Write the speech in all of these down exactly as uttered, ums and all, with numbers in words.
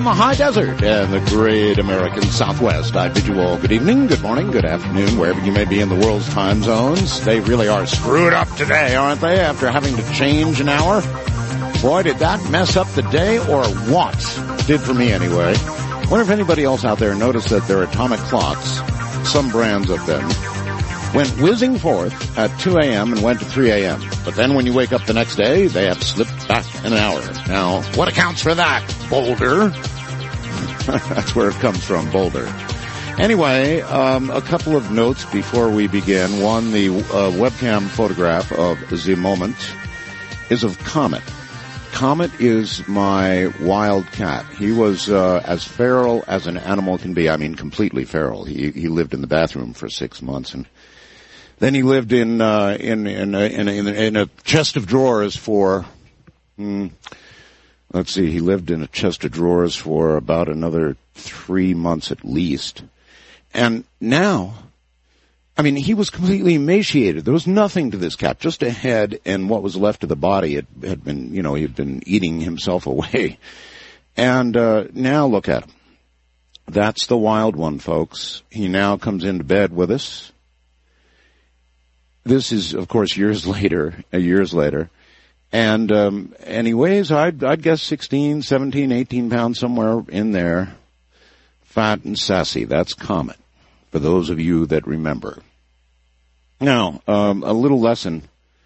the high desert and the great American Southwest. I bid you all good evening, good morning, good afternoon, wherever you may be in the world's time zones. They really are screwed up today, aren't they, after having to change an hour? Boy, did that mess up the day or what? It did for me anyway. I wonder if anybody else out there noticed that their atomic clocks, some brands of them, went whizzing forth at two a.m. and went to three a.m. But then when you wake up the next day, they have slipped back an hour. Now, what accounts for that, Boulder? That's where it comes from, Boulder. Anyway, um, a couple of notes before we begin. One, the uh, webcam photograph of the moment is of Comet. Comet is my wild cat. He was uh, as feral as an animal can be. I mean, completely feral. He he lived in the bathroom for six months, and then he lived in uh, in in a, in, a, in a chest of drawers for. Hmm, let's see. He lived in a chest of drawers for about another three months at least, and now. I mean, he was completely emaciated. There was nothing to this cat, just a head and what was left of the body. It had been, you know, he had been eating himself away. And uh now look at him. That's the wild one, folks. He now comes into bed with us. This is, of course, years later, uh, years later. And um and he weighs, I'd, I'd guess sixteen, seventeen, eighteen pounds, somewhere in there. Fat and sassy. That's Comet, for those of you that remember. Now, um, a little lesson.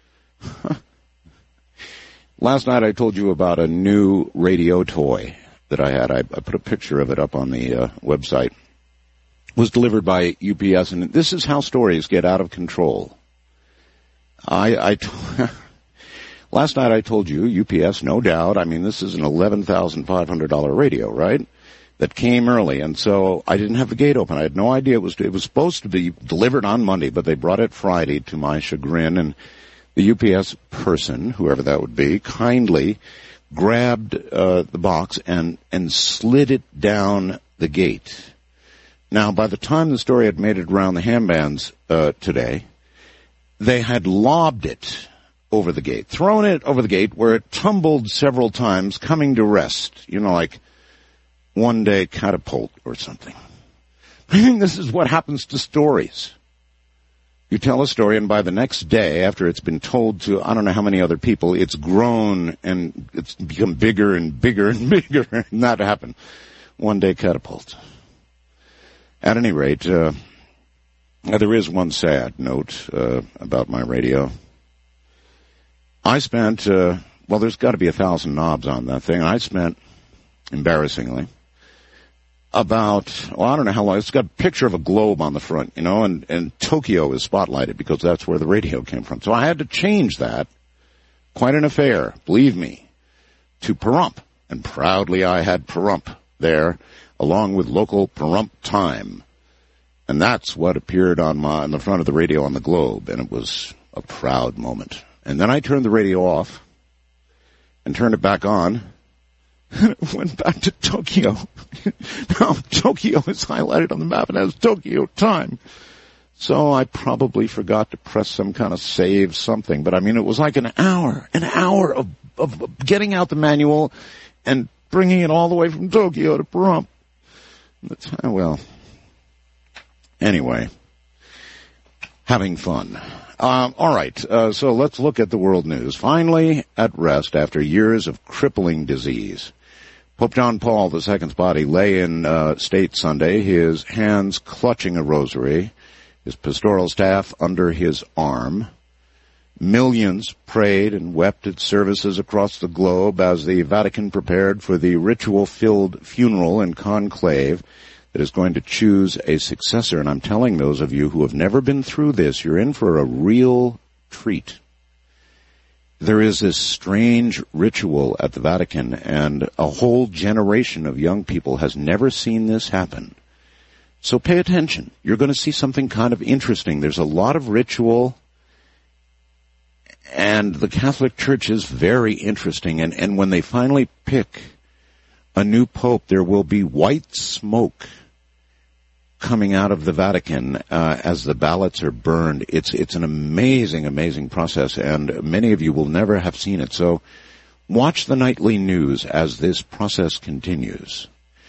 Last night I told you about a new radio toy that I had. I, I put a picture of it up on the uh, website. It was delivered by U P S, and this is how stories get out of control. I, I t- Last night I told you, U P S, no doubt. I mean, this is an eleven thousand five hundred dollars radio, right? That came early, and so I didn't have the gate open. I had no idea it was it was supposed to be delivered on Monday, but they brought it Friday to my chagrin, and the U P S person, whoever that would be, kindly grabbed uh, the box and and slid it down the gate. Now, by the time the story had made it around the handbands uh, today, they had lobbed it over the gate, thrown it over the gate, where it tumbled several times, coming to rest. You know, like one day catapult or something. I think this is what happens to stories. You tell a story, and by the next day, after it's been told to I don't know how many other people, it's grown and it's become bigger and bigger and bigger, and that happened. One day catapult. At any rate, uh, there is one sad note uh, about my radio. I spent, uh, well, there's got to be a thousand knobs on that thing. I spent, embarrassingly, about, well, I don't know how long. It's got a picture of a globe on the front, you know, and, and Tokyo is spotlighted because that's where the radio came from. So I had to change that. Quite an affair, believe me, to Pahrump. And proudly I had Pahrump there, along with local Pahrump time. And that's what appeared on my, on the front of the radio on the globe, and it was a proud moment. And then I turned the radio off and turned it back on. Went back to Tokyo. Now, Tokyo is highlighted on the map and has Tokyo time. So I probably forgot to press some kind of save something. But, I mean, it was like an hour, an hour of, of getting out the manual and bringing it all the way from Tokyo to Pahrump. Well, anyway, having fun. Um, all right, uh, so let's look at the world news. Finally at rest after years of crippling disease. Pope John Paul the Second's body lay in uh, state Sunday, his hands clutching a rosary, his pastoral staff under his arm. Millions prayed and wept at services across the globe as the Vatican prepared for the ritual-filled funeral and conclave that is going to choose a successor. And I'm telling those of you who have never been through this, you're in for a real treat. There is this strange ritual at the Vatican, and a whole generation of young people has never seen this happen. So pay attention. You're going to see something kind of interesting. There's a lot of ritual, and the Catholic Church is very interesting. And, and when they finally pick a new pope, there will be white smoke coming out of the Vatican uh, as the ballots are burned. It's it's an amazing, amazing process, and many of you will never have seen it. So watch the nightly news as this process continues.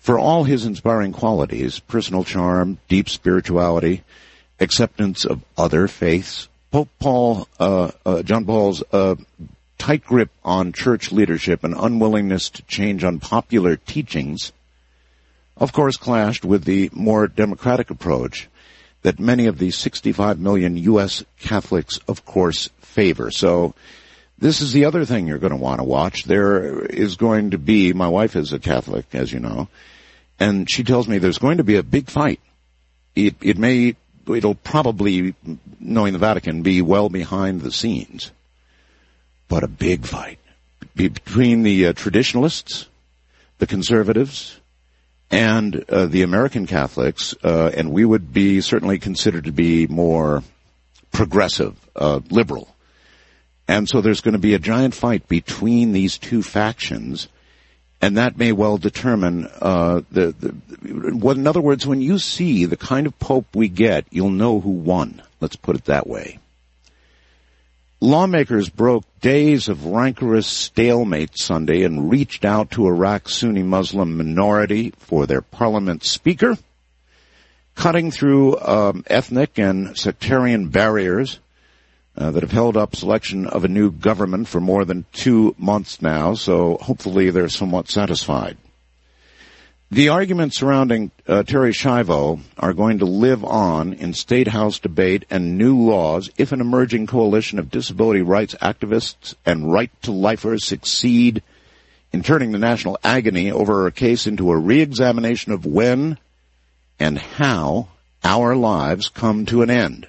For all his inspiring qualities, personal charm, deep spirituality, acceptance of other faiths, Pope Paul, uh, uh, John Paul's uh, tight grip on church leadership and unwillingness to change unpopular teachings, of course, clashed with the more democratic approach that many of the sixty-five million U S Catholics, of course, favor. So this is the other thing you're going to want to watch. There is going to be, my wife is a Catholic, as you know, and she tells me there's going to be a big fight. It, it may, it'll probably, knowing the Vatican, be well behind the scenes. But a big fight between the uh, traditionalists, the conservatives, and uh, the American Catholics, uh, and we would be certainly considered to be more progressive, uh, liberal. And so there's going to be a giant fight between these two factions, and that may well determine, uh, the, the, what, in other words, when you see the kind of pope we get, you'll know who won. Let's put it that way. Lawmakers broke days of rancorous stalemate Sunday and reached out to Iraq's Sunni Muslim minority for their parliament speaker, cutting through um, ethnic and sectarian barriers uh, that have held up selection of a new government for more than two months now, so hopefully they're somewhat satisfied. The arguments surrounding uh, Terri Schiavo are going to live on in State House debate and new laws if an emerging coalition of disability rights activists and right-to-lifers succeed in turning the national agony over her case into a re-examination of when and how our lives come to an end.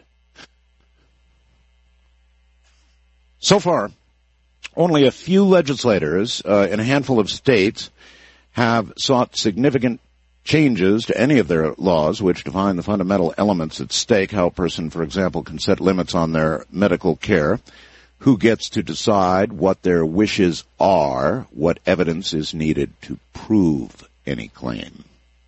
So far, only a few legislators uh, in a handful of states have sought significant changes to any of their laws which define the fundamental elements at stake, how a person, for example, can set limits on their medical care, who gets to decide what their wishes are, what evidence is needed to prove any claim.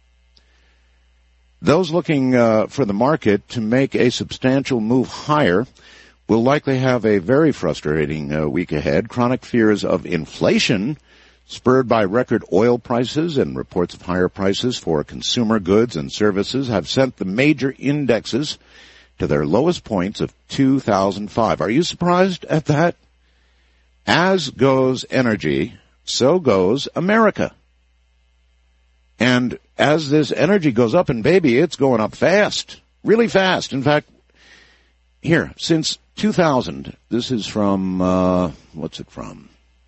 Those looking uh, for the market to make a substantial move higher will likely have a very frustrating uh, week ahead. Chronic fears of inflation, spurred by record oil prices and reports of higher prices for consumer goods and services, have sent the major indexes to their lowest points of two thousand five. Are you surprised at that? As goes energy, so goes America. And as this energy goes up, and baby, it's going up fast, really fast. In fact, here, since two thousand, this is from, uh, what's it from?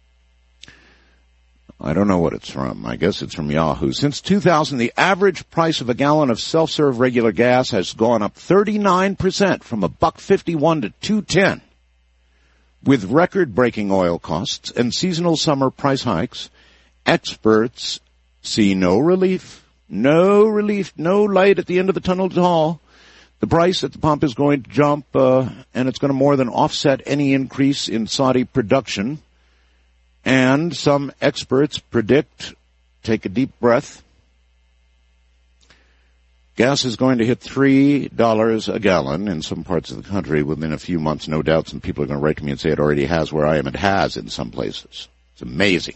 I don't know what it's from. I guess it's from Yahoo. Since two thousand, the average price of a gallon of self-serve regular gas has gone up thirty-nine percent from a buck fifty-one to two ten. With record-breaking oil costs and seasonal summer price hikes, experts see no relief, no relief, no light at the end of the tunnel at all. The price at the pump is going to jump, uh, and it's going to more than offset any increase in Saudi production. And some experts predict, take a deep breath, gas is going to hit three dollars a gallon in some parts of the country within a few months, no doubt. Some people are going to write to me and say it already has. Where I am, it has in some places. It's amazing.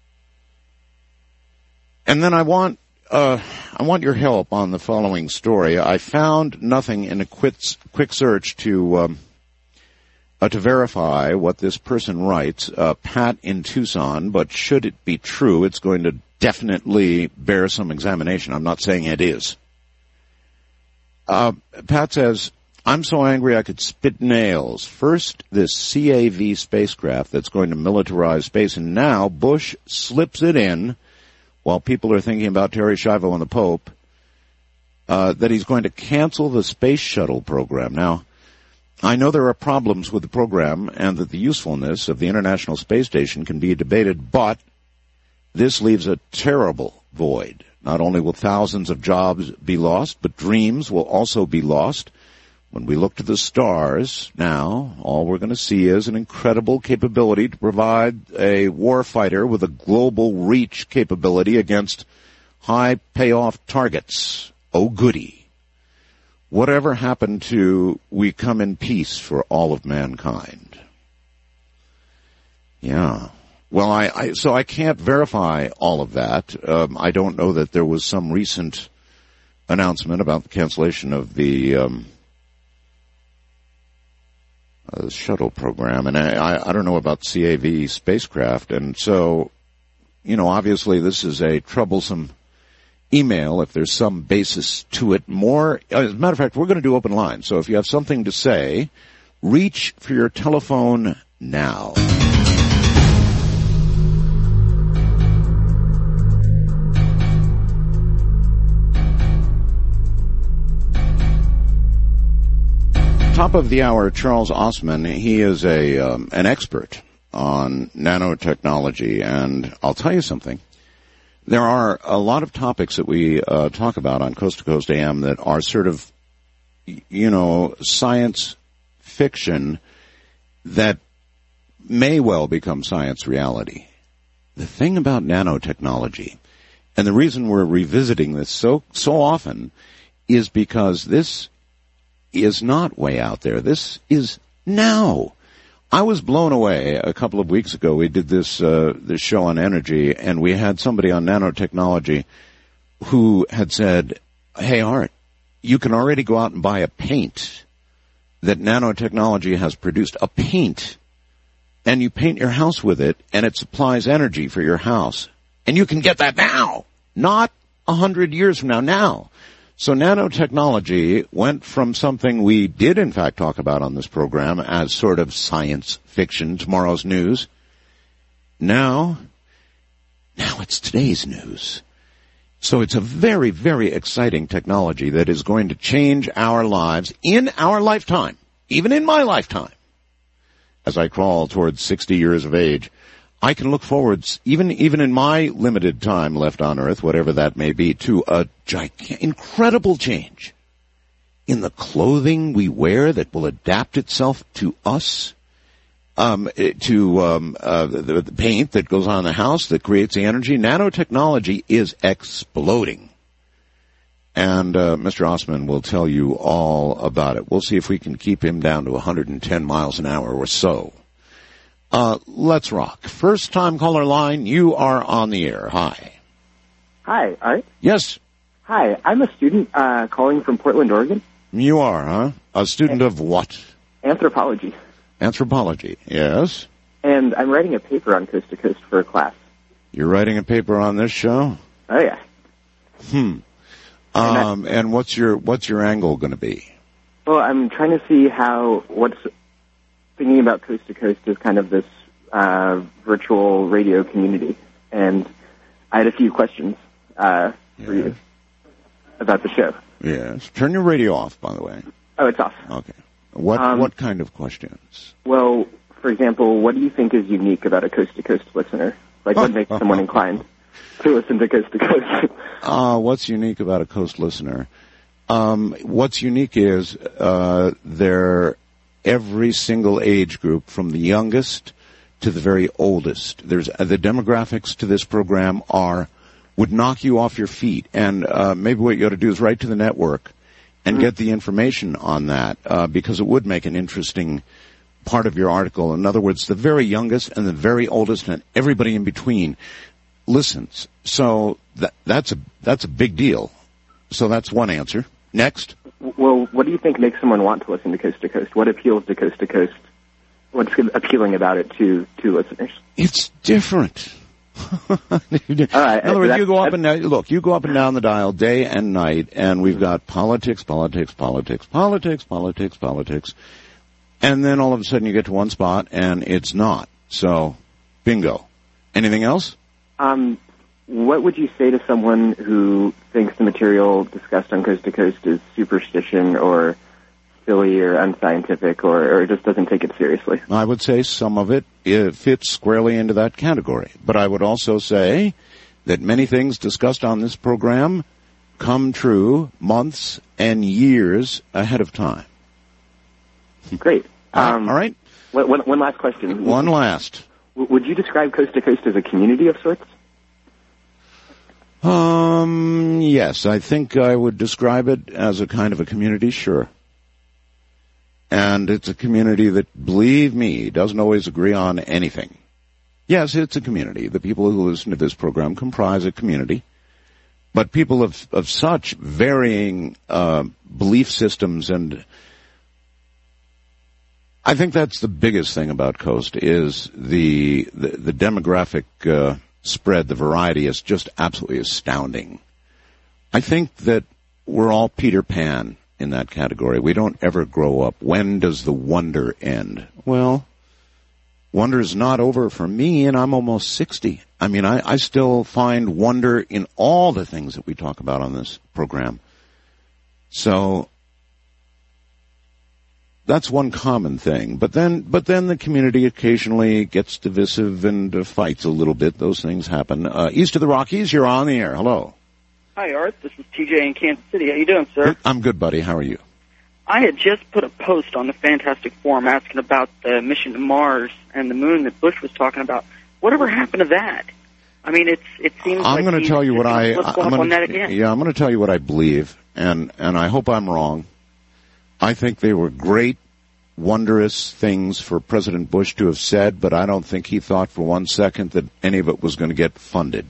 And then I want, uh, I want your help on the following story. I found nothing in a quick, quick search to, um, Uh, to verify what this person writes, uh, Pat in Tucson, but should it be true, it's going to definitely bear some examination. I'm not saying it is. Uh, Pat says, I'm so angry I could spit nails. First, this C A V spacecraft that's going to militarize space, and now Bush slips it in while people are thinking about Terri Schiavo and the Pope, uh, that he's going to cancel the space shuttle program. Now, I know there are problems with the program and that the usefulness of the International Space Station can be debated, but this leaves a terrible void. Not only will thousands of jobs be lost, but dreams will also be lost. When we look to the stars now, all we're going to see is an incredible capability to provide a warfighter with a global reach capability against high payoff targets. Oh, goody. Whatever happened to we come in peace for all of mankind? Yeah. Well, I, I so I can't verify all of that. Um, I don't know that there was some recent announcement about the cancellation of the um, uh, shuttle program, and I, I, I don't know about C A V spacecraft. And so, you know, obviously this is a troublesome email if there's some basis to it. More, as a matter of fact, we're going to do open lines. So if you have something to say, reach for your telephone now. Top of the hour, Charles Osman. He is a um, an expert on nanotechnology, and I'll tell you something. There are a lot of topics that we uh, talk about on Coast to Coast A M that are sort of, you know, science fiction that may well become science reality. The thing about nanotechnology, and the reason we're revisiting this so so often, is because this is not way out there. This is now. I was blown away a couple of weeks ago. We did this uh, this show on energy, and we had somebody on nanotechnology who had said, "Hey, Art, you can already go out and buy a paint that nanotechnology has produced, a paint, and you paint your house with it, and it supplies energy for your house. And you can get that now, not a hundred years from now, now." So nanotechnology went from something we did in fact talk about on this program as sort of science fiction, tomorrow's news. Now, now it's today's news. So it's a very, very exciting technology that is going to change our lives in our lifetime, even in my lifetime. As I crawl towards sixty years of age, I can look forward, even even in my limited time left on Earth, whatever that may be, to a gigantic, incredible change in the clothing we wear that will adapt itself to us, um, to um, uh, the, the paint that goes on the house that creates the energy. Nanotechnology is exploding. And uh, Mister Osman will tell you all about it. We'll see if we can keep him down to one hundred ten miles an hour or so. Uh, let's rock. First time caller line, you are on the air. Hi. Hi, Art? Yes. Hi, I'm a student uh, calling from Portland, Oregon. You are, huh? A student of what? Anthropology. Anthropology, yes. And I'm writing a paper on Coast to Coast for a class. You're writing a paper on this show? Oh, yeah. Hmm. Um, and, and what's your what's your angle going to be? Well, I'm trying to see how what's thinking about Coast to Coast is kind of this uh, virtual radio community, and I had a few questions uh, for yeah. you about the show. Yes. Turn your radio off, by the way. Oh, it's off. Okay. What um, what kind of questions? Well, for example, what do you think is unique about a Coast to Coast listener? Like, what makes someone inclined to listen to Coast to Coast? Uh, what's unique about a Coast listener? Um, what's unique is uh, they're every single age group, from the youngest to the very oldest. There's uh, the demographics to this program are would knock you off your feet, and uh, maybe what you ought to do is write to the network and mm-hmm. get the information on that, uh, because it would make an interesting part of your article. In other words, the very youngest and the very oldest and everybody in between listens. So that, that's a that's a big deal. So that's one answer. Next. Well, what do you think makes someone want to listen to Coast to Coast? What appeals to Coast to Coast? What's appealing about it to, to listeners? It's different. All right. In other words, you go up and down, look, you go up and down the dial day and night, and we've got politics, politics, politics, politics, politics, politics, and then all of a sudden you get to one spot and it's not. So, bingo. Anything else? Um, what would you say to someone who thinks the material discussed on Coast to Coast is superstition or silly or unscientific, or, or just doesn't take it seriously? I would say some of it, it fits squarely into that category. But I would also say that many things discussed on this program come true months and years ahead of time. Great. Um, All right. One, one last question. One last. Would you describe Coast to Coast as a community of sorts? Um, yes, I think I would describe it as a kind of a community, sure. And it's a community that, believe me, doesn't always agree on anything. Yes, it's a community. The people who listen to this program comprise a community. But people of, of such varying uh, belief systems, and I think that's the biggest thing about Coast is the the, the demographic uh, spread, the variety is just absolutely astounding. I think that we're all Peter Pan in that category. We don't ever grow up. When does the wonder end? Well, wonder is not over for me, and I'm almost sixty. I mean, I, I still find wonder in all the things that we talk about on this program. So that's one common thing. But then, but then the community occasionally gets divisive and uh, fights a little bit. Those things happen. Uh, east of the Rockies, you're on the air. Hello. Hi, Art. This is T J in Kansas City. How you doing, sir? I'm good, buddy. How are you? I had just put a post on the Fantastic Forum asking about the mission to Mars and the moon that Bush was talking about. Whatever happened to that? I mean, it's it seems. I'm like going to tell you what I. Let's go I'm up gonna, on that again. Yeah, I'm going to tell you what I believe, and and I hope I'm wrong. I think they were great, wondrous things for President Bush to have said, but I don't think he thought for one second that any of it was going to get funded.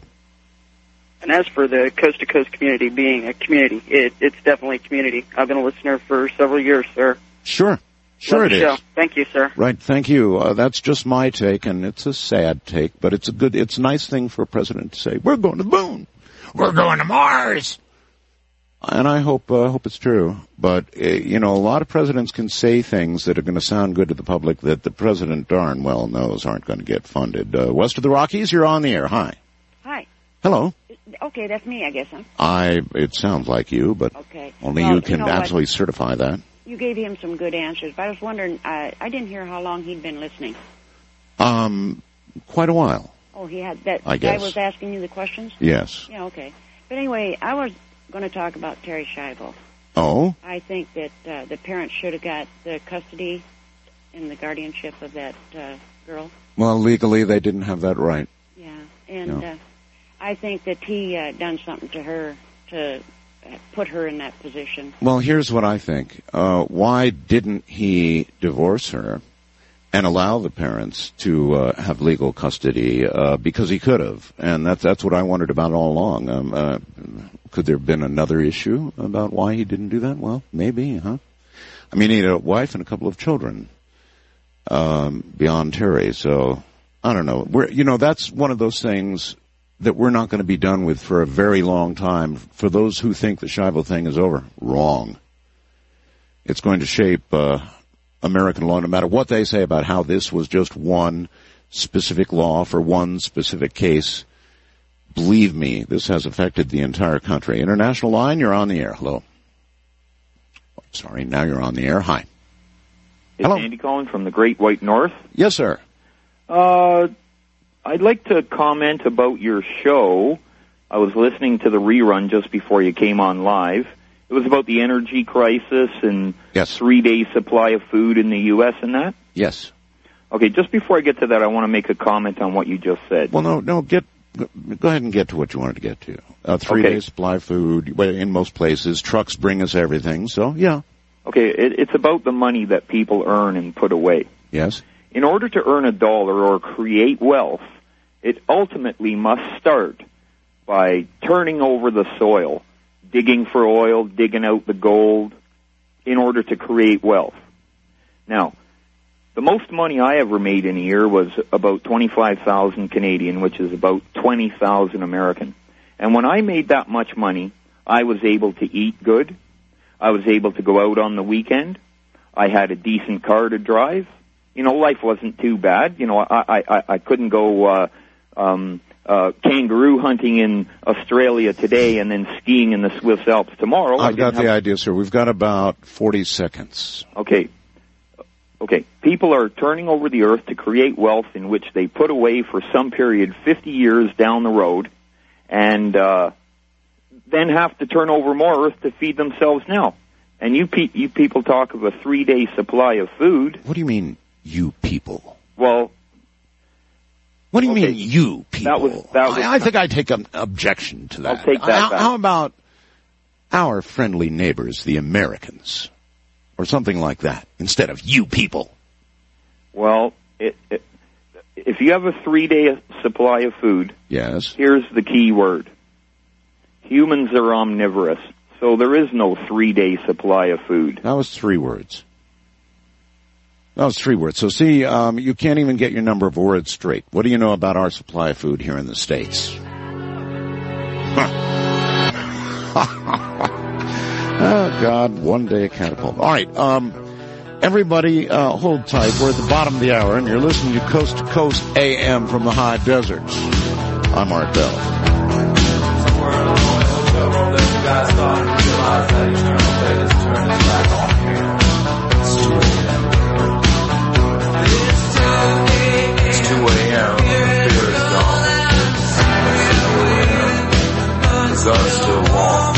And as for the coast-to-coast community being a community, it, it's definitely a community. I've been a listener for several years, sir. Sure. Sure Love it the show. is. Thank you, sir. Right, thank you. Uh, that's just my take, and it's a sad take, but it's a good, it's a nice thing for a president to say, we're going to the moon. We're going to Mars. And I hope, uh, hope it's true. But, uh, you know, a lot of presidents can say things that are going to sound good to the public that the president darn well knows aren't going to get funded. Uh, west of the Rockies, you're on the air. Hi. Hi. Hello. Okay, that's me, I guess, huh? I, it sounds like you, but okay. only well, you can you know absolutely what? certify that. You gave him some good answers, but I was wondering, uh, I didn't hear how long he'd been listening. Um, quite a while. Oh, he had, that I guy guess. was asking you the questions? Yes. Yeah, okay. But anyway, I was going to talk about Terri Schiavo. Oh? I think that uh, the parents should have got the custody and the guardianship of that uh, girl. Well, legally they didn't have that right. Yeah, and No. uh, I think that he uh, done something to her to put her in that position. Well, here's what I think. Uh, why didn't he divorce her and allow the parents to uh, have legal custody? Uh, because he could have. And that's, that's what I wondered about all along. Um, uh, could there have been another issue about why he didn't do that? Well, maybe, huh? I mean, he had a wife and a couple of children um, beyond Terri, so I don't know. We're, you know, that's one of those things that we're not going to be done with for a very long time. For those who think the Schiavo thing is over, wrong. It's going to shape uh, American law, no matter what they say about how this was just one specific law for one specific case. Believe me, this has affected the entire country. International line, you're on the air. Hello. Sorry, now you're on the air. Hi. It's Hello. Andy calling from the Great White North. Yes, sir. Uh, I'd like to comment about your show. I was listening to the rerun just before you came on live. It was about the energy crisis and Yes. three-day supply of food in the U S and that. Yes. Okay, just before I get to that, I want to make a comment on what you just said. Well, no, no, get, go ahead and get to what you wanted to get to. Uh, three Okay. day supply of food well, in most places. Trucks bring us everything, so yeah. Okay, it, it's about the money that people earn and put away. Yes. In order to earn a dollar or create wealth, it ultimately must start by turning over the soil, digging for oil, digging out the gold, in order to create wealth. Now, the most money I ever made in a year was about twenty-five thousand Canadian, which is about twenty thousand American. And when I made that much money, I was able to eat good. I was able to go out on the weekend. I had a decent car to drive. You know, life wasn't too bad. You know, I I, I couldn't go uh, um, uh, kangaroo hunting in Australia today and then skiing in the Swiss Alps tomorrow. I I've got didn't the have- idea, sir. We've got about forty seconds. Okay. Okay. People are turning over the earth to create wealth in which they put away for some period fifty years down the road and uh, then have to turn over more earth to feed themselves now. And you, pe- you people talk of a three-day supply of food. What do you mean, you people? Well, What do you Okay. mean, you people? That was- that was- I, I think I take an objection to that. I'll take that How, back. how about our friendly neighbors, the Americans, or something like that, instead of you people? well, it, it, if you have a three-day supply of food, yes, here's the key word. Humans are omnivorous, so there is no three-day supply of food. That was three words. That was three words. So see, um, you can't even get your number of words straight. What do you know about our supply of food here in the States? Oh, God, one day a catapult. All right, um, everybody uh, hold tight. We're at the bottom of the hour, and you're listening to Coast to Coast A M from the high deserts. I'm Art Bell. It's two a.m. Fear is gone. The gun's still warm.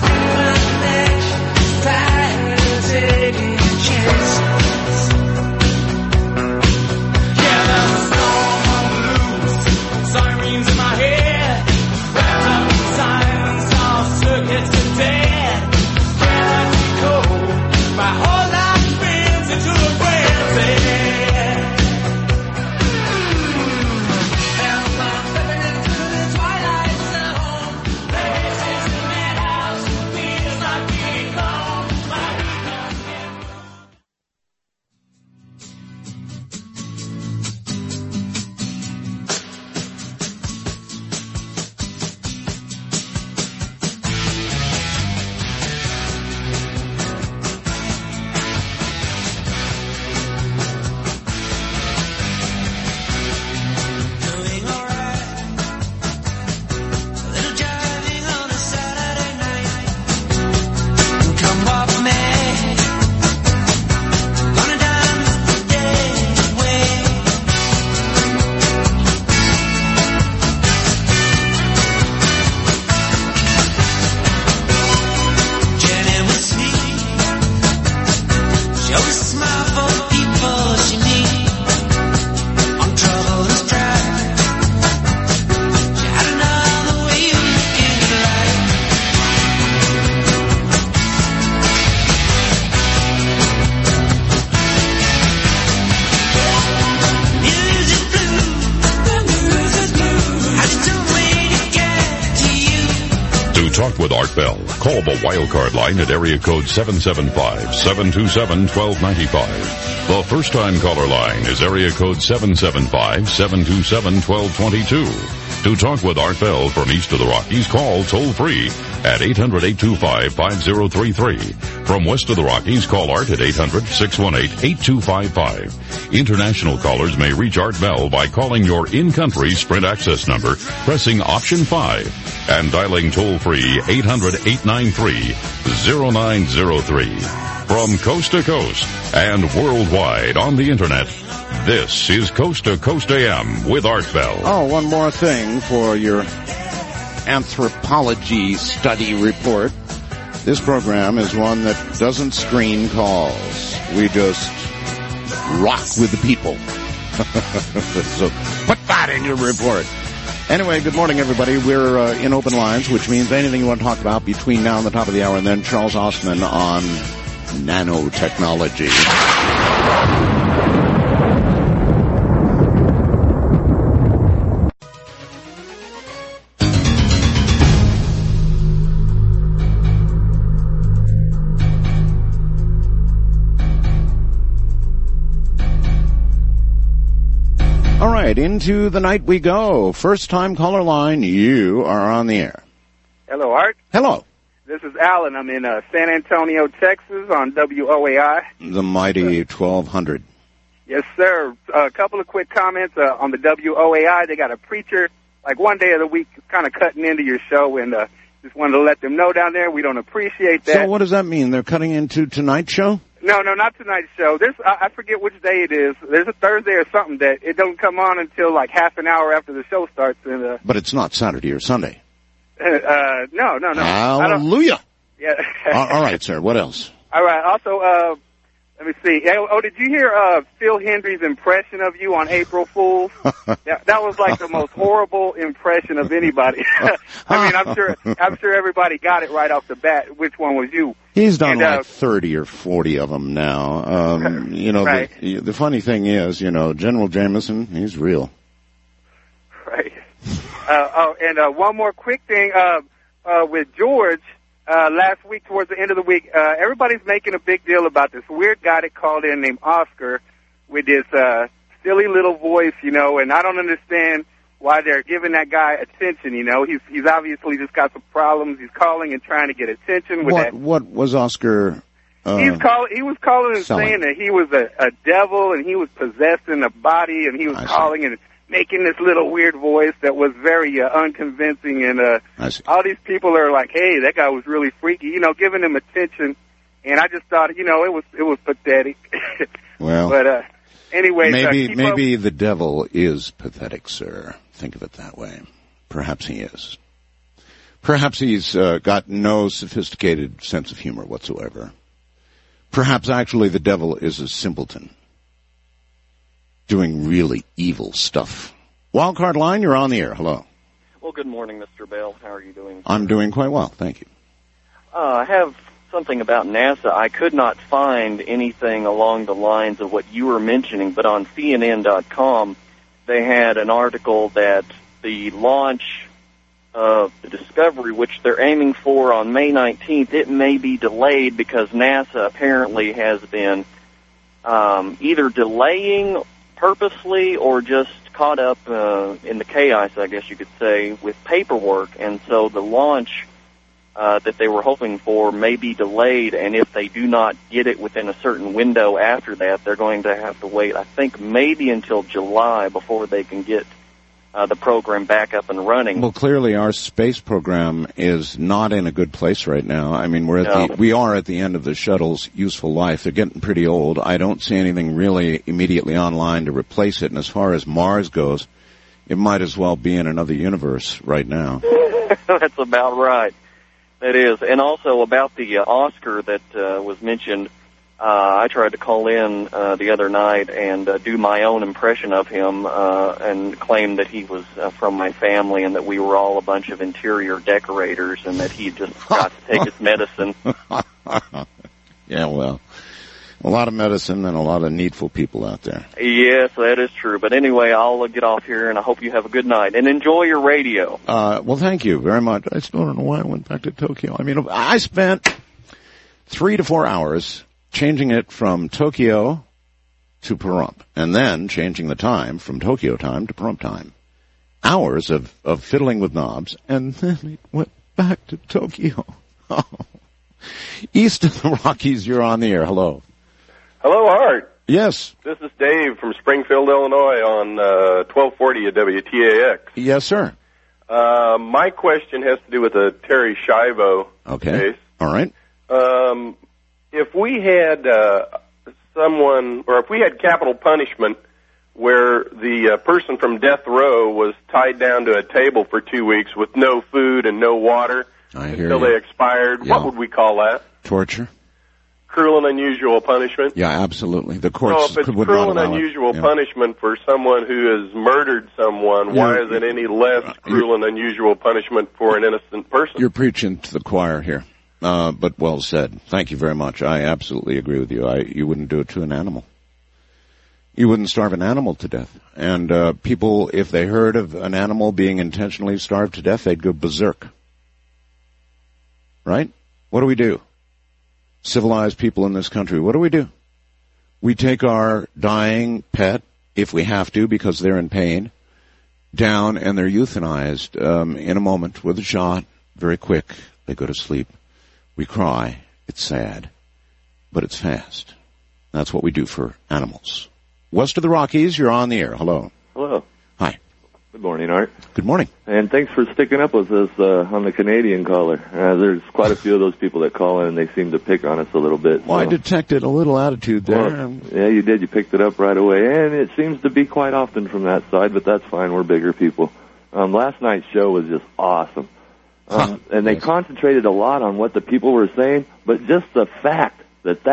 Talk with Art Bell. Call the Wildcard line at area code seven seven five, seven two seven, one two nine five. The first-time caller line is area code seven seven five, seven two seven, one two two two. To talk with Art Bell from east of the Rockies, call toll-free at eight hundred, eight two five, five zero three three. From west of the Rockies, call Art at eight hundred, six one eight, eight two five five. International callers may reach Art Bell by calling your in-country Sprint access number, pressing option five, and dialing toll-free eight hundred, eight nine three, zero nine zero three. From coast to coast and worldwide on the Internet, this is Coast to Coast A M with Art Bell. Oh, one more thing for your anthropology study report. This program is one that doesn't screen calls. We just rock with the people. So put that in your report. Anyway, good morning, everybody. We're uh, in open lines, which means anything you want to talk about between now and the top of the hour, and then Charles Osman on nanotechnology. All right, into the night we go. First time caller line, you are on the air. Hello, Art. Hello. This is Alan. I'm in uh, San Antonio, Texas on W O A I. The mighty twelve hundred. Yes, sir. Uh, a couple of quick comments uh, on the W O A I. They got a preacher, like one day of the week, kind of cutting into your show, and uh, just wanted to let them know down there we don't appreciate that. So what does that mean? They're cutting into tonight's show? No, no, not tonight's show. There's, I, I forget which day it is. There's a Thursday or something that it doesn't come on until like half an hour after the show starts. And, uh, but it's not Saturday or Sunday. Uh, no, no, no. Hallelujah. Yeah. all, all right, sir. What else? All right. Also, uh, Let me see. Oh, oh, did you hear uh, Phil Hendry's impression of you on April Fool's? that, that was like the most horrible impression of anybody. I mean, I'm sure I'm sure everybody got it right off the bat. Which one was you? He's done and, like uh, thirty or forty of them now. Um, you know, right. the, the funny thing is, you know, General Jameson, he's real. Right. Uh, oh, and uh, one more quick thing uh, uh, with George. Uh, last week, towards the end of the week, uh, everybody's making a big deal about this weird guy that called in named Oscar with this uh, silly little voice, you know, and I don't understand why they're giving that guy attention, you know. He's he's obviously just got some problems. He's calling and trying to get attention with What, that. what was Oscar... Uh, He's call, he was calling and selling. saying that he was a, a devil and he was possessed in a body, and he was I calling see. and making this little weird voice that was very uh, unconvincing, and uh, I see. all these people are like, hey, that guy was really freaky, you know, giving him attention, and I just thought, you know, it was it was pathetic. Well, but uh, anyways, maybe uh, keep maybe up. the devil is pathetic, sir. Think of it that way. Perhaps he is. Perhaps he's uh, got no sophisticated sense of humor whatsoever. Perhaps actually the devil is a simpleton doing really evil stuff. Wildcard line, you're on the air. Hello. Well, good morning, Mister Bell. How are you doing? I'm doing quite well, thank you. Uh, I have something about NASA. I could not find anything along the lines of what you were mentioning, but on C N N dot com they had an article that the launch of the Discovery, which they're aiming for on May nineteenth, it may be delayed because NASA apparently has been um, either delaying purposely or just caught up uh, in the chaos, I guess you could say, with paperwork. And so the launch uh, that they were hoping for may be delayed, and if they do not get it within a certain window after that, they're going to have to wait, I think, maybe until July before they can get uh, the program back up and running. Well, clearly our space program is not in a good place right now. I mean, we're at No. the, we are at the end of the shuttle's useful life. They're getting pretty old. I don't see anything really immediately online to replace it. And as far as Mars goes, it might as well be in another universe right now. That's about right. That is. And also about the uh, Oscar that uh, was mentioned, uh, I tried to call in uh, the other night and uh, do my own impression of him uh, and claim that he was uh, from my family and that we were all a bunch of interior decorators and that he just forgot to take his medicine. Yeah, well, a lot of medicine and a lot of needful people out there. Yes, that is true. But anyway, I'll uh, get off here, and I hope you have a good night. And enjoy your radio. Uh, well, thank you very much. I still don't know why I went back to Tokyo. I mean, I spent three to four hours changing it from Tokyo to Pahrump, and then changing the time from Tokyo time to Pahrump time. Hours of, of fiddling with knobs, and then it went back to Tokyo. Oh. East of the Rockies, you're on the air. Hello. Hello, Art. Yes. This is Dave from Springfield, Illinois on uh, twelve forty at W T A X. Yes, sir. Uh, my question has to do with the Terry Schiavo Okay. case. All right. Um, if we had uh, someone, or if we had capital punishment where the uh, person from death row was tied down to a table for two weeks with no food and no water I hear until you. they expired, Yeah. what would we call that? Torture? Cruel and unusual punishment? Yeah, absolutely. The So courts if it's would cruel not and allow it. unusual Yeah. punishment for someone who has murdered someone, why You're- is it any less cruel and unusual punishment for an innocent person? You're preaching to the choir here, uh, but well said. Thank you very much. I absolutely agree with you. I, you wouldn't do it to an animal. You wouldn't starve an animal to death. And uh, people, if they heard of an animal being intentionally starved to death, they'd go berserk. Right? What do we do? Civilized people in this country, what do we do? We take our dying pet, if we have to, because they're in pain, down, and they're euthanized um, in a moment with a shot, very quick. They go to sleep. We cry. It's sad, but it's fast. That's what we do for animals. West of the Rockies, you're on the air. Hello. Hello. Hi. Good morning, Art. Good morning. And thanks for sticking up with us uh, on the Canadian caller. Uh, there's quite a few of those people that call in, and they seem to pick on us a little bit. Well, so. I detected a little attitude there. Well, yeah, you did. You picked it up right away, and it seems to be quite often from that side, but that's fine. We're bigger people. Um, last night's show was just awesome. Um, and they Yes. concentrated a lot on what the people were saying, but just the fact that that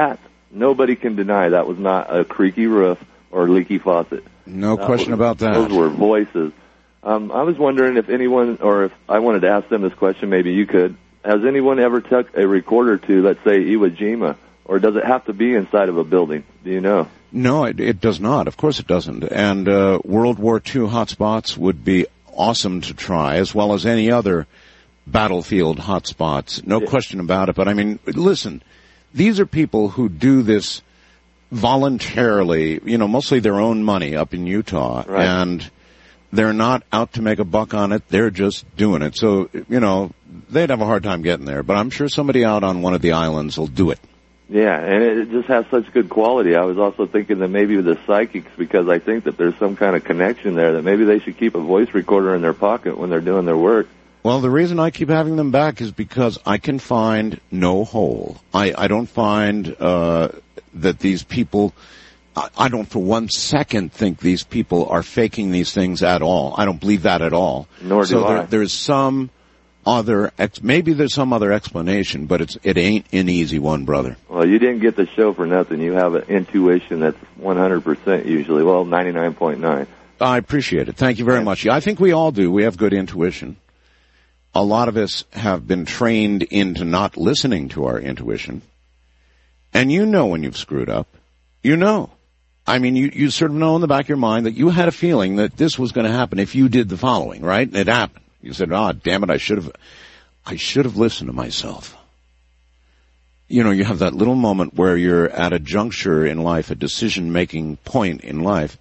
nobody can deny that was not a creaky roof or leaky faucet. No that question was, about that. Those were voices. Um, I was wondering if anyone, or if I wanted to ask them this question, maybe you could. Has anyone ever took a recorder to, let's say, Iwo Jima, or does it have to be inside of a building? Do you know? No, it, it does not. Of course it doesn't. And uh, World War Two hotspots would be awesome to try, as well as any other battlefield hotspots. No yeah. question about it. But, I mean, listen, these are people who do this voluntarily, you know, mostly their own money up in Utah. Right. And they're not out to make a buck on it. They're just doing it. So, you know, they'd have a hard time getting there. But I'm sure somebody out on one of the islands will do it. Yeah, and it just has such good quality. I was also thinking that maybe with the psychics, because I think that there's some kind of connection there, that maybe they should keep a voice recorder in their pocket when they're doing their work. Well, the reason I keep having them back is because I can find no hole. I, I don't find uh that these people, I, I don't for one second think these people are faking these things at all. I don't believe that at all. Nor do so I. There, there's some other, ex- maybe there's some other explanation, but it's it ain't an easy one, brother. Well, you didn't get the show for nothing. You have an intuition that's one hundred percent usually. Well, ninety-nine point nine. I appreciate it. Thank you very much. I think we all do. We have good intuition. A lot of us have been trained into not listening to our intuition. And you know when you've screwed up. You know. I mean, you, you sort of know in the back of your mind that you had a feeling that this was going to happen if you did the following, right? And it happened. You said, "Ah, oh, damn it, I should have, I should have listened to myself." You know, you have that little moment where you're at a juncture in life, a decision-making point in life.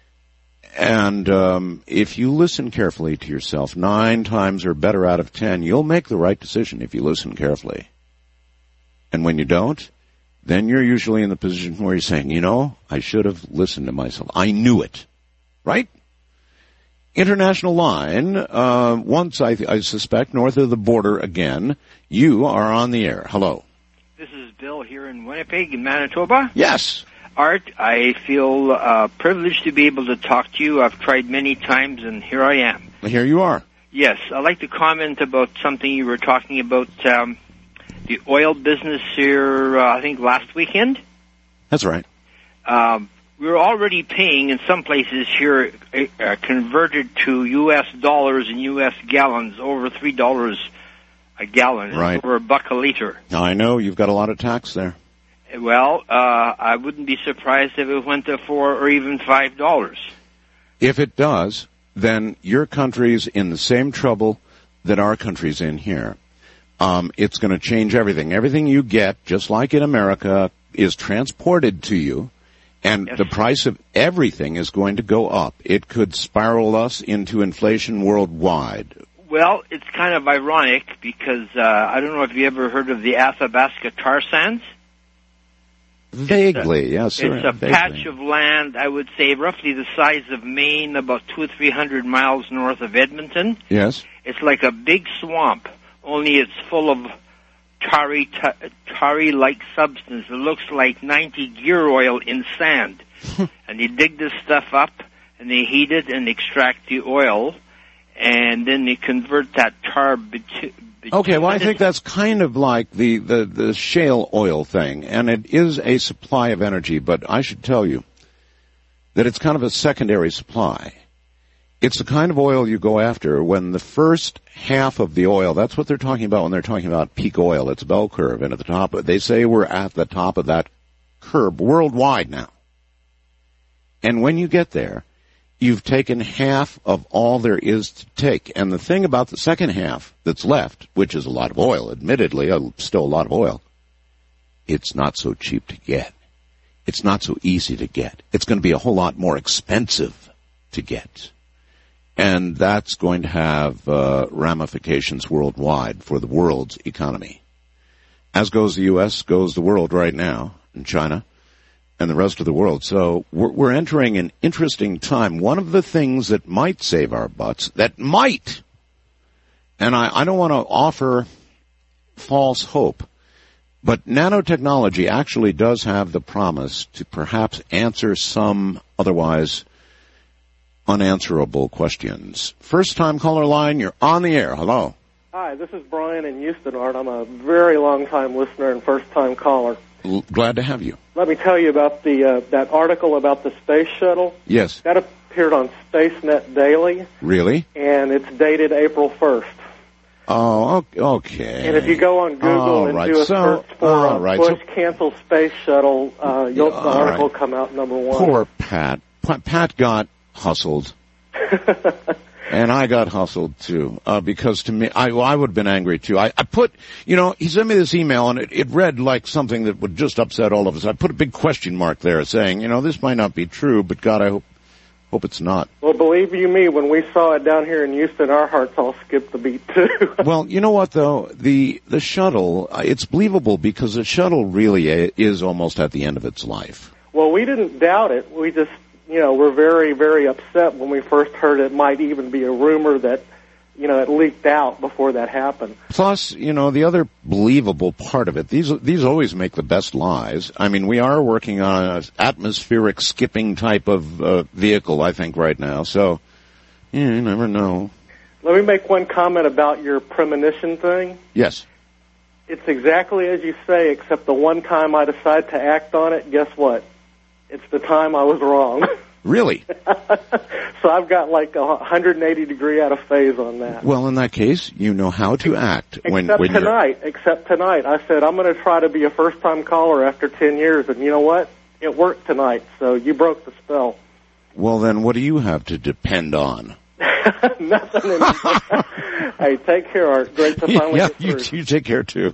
And um, if you listen carefully to yourself, nine times or better out of ten, you'll make the right decision if you listen carefully. And when you don't, then you're usually in the position where you're saying, you know, I should have listened to myself. I knew it. Right? International line, uh, once I, I suspect, north of the border again. You are on the air. Hello. This is Bill here in Winnipeg, in Manitoba. Yes. Art, I feel uh, privileged to be able to talk to you. I've tried many times, and here I am. Here you are. Yes, I'd like to comment about something you were talking about, um, the oil business here, uh, I think, last weekend. That's right. Um, we're already paying, in some places here, uh, converted to U S dollars and U S gallons, over three dollars a gallon, right. over a buck a liter. I know, you've got a lot of tax there. Well, uh, I wouldn't be surprised if it went to four or even five dollars. If it does, then your country's in the same trouble that our country's in here. Um, it's going to change everything. Everything you get, just like in America, is transported to you, and yes. the price of everything is going to go up. It could spiral us into inflation worldwide. Well, it's kind of ironic because uh, I don't know if you ever heard of the Athabasca tar sands. Vaguely, it's a, yes, sir. It's a Vaguely. patch of land, I would say, roughly the size of Maine, about two or three hundred miles north of Edmonton. Yes. It's like a big swamp, only it's full of tarry, ta- tarry-like substance. It looks like ninety gear oil in sand. And they dig this stuff up, and they heat it and extract the oil, and then they convert that tar bitumen. Okay, well, I think that's kind of like the, the, the shale oil thing, and it is a supply of energy, but I should tell you that it's kind of a secondary supply. It's the kind of oil you go after when the first half of the oil, that's what they're talking about when they're talking about peak oil. It's a bell curve, and at the top, they say we're at the top of that curve worldwide now. And when you get there, you've taken half of all there is to take. And the thing about the second half that's left, which is a lot of oil, admittedly, still a lot of oil, it's not so cheap to get. It's not so easy to get. It's going to be a whole lot more expensive to get. And that's going to have uh, ramifications worldwide for the world's economy. As goes the U S, goes the world right now, and China, and the rest of the world. So we're, we're entering an interesting time. One of the things that might save our butts, that might, and I, I don't want to offer false hope, but nanotechnology actually does have the promise to perhaps answer some otherwise unanswerable questions. First time caller line, you're on the air. Hello. Hi, this is Brian in Houston, Art. I'm a very long time listener and first time caller. L- glad to have you. Let me tell you about the uh, that article about the space shuttle. Yes. That appeared on SpaceNet Daily. Really? And it's dated April first. Oh, okay. And if you go on Google all and right. do a so, search for uh, right. Bush so, cancel space shuttle, uh, you'll, yeah, the article will right. come out number one. Poor Pat. Pat, Pat got hustled. And I got hustled too, uh, because to me, I, well, I would have been angry too. I, I put, you know, he sent me this email and it, it read like something that would just upset all of us. I put a big question mark there saying, you know, this might not be true, but God, I hope, hope it's not. Well, believe you me, when we saw it down here in Houston, our hearts all skipped the beat too. Well, you know what though? The, the shuttle, uh, it's believable because the shuttle really is almost at the end of its life. Well, we didn't doubt it. We just, you know, we're very, very upset when we first heard it might even be a rumor that, you know, it leaked out before that happened. Plus, you know, the other believable part of it, these these always make the best lies. I mean, we are working on an atmospheric skipping type of uh, vehicle, I think, right now. So, yeah, you never know. Let me make one comment about your premonition thing. Yes. It's exactly as you say, except the one time I decide to act on it, guess what? It's the time I was wrong. Really? So I've got like a one hundred eighty degree out of phase on that. Well, in that case, you know how to act. Except when, when tonight, you're... except tonight. I said, I'm going to try to be a first-time caller after ten years, and you know what? It worked tonight, so you broke the spell. Well, then what do you have to depend on? Nothing anymore. Hey, take care, Art. Great to finally yeah, get you, through. you take care, too.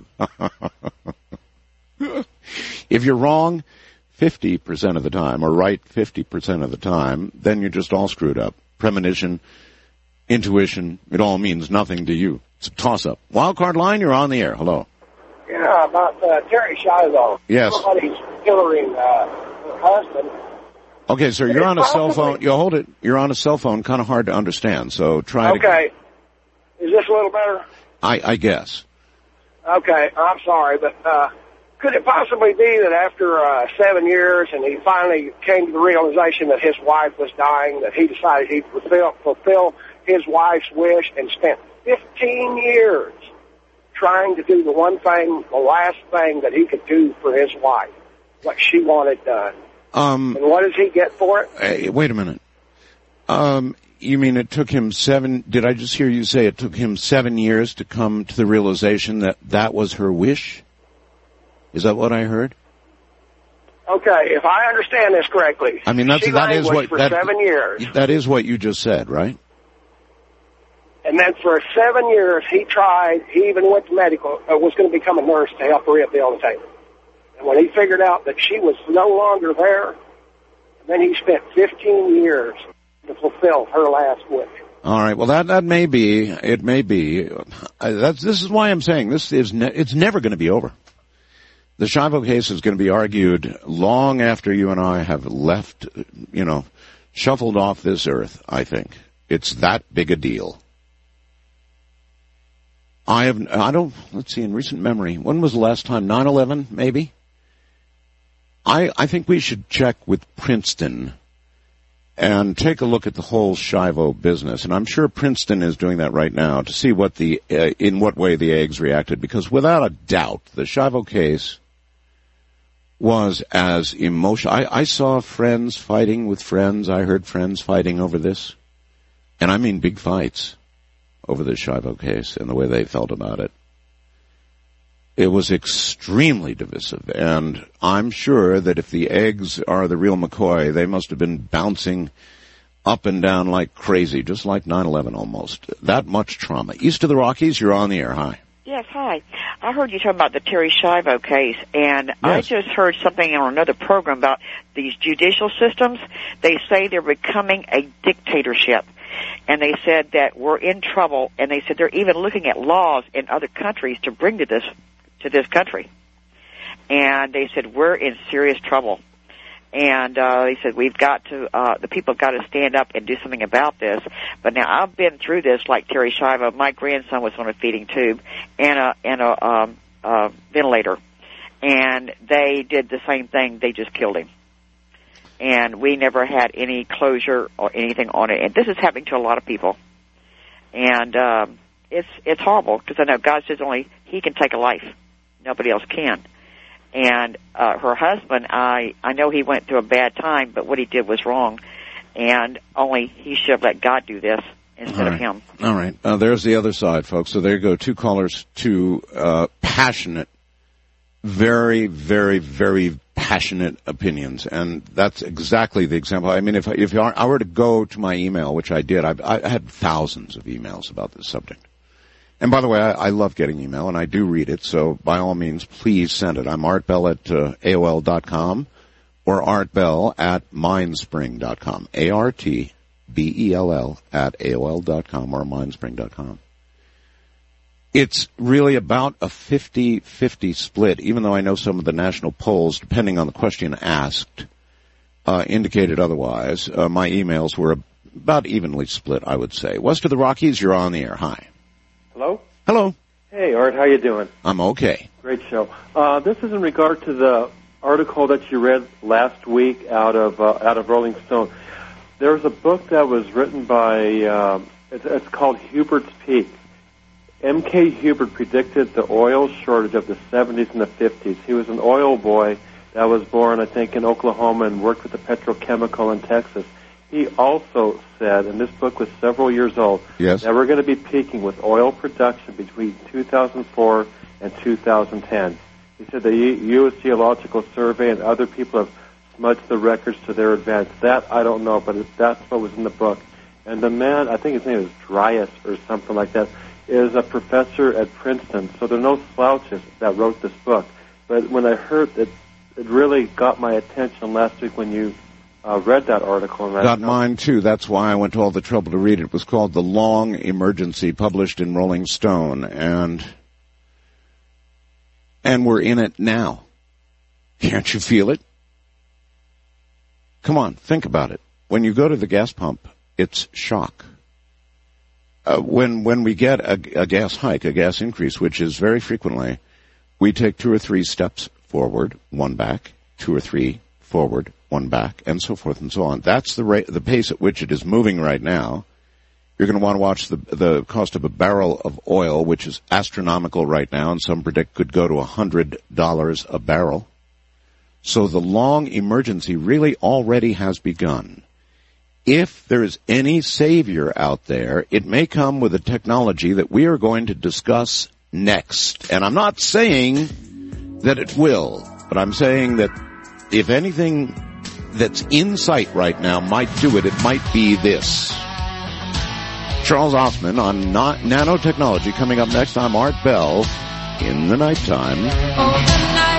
If you're wrong fifty percent of the time, or right fifty percent of the time, then you're just all screwed up. Premonition, intuition, it all means nothing to you. It's a toss-up. Wildcard line, you're on the air. Hello. Yeah, about uh, Terry Schiavo. Yes. Somebody's killering uh, her husband. Okay, sir, you're on a cell phone. You hold it. You're on a cell phone, kind of hard to understand, so try to... Okay. Is this a little better? I, I guess. Okay, I'm sorry, but uh, could it possibly be that after uh, seven years and he finally came to the realization that his wife was dying, that he decided he'd fulfill, fulfill his wife's wish and spent fifteen years trying to do the one thing, the last thing that he could do for his wife, what she wanted done? Um, and what does he get for it? Hey, wait a minute. Um, you mean it took him seven, did I just hear you say it took him seven years to come to the realization that that was her wish? Is that what I heard? Okay, if I understand this correctly, I mean, that's, she that is what, for that, seven years. That is what you just said, right? And then for seven years, he tried, he even went to medical, uh, was going to become a nurse to help her rehabilitate. And when he figured out that she was no longer there, then he spent fifteen years to fulfill her last wish. All right. Well, that that may be. It may be. Uh, that's this is why I'm saying this is. Ne- it's never going to be over. The Schiavo case is going to be argued long after you and I have left. You know, shuffled off this earth. I think it's that big a deal. I have. I don't. Let's see. In recent memory, when was the last time? nine eleven, maybe. I, I think we should check with Princeton and take a look at the whole Schiavo business. And I'm sure Princeton is doing that right now to see what the, uh, in what way the eggs reacted. Because without a doubt, the Schiavo case was as emotional. I, I saw friends fighting with friends. I heard friends fighting over this. And I mean big fights over the Schiavo case and the way they felt about it. It was extremely divisive, and I'm sure that if the eggs are the real McCoy, they must have been bouncing up and down like crazy, just like nine eleven almost. That much trauma. East of the Rockies, you're on the air. Hi. Yes, hi. I heard you talking about the Terry Schiavo case, and yes. I just heard something on another program about these judicial systems. They say they're becoming a dictatorship. And they said that we're in trouble, and they said they're even looking at laws in other countries to bring to this to this country. And they said, we're in serious trouble. And uh, they said, we've got to, uh, the people have got to stand up and do something about this. But now I've been through this like Terry Schiavo. My grandson was on a feeding tube and a, and a um, uh, ventilator. And they did the same thing. They just killed him. And we never had any closure or anything on it. And this is happening to a lot of people. And um, it's it's horrible because I know God says only He can take a life. Nobody else can. And uh, her husband, I I know he went through a bad time, but what he did was wrong, and only he should have let God do this instead All right. of him. All right. Uh, there's the other side, folks. So there you go. Two callers, two uh, passionate, very, very, very passionate opinions, and that's exactly the example. I mean, if if I were to go to my email, which I did, I, I had thousands of emails about this subject. And by the way, I, I love getting email, and I do read it, so by all means, please send it. I'm Art Bell at uh, A O L dot com or Art Bell at Mindspring dot com. A R T B E L L at A O L dot com or Mindspring dot com. It's really about a fifty-fifty split, even though I know some of the national polls, depending on the question asked, uh, indicated otherwise. Uh, my emails were about evenly split, I would say. West of the Rockies, you're on the air. Hi. Hello? Hello. Hey, Art, how you doing? I'm okay. Great show. Uh, this is in regard to the article that you read last week out of uh, out of Rolling Stone. There's a book that was written by, um, it's, it's called Hubert's Peak. M K Hubert predicted the oil shortage of the seventies and the fifties. He was an oil boy that was born, I think, in Oklahoma and worked with the petrochemical in Texas. He also said, and this book was several years old, yes, that we're going to be peaking with oil production between two thousand four and two thousand ten. He said the U S Geological Survey and other people have smudged the records to their advantage. That I don't know, but that's what was in the book. And the man, I think his name is Dryas or something like that, is a professor at Princeton. So there are no slouches that wrote this book. But when I heard it, it really got my attention last week when you uh, read that article. And Got mine, too. That's why I went to all the trouble to read it. It was called The Long Emergency, published in Rolling Stone. And, and we're in it now. Can't you feel it? Come on, think about it. When you go to the gas pump, it's shock. Uh, when when we get a, a gas hike, a gas increase, which is very frequently, we take two or three steps forward, one back, two or three forward, one back, and so forth and so on. That's the rate, the pace at which it is moving right now. You're going to want to watch the the cost of a barrel of oil, which is astronomical right now, and some predict could go to one hundred dollars a barrel. So the long emergency really already has begun. If there is any savior out there, it may come with a technology that we are going to discuss next. And I'm not saying that it will, but I'm saying that if anything that's in sight right now might do it, it might be this. Charles Osman on na- nanotechnology coming up next. I'm Art Bell in the nighttime. Oh, the night.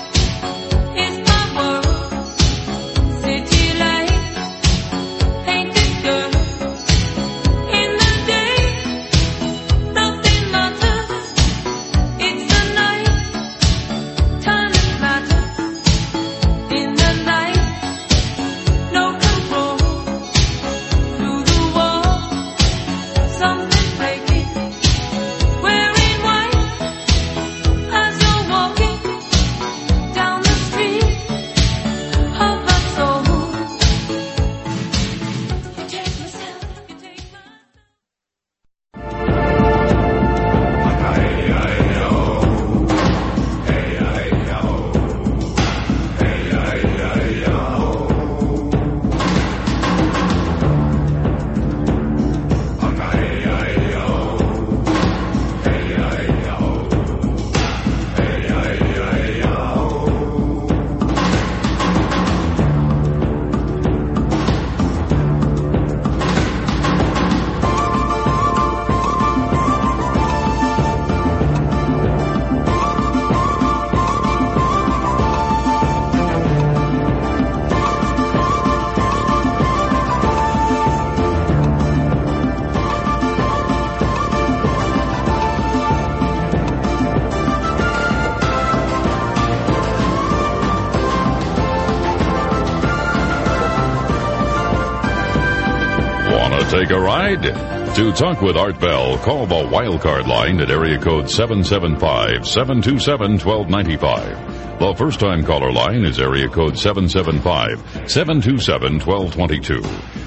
Take a ride? To talk with Art Bell, call the Wildcard line at area code seven seven five, seven two seven, one two nine five. The first-time caller line is area code seven seven five, seven two seven, one two two two.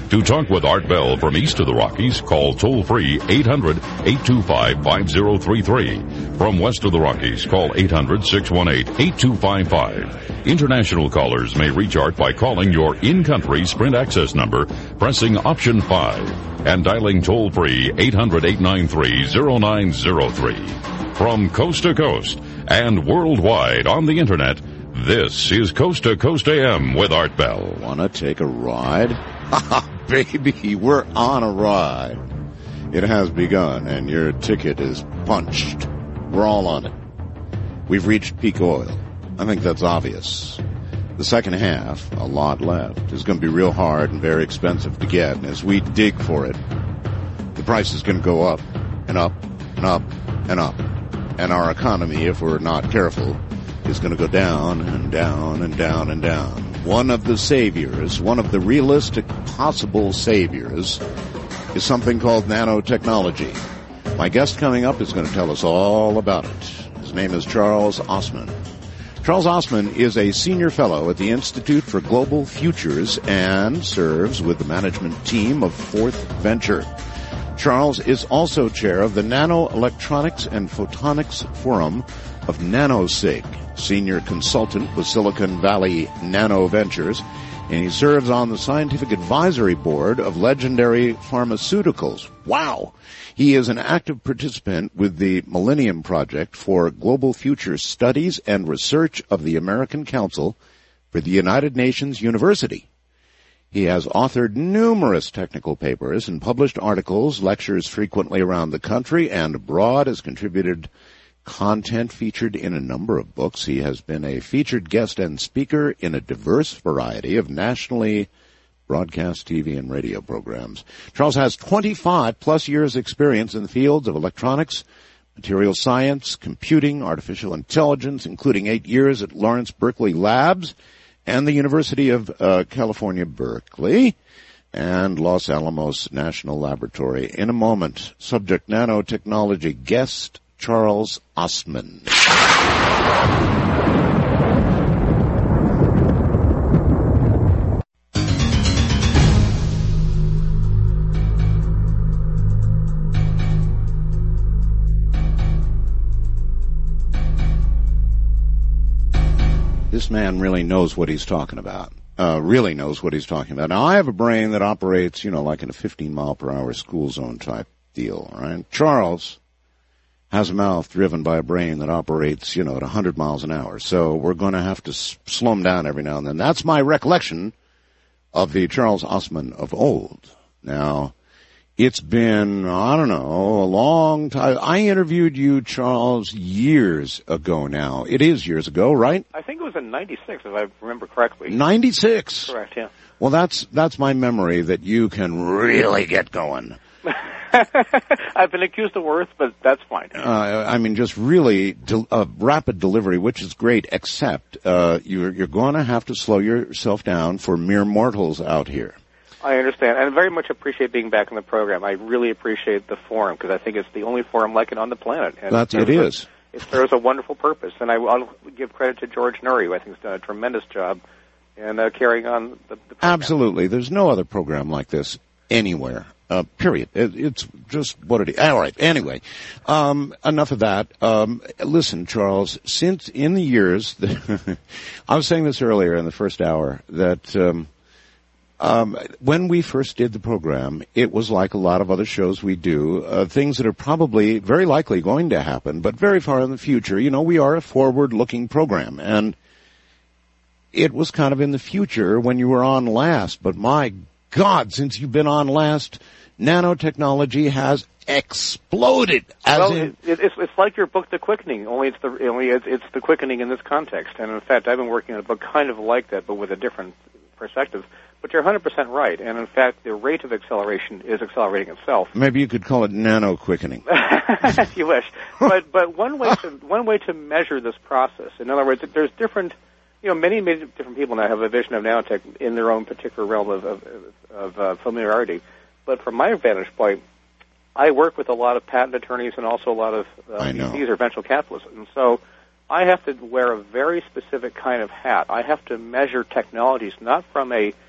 To talk with Art Bell from east of the Rockies, call toll-free eight hundred, eight two five, five zero three three. From west of the Rockies, call eight hundred, six one eight, eight two five five. International callers may reach Art by calling your in-country Sprint access number, pressing option five, and dialing toll-free eight hundred, eight nine three, zero nine zero three. From coast to coast and worldwide on the Internet, this is Coast to Coast A M with Art Bell. Wanna take a ride? Ha baby, we're on a ride. It has begun, and your ticket is punched. We're all on it. We've reached peak oil. I think that's obvious. The second half, a lot left, is going to be real hard and very expensive to get. And as we dig for it, the price is going to go up and up and up and up. And our economy, if we're not careful, is going to go down and down and down and down. One of the saviors, one of the realistic possible saviors, is something called nanotechnology. My guest coming up is going to tell us all about it. His name is Charles Osman. Charles Osman is a senior fellow at the Institute for Global Futures and serves with the management team of Fourth Venture. Charles is also chair of the Nanoelectronics and Photonics Forum of NanoSig, senior consultant with Silicon Valley Nano Ventures, and he serves on the scientific advisory board of Legendary Pharmaceuticals. Wow! He is an active participant with the Millennium Project for Global Future Studies and Research of the American Council for the United Nations University. He has authored numerous technical papers and published articles, lectures frequently around the country and abroad, has contributed content featured in a number of books. He has been a featured guest and speaker in a diverse variety of nationally broadcast T V and radio programs. Charles has twenty-five plus years experience in the fields of electronics, material science, computing, artificial intelligence, including eight years at Lawrence Berkeley Labs and the University of uh, California, Berkeley, and Los Alamos National Laboratory. In a moment, subject nanotechnology, guest Charles Osman. This man really knows what he's talking about. Uh, really knows what he's talking about. Now, I have a brain that operates, you know, like in a fifteen mile per hour school zone type deal, all right? Charles has a mouth driven by a brain that operates, you know, at one hundred miles an hour. So we're going to have to s- slow him down every now and then. That's my recollection of the Charles Osman of old. Now, it's been, I don't know, a long time. I interviewed you, Charles, years ago now. It is years ago, right? I think it was in ninety-six, if I remember correctly. ninety-six? Correct, yeah. Well, that's that's my memory that you can really get going. I've been accused of worse, but that's fine. Uh, I mean, just really de- uh, rapid delivery, which is great, except uh, you're, you're going to have to slow yourself down for mere mortals out here. I understand, and I very much appreciate being back in the program. I really appreciate the forum, because I think it's the only forum like it on the planet. And That's, it a, is. It serves a wonderful purpose, and I, I'll give credit to George Nuri, who I think has done a tremendous job in uh, carrying on the, the program. Absolutely. There's no other program like this anywhere. Uh, period. It, it's just what it is. All right. Anyway, um, enough of that. Um, listen, Charles, since in the years, that I was saying this earlier in the first hour, that um, um, when we first did the program, it was like a lot of other shows we do, uh, things that are probably very likely going to happen, but very far in the future. You know, we are a forward-looking program, and it was kind of in the future when you were on last, but my God, since you've been on last, nanotechnology has exploded. As well, in, it, it's it's like your book, The Quickening. Only it's the only it's, it's the quickening in this context. And in fact, I've been working on a book kind of like that, but with a different perspective. But you're one hundred percent right. And in fact, the rate of acceleration is accelerating itself. Maybe you could call it nano quickening. If you wish. But but one way to one way to measure this process. In other words, there's different. You know, many, many different people now have a vision of nanotech in their own particular realm of, of, of uh, familiarity. But from my vantage point, I work with a lot of patent attorneys and also a lot of uh, V Cs or venture capitalists. And so I have to wear a very specific kind of hat. I have to measure technologies not from a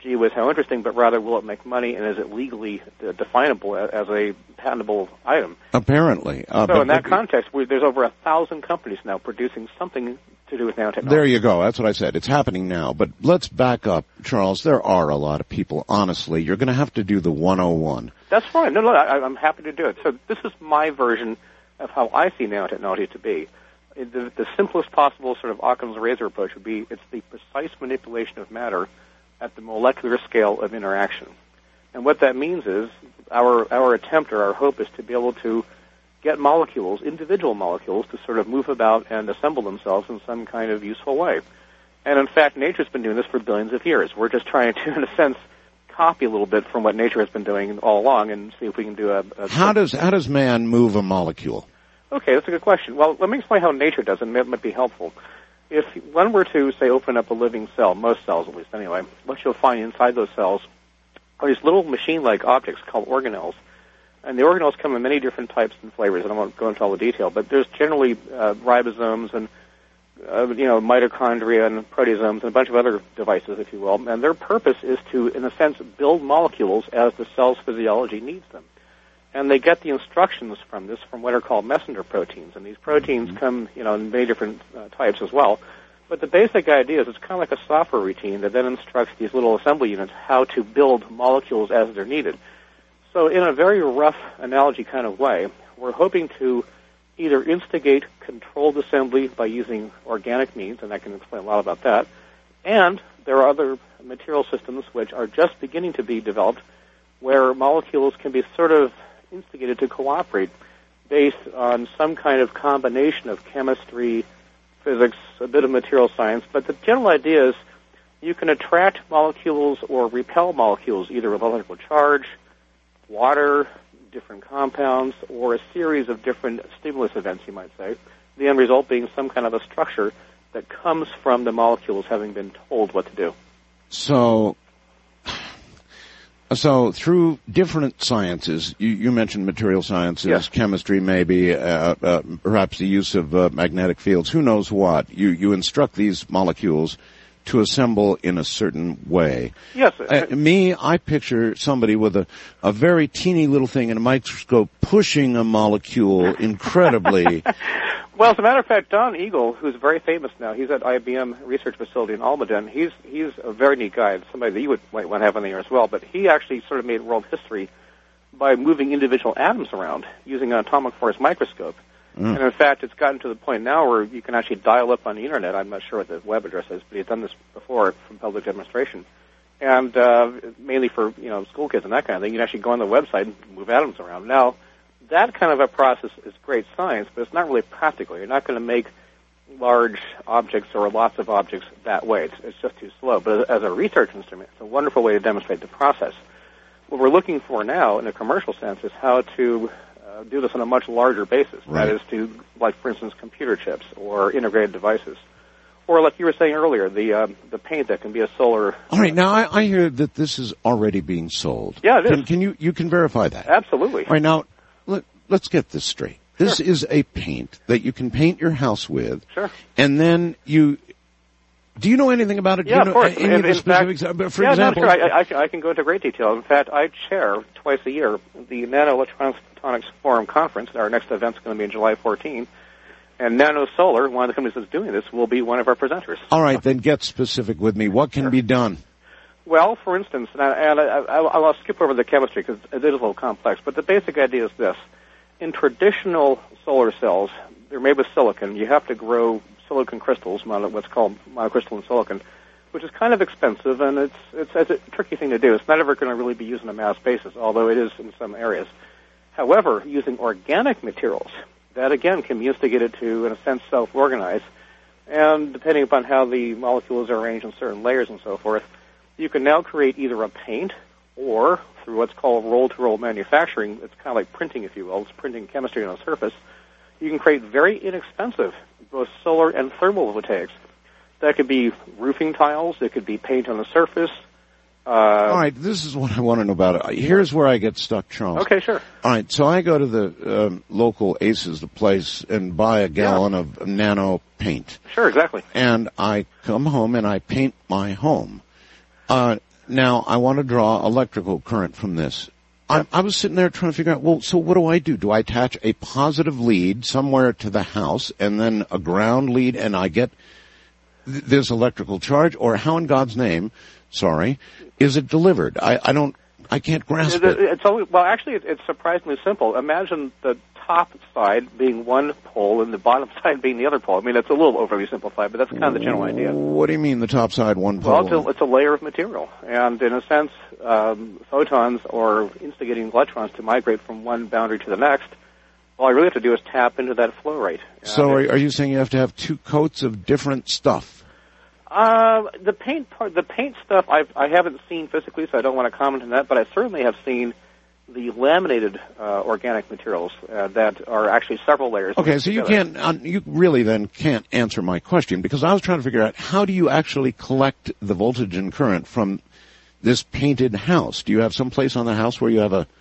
gee whiz, how interesting, but rather will it make money and is it legally uh, definable as a patentable item? Apparently. Uh, so in that context, we, there's over a thousand companies now producing something to do with nanotechnology. There you go. That's what I said. It's happening now. But let's back up, Charles. There are a lot of people, honestly. You're going to have to do the one oh one. That's fine. No, no, I, I'm happy to do it. So this is my version of how I see nanotechnology to be. The, the simplest possible sort of Occam's razor approach would be it's the precise manipulation of matter at the molecular scale of interaction. And what that means is our our attempt or our hope is to be able to get molecules, individual molecules, to sort of move about and assemble themselves in some kind of useful way. And in fact, nature's been doing this for billions of years. We're just trying to, in a sense, copy a little bit from what nature has been doing all along and see if we can do a... a how does how does man move a molecule? Okay, that's a good question. Well, let me explain how nature does it, and it might be helpful. If one were to, say, open up a living cell, most cells at least anyway, what you'll find inside those cells are these little machine-like objects called organelles. And the organelles come in many different types and flavors, and I won't go into all the detail, but there's generally uh, ribosomes and, uh, you know, mitochondria and proteasomes and a bunch of other devices, if you will, and their purpose is to, in a sense, build molecules as the cell's physiology needs them. And they get the instructions from this from what are called messenger proteins, and these proteins mm-hmm. come, you know, in many different uh, types as well. But the basic idea is it's kind of like a software routine that then instructs these little assembly units how to build molecules as they're needed. So in a very rough analogy kind of way, we're hoping to either instigate controlled assembly by using organic means, and I can explain a lot about that, and there are other material systems which are just beginning to be developed where molecules can be sort of instigated to cooperate based on some kind of combination of chemistry, physics, a bit of material science, but the general idea is you can attract molecules or repel molecules either with electrical charge, water, different compounds, or a series of different stimulus events, you might say, the end result being some kind of a structure that comes from the molecules having been told what to do. So, so through different sciences, you, you mentioned material sciences, yes. chemistry maybe, uh, uh, perhaps the use of uh, magnetic fields, who knows what, you, you instruct these molecules to assemble in a certain way. Yes. Uh, me, I picture somebody with a, a very teeny little thing in a microscope pushing a molecule incredibly. Well, as a matter of fact, Don Eagle, who's very famous now, he's at I B M research facility in Almaden. He's he's a very neat guy, somebody that you would might want to have on the air as well. But he actually sort of made world history by moving individual atoms around using an atomic force microscope. Mm. And in fact, it's gotten to the point now where you can actually dial up on the internet. I'm not sure what the web address is, but he's done this before from public demonstration. And uh, mainly for, you know, school kids and that kind of thing. You can actually go on the website and move atoms around. Now, that kind of a process is great science, but it's not really practical. You're not going to make large objects or lots of objects that way. It's, it's just too slow. But as a research instrument, it's a wonderful way to demonstrate the process. What we're looking for now, in a commercial sense, is how to uh, do this on a much larger basis. Right. That is to, like, for instance, computer chips or integrated devices. Or, like you were saying earlier, the uh, the paint that can be a solar... All right, now I, I hear that this is already being sold. Yeah, it is. Can, can you, you can verify that? Absolutely. All right, now, let, let's get this straight. This Sure. is a paint that you can paint your house with. Sure. And then you... Do you know anything about it? Do Yeah, you know of course. Any in, of the in specifics? fact, For yeah, example... no, sure. I, I, I can go into great detail. In fact, I chair twice a year the Nano-Electronics Photonics Forum Conference. Our next event's going to be on July fourteenth. And Nano Solar, one of the companies that's doing this, will be one of our presenters. All right, then get specific with me. What can Sure. be done? Well, for instance, and, I, and I, I, I'll skip over the chemistry because it is a little complex, but the basic idea is this. In traditional solar cells, they're made with silicon. You have to grow silicon crystals, mono, what's called monocrystalline silicon, which is kind of expensive, and it's, it's, it's a tricky thing to do. It's not ever going to really be used on a mass basis, although it is in some areas. However, using organic materials, that again can be instigated to, in a sense, self-organize, and depending upon how the molecules are arranged in certain layers and so forth, you can now create either a paint or, through what's called roll-to-roll manufacturing, it's kind of like printing, if you will, it's printing chemistry on a surface, you can create very inexpensive both solar and thermal voltaics. That could be roofing tiles, it could be paint on the surface. Uh, All right, this is what I want to know about it. Here's where I get stuck, Charles. Okay, sure. All right, so I go to the um, local Aces, the place, and buy a gallon Yeah. of nano paint. Sure, exactly. And I come home and I paint my home. Uh, Now, I want to draw electrical current from this. I, I was sitting there trying to figure out, well, so what do I do? Do I attach a positive lead somewhere to the house and then a ground lead and I get th- this electrical charge? Or how in God's name, sorry, is it delivered? I, I don't, I can't grasp it. it. It's always, well, actually, it's, it's surprisingly simple. Imagine the top side being one pole and the bottom side being the other pole. I mean, it's a little overly simplified, but that's kind of the general idea. What do you mean the top side, one pole? Well, it's a, it's a layer of material. And in a sense, um, photons or instigating electrons to migrate from one boundary to the next, all you really have to do is tap into that flow rate. So are, are you saying you have to have two coats of different stuff? Uh, the paint part, the paint stuff, I've, I haven't seen physically, so I don't want to comment on that, but I certainly have seen the laminated uh, organic materials uh, that are actually several layers. Okay, so you can't, uh, you really then can't answer my question, because I was trying to figure out how do you actually collect the voltage and current from this painted house? Do you have some place on the house where you have a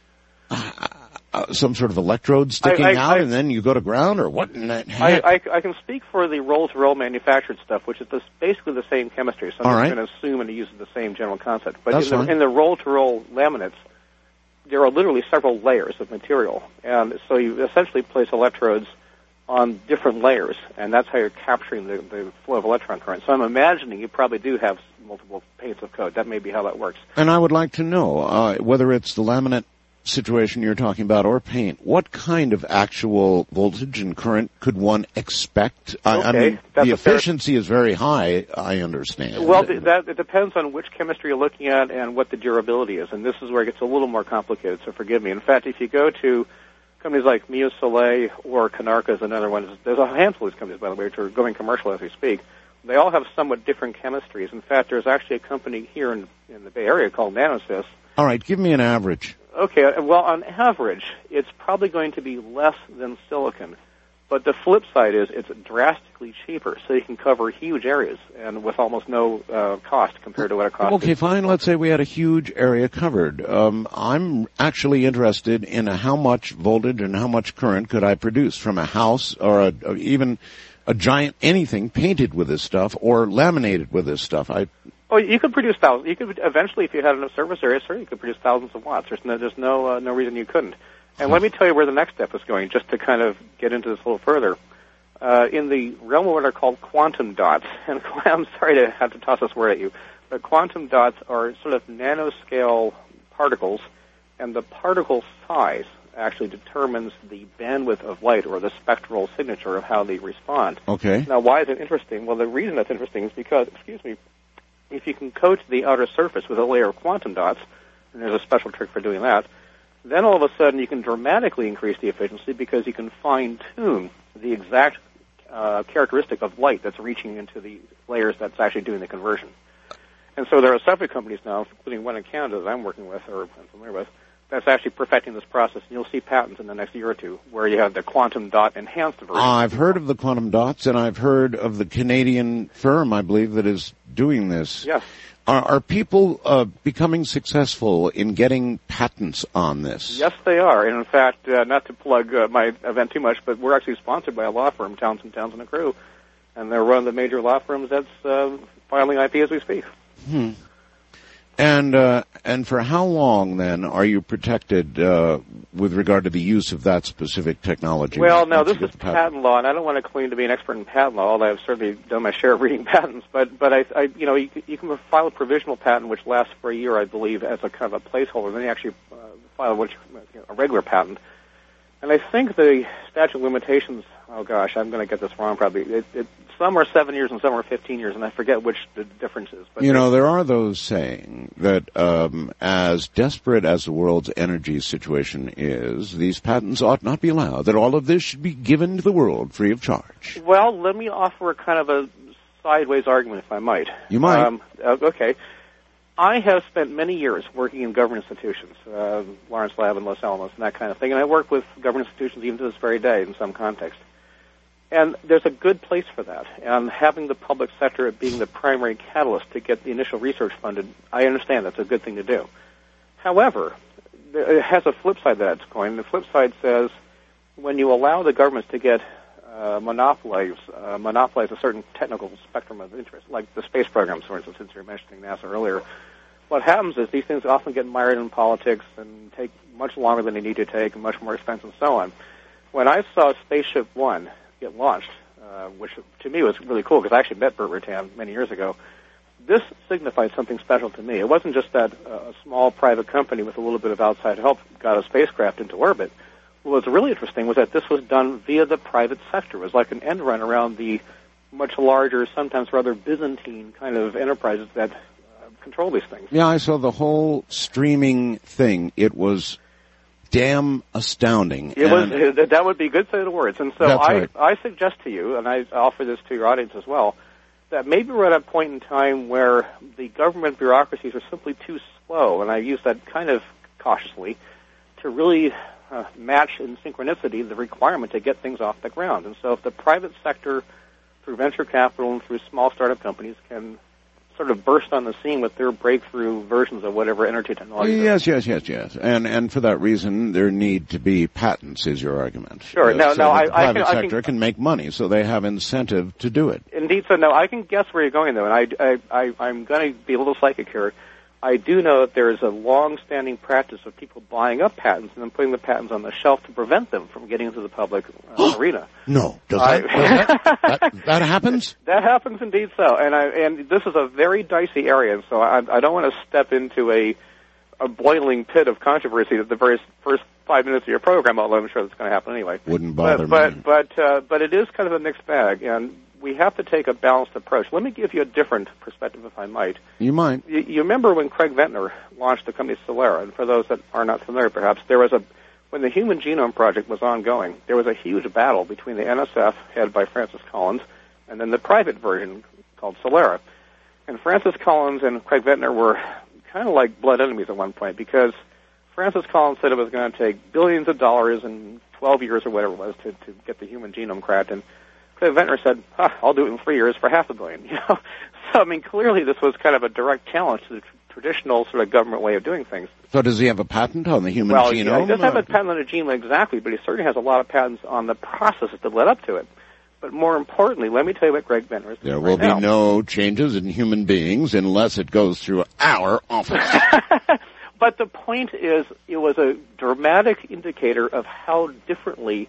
uh, uh, some sort of electrode sticking I, I, out, I, and then you go to ground, or what in that I, heck? I, I can speak for the roll-to-roll manufactured stuff, which is this, basically the same chemistry, so I'm All just right. going to assume and use the same general concept. But That's in the, fine. in the roll-to-roll laminates, there are literally several layers of material, and so you essentially place electrodes on different layers, and that's how you're capturing the, the flow of electron current. So I'm imagining you probably do have multiple paints of code. That may be how that works. And I would like to know, uh, whether it's the laminate situation you're talking about or paint, what kind of actual voltage and current could one expect? I, I Okay, mean, that's the a fair- efficiency is very high, I understand. Well, th- that it depends on which chemistry you're looking at and what the durability is, and this is where it gets a little more complicated, so forgive me. In fact, if you go to companies like Mio Soleil or Canarca is another one, there's a handful of these companies, by the way, which are going commercial as we speak. They all have somewhat different chemistries. In fact, there's actually a company here in, in the Bay Area called Nanosys. All right, give me an average. Okay, well, on average, it's probably going to be less than silicon. But the flip side is it's drastically cheaper, so you can cover huge areas and with almost no uh, cost compared to what it costs. Okay, fine. Let's say we had a huge area covered. Um, I'm actually interested in a how much voltage and how much current could I produce from a house or a, or even a giant anything painted with this stuff or laminated with this stuff. I Oh, you could produce thousands. You could eventually, if you had enough surface area, sir, you could produce thousands of watts. There's no, there's no, uh, no reason you couldn't. And let me tell you where the next step is going, just to kind of get into this a little further. Uh, in the realm of what are called quantum dots, and I'm sorry to have to toss this word at you, but quantum dots are sort of nanoscale particles, and the particle size actually determines the bandwidth of light or the spectral signature of how they respond. Okay. Now, why is it interesting? Well, the reason that's interesting is because, excuse me, if you can coat the outer surface with a layer of quantum dots, and there's a special trick for doing that, then all of a sudden you can dramatically increase the efficiency because you can fine-tune the exact uh, characteristic of light that's reaching into the layers that's actually doing the conversion. And so there are several companies now, including one in Canada that I'm working with or I'm familiar with, that's actually perfecting this process. And you'll see patents in the next year or two where you have the quantum dot enhanced version. I've heard of the quantum dots, and I've heard of the Canadian firm, I believe, that is doing this. Yes. Are, are people uh, becoming successful in getting patents on this? Yes, they are. And in fact, uh, not to plug uh, my event too much, but we're actually sponsored by a law firm, Townsend, Townsend and Crew, and they're one of the major law firms that's uh, filing I P as we speak. Hmm. And uh, and for how long then are you protected uh, with regard to the use of that specific technology? Well, now Once this you get is the patent? patent law, and I don't want to claim to be an expert in patent law, although I've certainly done my share of reading patents. But but I, I you know you, you can file a provisional patent which lasts for a year, I believe, as a kind of a placeholder. Then you actually uh, file which, you know, a regular patent. And I think the statute of limitations, oh gosh, I'm going to get this wrong probably. It, it, some are seven years and some are fifteen years, and I forget which the difference is. But You know, there are those saying that um, as desperate as the world's energy situation is, these patents ought not be allowed, that all of this should be given to the world free of charge. Well, let me offer a kind of a sideways argument, if I might. You might. Um, uh, okay. I have spent many years working in government institutions, uh, Lawrence Lab and Los Alamos and that kind of thing, and I work with government institutions even to this very day in some context. And there's a good place for that. And having the public sector being the primary catalyst to get the initial research funded, I understand that's a good thing to do. However, it has a flip side to that coin. The flip side says when you allow the governments to get uh, monopolize, uh, monopolize a certain technical spectrum of interest, like the space programs, for instance, since you were mentioning NASA earlier, what happens is these things often get mired in politics and take much longer than they need to take and much more expensive and so on. When I saw Spaceship One get launched, uh, which to me was really cool because I actually met Burt Rutan many years ago, this signified something special to me. It wasn't just that uh, a small private company with a little bit of outside help got a spacecraft into orbit. What was really interesting was that this was done via the private sector. It was like an end run around the much larger, sometimes rather Byzantine kind of enterprises that uh, control these things. Yeah, I saw the whole streaming thing. It was damn astounding. It was, that would be a good set of words. And so That's I, right. I suggest to you, and I offer this to your audience as well, that maybe we're at a point in time where the government bureaucracies are simply too slow, and I use that kind of cautiously, to really uh, match in synchronicity the requirement to get things off the ground. And so if the private sector, through venture capital and through small startup companies, can sort of burst on the scene with their breakthrough versions of whatever energy technology. Yes, yes, yes, yes. And and for that reason, there need to be patents, is your argument. Sure. Uh, No, so no, that I- the I private can- I sector can- can make money, so they have incentive to do it. Indeed, so no, I can guess where you're going though, and I, I, I, I'm going to be a little psychic here. I do know that there is a long-standing practice of people buying up patents and then putting the patents on the shelf to prevent them from getting into the public uh, arena. No, does I- that, does that, that that happens? That happens indeed so, and I, and this is a very dicey area, and so I, I don't want to step into a, a boiling pit of controversy at the very first five minutes of your program, although I'm sure that's going to happen anyway. Wouldn't bother but, me. But but uh, but it is kind of a mixed bag, and we have to take a balanced approach. Let me give you a different perspective, if I might. You might. You, you remember when Craig Ventnor launched the company Celera, and for those that are not familiar, perhaps there was a when the Human Genome Project was ongoing, there was a huge battle between the N S F, headed by Francis Collins, and then the private version called Celera. And Francis Collins and Craig Ventnor were kind of like blood enemies at one point because Francis Collins said it was going to take billions of dollars in twelve years or whatever it was to, to get the human genome cracked, and Craig Ventnor said, huh, I'll do it in three years for half a billion. You know, so I mean, clearly this was kind of a direct challenge to the tr- traditional sort of government way of doing things. So does he have a patent on the human well, genome? Well, he doesn't have Uh, a patent on the genome exactly, but he certainly has a lot of patents on the processes that led up to it. But more importantly, let me tell you what Greg Ventnor is doing There will right now. be no changes in human beings unless it goes through our office. But the point is, it was a dramatic indicator of how differently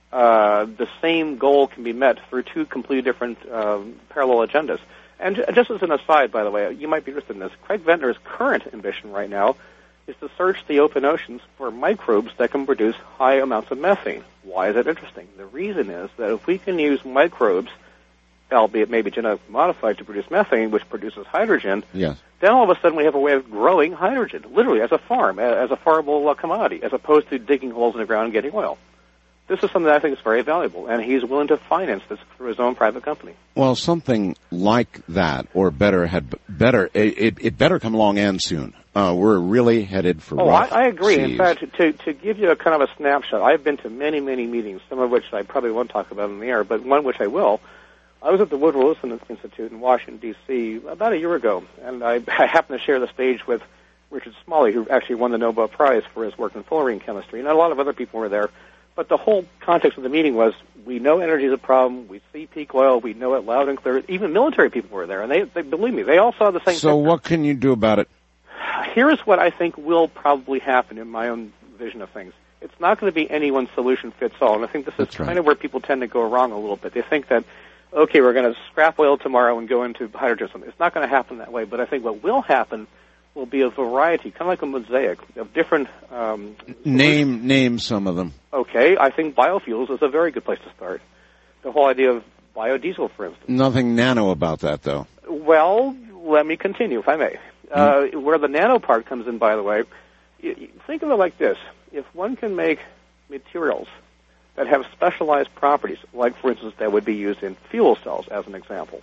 uh, the same goal can be met through two completely different um, parallel agendas. And j- just as an aside, by the way, you might be interested in this. Craig Ventnor's current ambition right now is to search the open oceans for microbes that can produce high amounts of methane. Why is that interesting? The reason is that if we can use microbes, albeit maybe genetically modified, to produce methane, which produces hydrogen, Yes. then all of a sudden we have a way of growing hydrogen, literally as a farm, a- as a farmable uh, commodity, as opposed to digging holes in the ground and getting oil. This is something that I think is very valuable, and he's willing to finance this through his own private company. Well, something like that, or better, had better. It, it, it better come along and soon. Uh, we're really headed for. Oh, I, rough I agree. In seas. fact, to to give you a kind of a snapshot, I've been to many, many meetings, some of which I probably won't talk about in the air, but one which I will. I was at the Woodrow Wilson Institute in Washington, D C about a year ago, and I, I happened to share the stage with Richard Smalley, who actually won the Nobel Prize for his work in fullerene chemistry, and a lot of other people were there. But the whole context of the meeting was, we know energy is a problem, we see peak oil, we know it loud and clear. Even military people were there, and they, they believe me, they all saw the same So thing. what can you do about it? Here's what I think will probably happen in my own vision of things. It's not going to be any one solution fits all, and I think this is right. kind of where people tend to go wrong a little bit. They think that, okay, we're going to scrap oil tomorrow and go into hydrogen. It's not going to happen that way, but I think what will happen will be a variety, kind of like a mosaic of different... Um, Name name some of them. okay, I think biofuels is a very good place to start. The whole idea of biodiesel, for instance. Nothing nano about that, though. Well, let me continue, if I may. Uh, where the nano part comes in, by the way, y- y- think of it like this. If one can make materials that have specialized properties, like, for instance, that would be used in fuel cells, as an example,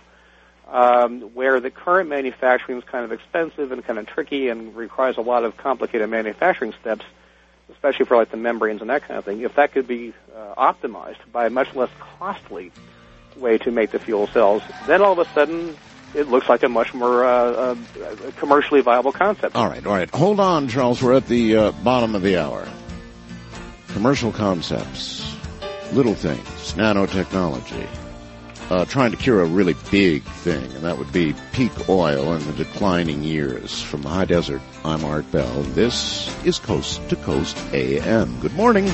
um, where the current manufacturing is kind of expensive and kind of tricky and requires a lot of complicated manufacturing steps, especially for, like, the membranes and that kind of thing, if that could be uh, optimized by a much less costly way to make the fuel cells, then all of a sudden it looks like a much more uh, uh, commercially viable concept. All right, all right. Hold on, Charles. We're at the uh, bottom of the hour. Commercial concepts, little things, nanotechnology. uh, trying to cure a really big thing, and that would be peak oil in the declining years. From the high desert, I'm Art Bell. This is Coast to Coast A M. Good morning.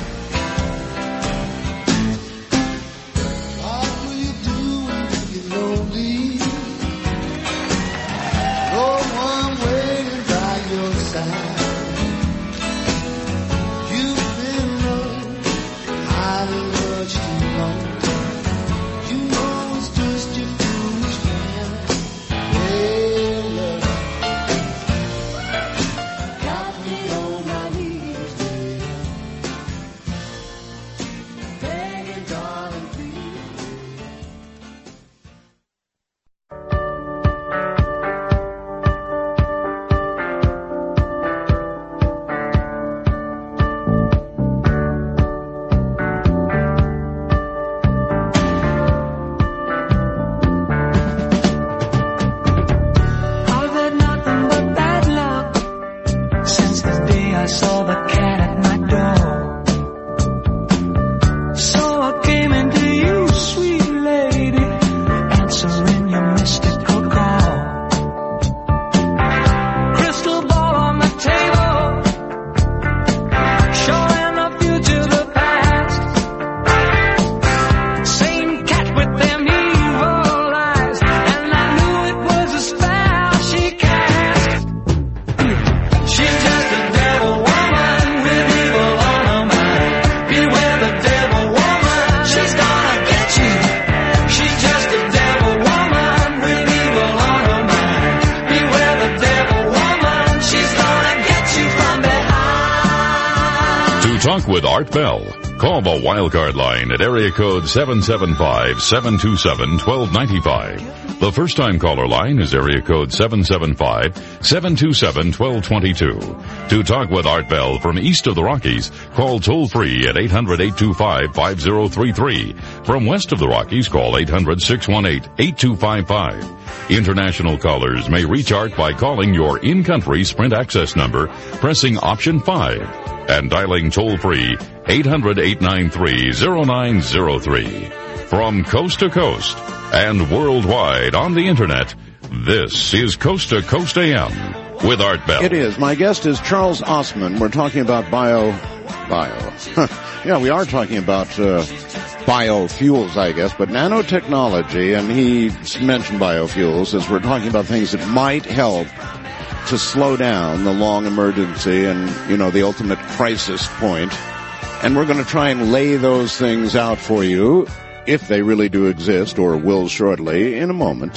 With Art Bell. Call the Wildcard line at area code seven seven five, seven two seven, one two nine five. The first time caller line is area code seven seven five, seven two seven, one two two two. To talk with Art Bell from east of the Rockies, call toll free at eight hundred, eight two five, five zero three three. From west of the Rockies, call eight hundred, six one eight, eight two five five. International callers may reach Art by calling your in-country Sprint access number, pressing option five, and dialing toll-free eight hundred, eight nine three, zero nine zero three. From coast to coast and worldwide on the Internet, this is Coast to Coast A M with Art Bell. It is. My guest is Charles Osman. We're talking about bio... Bio. Yeah, we are talking about uh, biofuels, I guess, but nanotechnology, and he mentioned biofuels as we're talking about things that might help to slow down the long emergency and, you know, the ultimate crisis point. And we're going to try and lay those things out for you, if they really do exist, or will shortly, in a moment.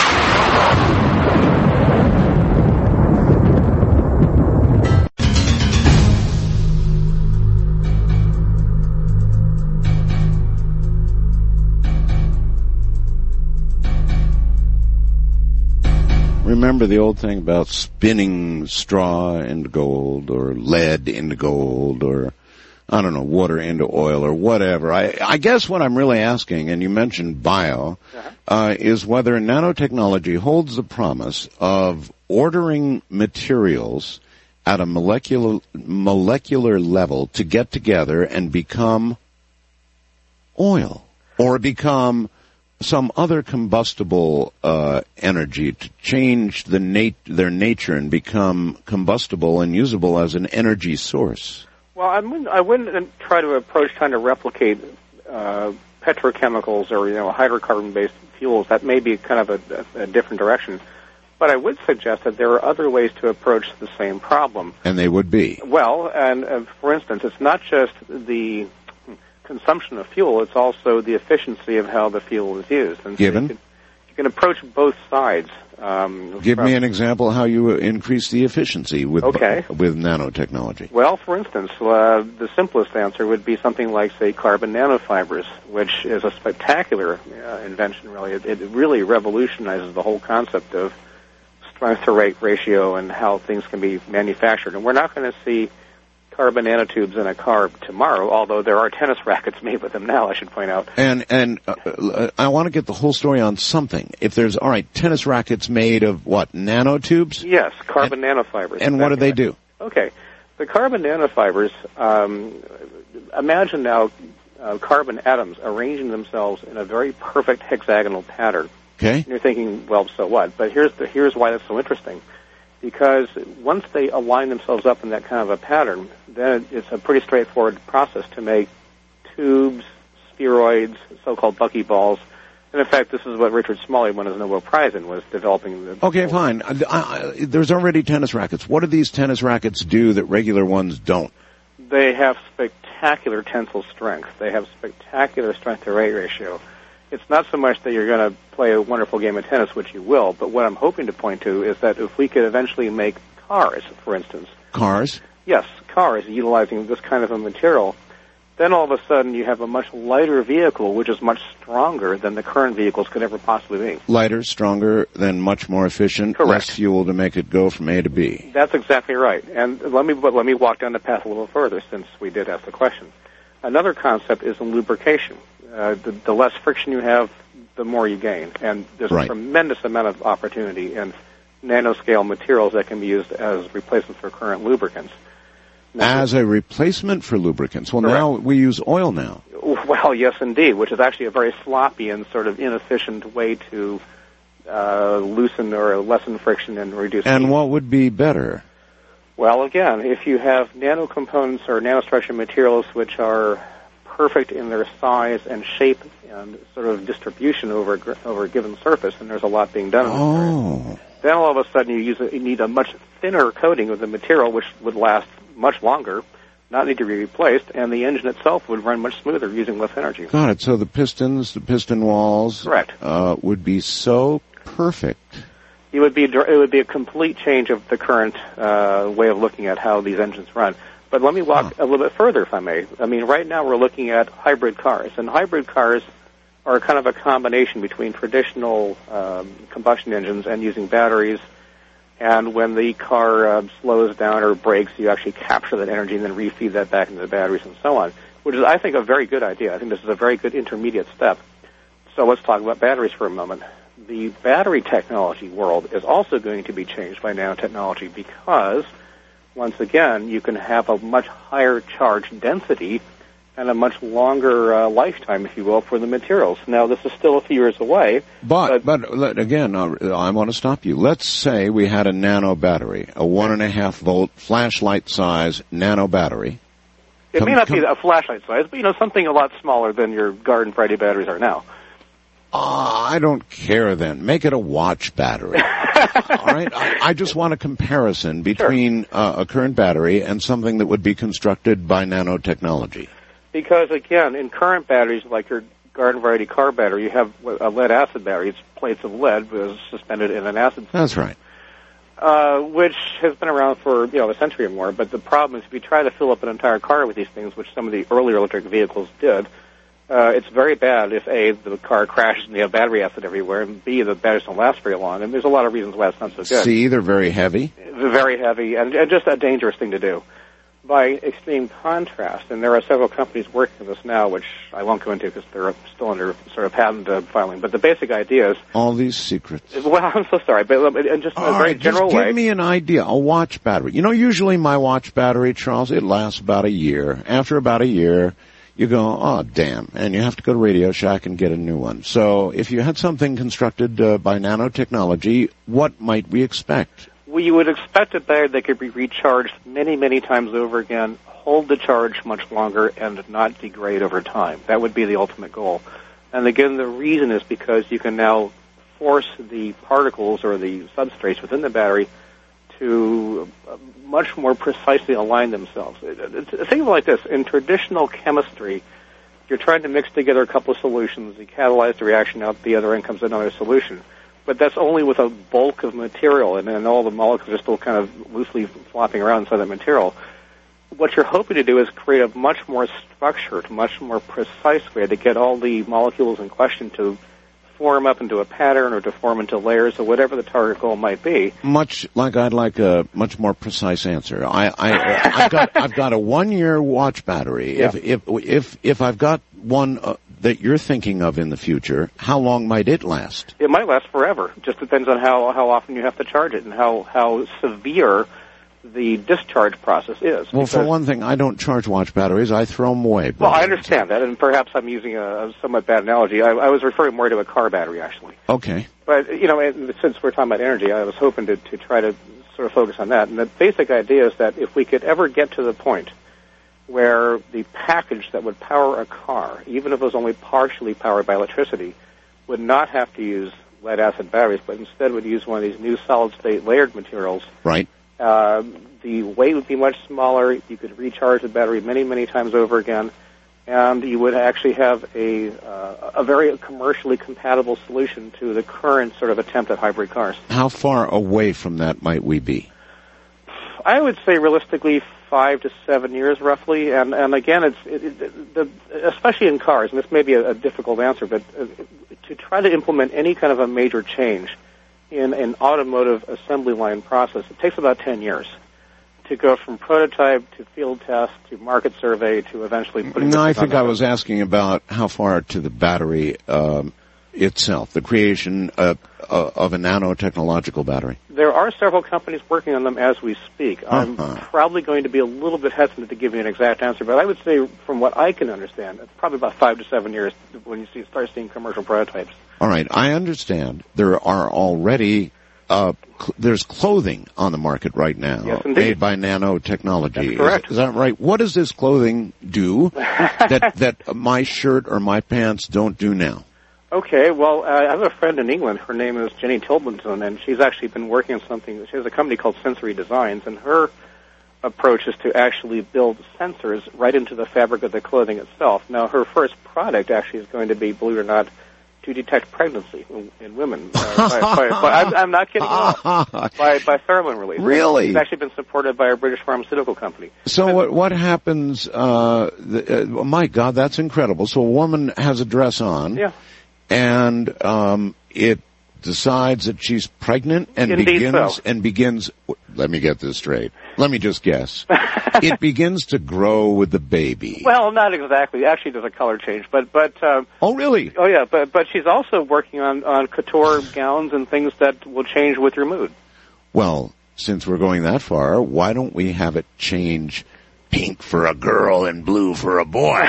Remember the old thing about spinning straw into gold, or lead into gold, or, I don't know, water into oil, or whatever. I, I guess what I'm really asking, and you mentioned bio, uh-huh. uh, is whether nanotechnology holds the promise of ordering materials at a molecular, molecular level to get together and become oil, or become some other combustible uh energy, to change the nat- their nature and become combustible and usable as an energy source. Well, I wouldn't, I wouldn't try to approach trying to replicate uh petrochemicals or, you know, hydrocarbon-based fuels. That may be kind of a, a different direction. But I would suggest that there are other ways to approach the same problem. And they would be? Well, and uh, for instance, it's not just the consumption of fuel, it's also the efficiency of how the fuel is used. And Given? So you, can, you can approach both sides. Um, Give from, me an example how you increase the efficiency with okay. with nanotechnology. Well, for instance, uh, the simplest answer would be something like, say, carbon nanofibers, which is a spectacular uh, invention, really. It, it really revolutionizes the whole concept of strength to weight ratio and how things can be manufactured. And we're not going to see carbon nanotubes in a car tomorrow, although there are tennis rackets made with them now, I should point out. And and uh, I want to get the whole story on something. If there's, all right, tennis rackets made of what, nanotubes? Yes, carbon and, nanofibers. And what do they do? Okay. The carbon nanofibers, um, imagine now uh, carbon atoms arranging themselves in a very perfect hexagonal pattern. Okay. And you're thinking, well, so what? But here's the, here's why that's so interesting. Because once they align themselves up in that kind of a pattern, then it's a pretty straightforward process to make tubes, spheroids, so-called buckyballs. And in fact, this is what Richard Smalley won his Nobel Prize in, was developing the... Okay, fine. I, I, there's already tennis rackets. What do these tennis rackets do that regular ones don't? They have spectacular tensile strength. They have spectacular strength-to-weight ratio. It's not so much that you're going to play a wonderful game of tennis, which you will, but what I'm hoping to point to is that if we could eventually make cars, for instance... Cars? Yes, cars utilizing this kind of a material, then all of a sudden you have a much lighter vehicle, which is much stronger than the current vehicles could ever possibly be. Lighter, stronger, then much more efficient, Correct. Less fuel to make it go from A to B. That's exactly right. And let me but let me walk down the path a little further, since we did ask the question. Another concept is in lubrication. Uh, the, the less friction you have, the more you gain. And there's right. a tremendous amount of opportunity in nanoscale materials that can be used as replacements for current lubricants. Now, as a replacement for lubricants. Well, correct. now we use oil now. Well, yes, indeed, which is actually a very sloppy and sort of inefficient way to uh, loosen or lessen friction and reduce And heat. what would be better? Well, again, if you have nanocomponents or nanostructured materials which are perfect in their size and shape and sort of distribution over over a given surface, and there's a lot being done. Oh. Then all of a sudden you use a, you need a much thinner coating of the material, which would last much longer, not need to be replaced, and the engine itself would run much smoother using less energy. Got it. So the pistons, the piston walls, correct, uh, would be so perfect. It would be it would be a complete change of the current uh, way of looking at how these engines run. But let me walk huh. a little bit further, if I may. I mean, right now we're looking at hybrid cars, and hybrid cars are kind of a combination between traditional um, combustion engines and using batteries. And when the car uh, slows down or brakes, you actually capture that energy and then refeed that back into the batteries and so on, which is, I think, a very good idea. I think this is a very good intermediate step. So let's talk about batteries for a moment. The battery technology world is also going to be changed by nanotechnology because, once again, you can have a much higher charge density and a much longer uh, lifetime, if you will, for the materials. Now, this is still a few years away. But, but, but again, uh, I want to stop you. Let's say we had a nano battery, a one and a half volt flashlight size nano battery. It come, may not come, be a flashlight size, but, you know, something a lot smaller than your garden variety batteries are now. Uh, I don't care then. Make it a watch battery. All right? I, I just want a comparison between sure. uh, a current battery and something that would be constructed by nanotechnology. Because, again, in current batteries, like your garden variety car battery, you have a lead-acid battery. It's plates of lead suspended in an acid. That's right. Uh, which has been around for, you know, a century or more. But the problem is if you try to fill up an entire car with these things, which some of the earlier electric vehicles did, uh, it's very bad if, A, the car crashes and you have battery acid everywhere, and B, the batteries don't last very long. And there's a lot of reasons why it's not so good. C, they're very heavy. Very heavy, and, and just a dangerous thing to do. By extreme contrast, and there are several companies working on this now, which I won't go into because they're still under sort of patent uh, filing, but the basic idea is... All these secrets. Well, I'm so sorry, but in just in All a very right, general just give way... give me an idea, a watch battery. You know, usually my watch battery, Charles, it lasts about a year. After about a year, you go, oh, damn, and you have to go to Radio Shack and get a new one. So if you had something constructed uh, by nanotechnology, what might we expect? Well, you would expect a battery that could be recharged many, many times over again, hold the charge much longer, and not degrade over time. That would be the ultimate goal. And again, the reason is because you can now force the particles or the substrates within the battery to much more precisely align themselves. Think of it like this. In traditional chemistry, you're trying to mix together a couple of solutions. You catalyze the reaction, out the other end comes another solution. But that's only with a bulk of material, and then all the molecules are still kind of loosely flopping around inside that material. What you're hoping to do is create a much more structured, much more precise way to get all the molecules in question to form up into a pattern or to form into layers or whatever the target goal might be. Much like I'd like a much more precise answer. I, I, I've got I've got a one-year watch battery. Yeah. If if if if I've got one uh, that you're thinking of in the future, how long might it last? It might last forever. It just depends on how, how often you have to charge it and how, how severe the discharge process is. Well, for one thing, I don't charge watch batteries. I throw them away. Well, I understand that, and perhaps I'm using a, a somewhat bad analogy. I, I was referring more to a car battery, actually. Okay. But, you know, and since we're talking about energy, I was hoping to, to try to sort of focus on that. And the basic idea is that if we could ever get to the point where the package that would power a car, even if it was only partially powered by electricity, would not have to use lead-acid batteries, but instead would use one of these new solid-state layered materials. Right. Uh, the weight would be much smaller. You could recharge the battery many, many times over again, and you would actually have a uh, a very commercially compatible solution to the current sort of attempt at hybrid cars. How far away from that might we be? I would say realistically five to seven years, roughly. And and again, it's it, it, the, especially in cars, and this may be a, a difficult answer, but uh, to try to implement any kind of a major change in an automotive assembly line process, it takes about ten years to go from prototype to field test to market survey to eventually putting. No, I think I was asking about how far to the battery um, itself, the creation uh, uh, of a nanotechnological battery. There are several companies working on them as we speak. Uh-huh. I'm probably going to be a little bit hesitant to give you an exact answer, but I would say, from what I can understand, it's probably about five to seven years when you see, start seeing commercial prototypes. All right, I understand there are already uh, cl- there's clothing on the market right now, yes, made by nanotechnology. That's correct. Is, is that right? What does this clothing do that that my shirt or my pants don't do now? Okay, well, uh, I have a friend in England. Her name is Jenny Tilblinson, and she's actually been working on something. She has a company called Sensory Designs, and her approach is to actually build sensors right into the fabric of the clothing itself. Now, her first product actually is going to be, believe it or not, to detect pregnancy in, in women. Uh, by, by, by, I'm, I'm not kidding. by, by pheromone release. Really? It's actually been supported by a British pharmaceutical company. So but, what what happens, uh, the, uh, my God, that's incredible. So a woman has a dress on. Yeah. And um, it decides that she's pregnant and Indeed begins so. and begins. Let me get this straight. Let me just guess. It begins to grow with the baby. Well, not exactly. Actually, there's a color change, but but. Um, oh, really? Oh, yeah. But but she's also working on on couture gowns and things that will change with your mood. Well, since we're going that far, why don't we have it change? Pink for a girl and blue for a boy.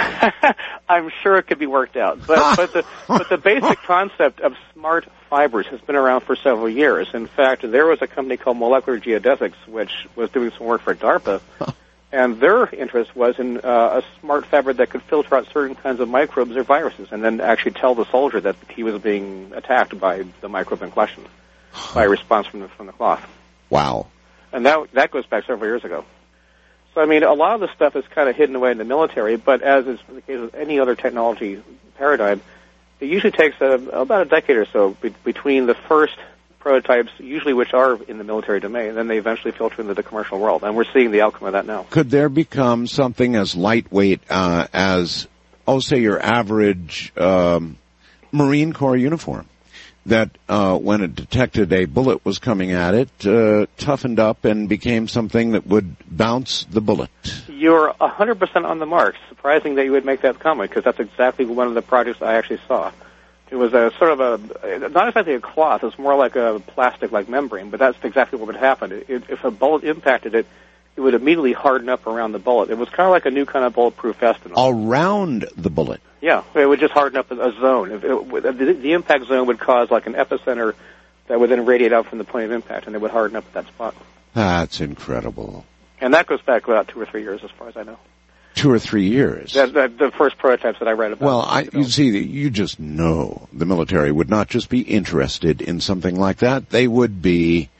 I'm sure it could be worked out. But, but, the, but the basic concept of smart fibers has been around for several years. In fact, there was a company called Molecular Geodesics, which was doing some work for DARPA, and their interest was in uh, a smart fabric that could filter out certain kinds of microbes or viruses and then actually tell the soldier that he was being attacked by the microbe in question by a response from the, from the cloth. Wow. And that, that goes back several years ago. So, I mean, a lot of the stuff is kind of hidden away in the military, but as is the case with any other technology paradigm, it usually takes a, about a decade or so be- between the first prototypes, usually which are in the military domain, and then they eventually filter into the commercial world. And we're seeing the outcome of that now. Could there become something as lightweight uh, as, oh, say, your average um, Marine Corps uniform? That uh, when it detected a bullet was coming at it, uh, toughened up and became something that would bounce the bullet. You're one hundred percent on the mark. Surprising that you would make that comment, because that's exactly one of the projects I actually saw. It was a sort of a, not exactly a cloth, it's more like a plastic-like membrane, but that's exactly what would happen. It, if a bullet impacted it, it would immediately harden up around the bullet. It was kind of like a new kind of bulletproof vest. Around the bullet? Yeah, it would just harden up a zone. It, it, the, the impact zone would cause like an epicenter that would then radiate out from the point of impact, and it would harden up at that spot. That's incredible. And that goes back about two or three years, as far as I know. Two or three years? That, that, the first prototypes that I read about. Well, I, you see, you just know the military would not just be interested in something like that. They would be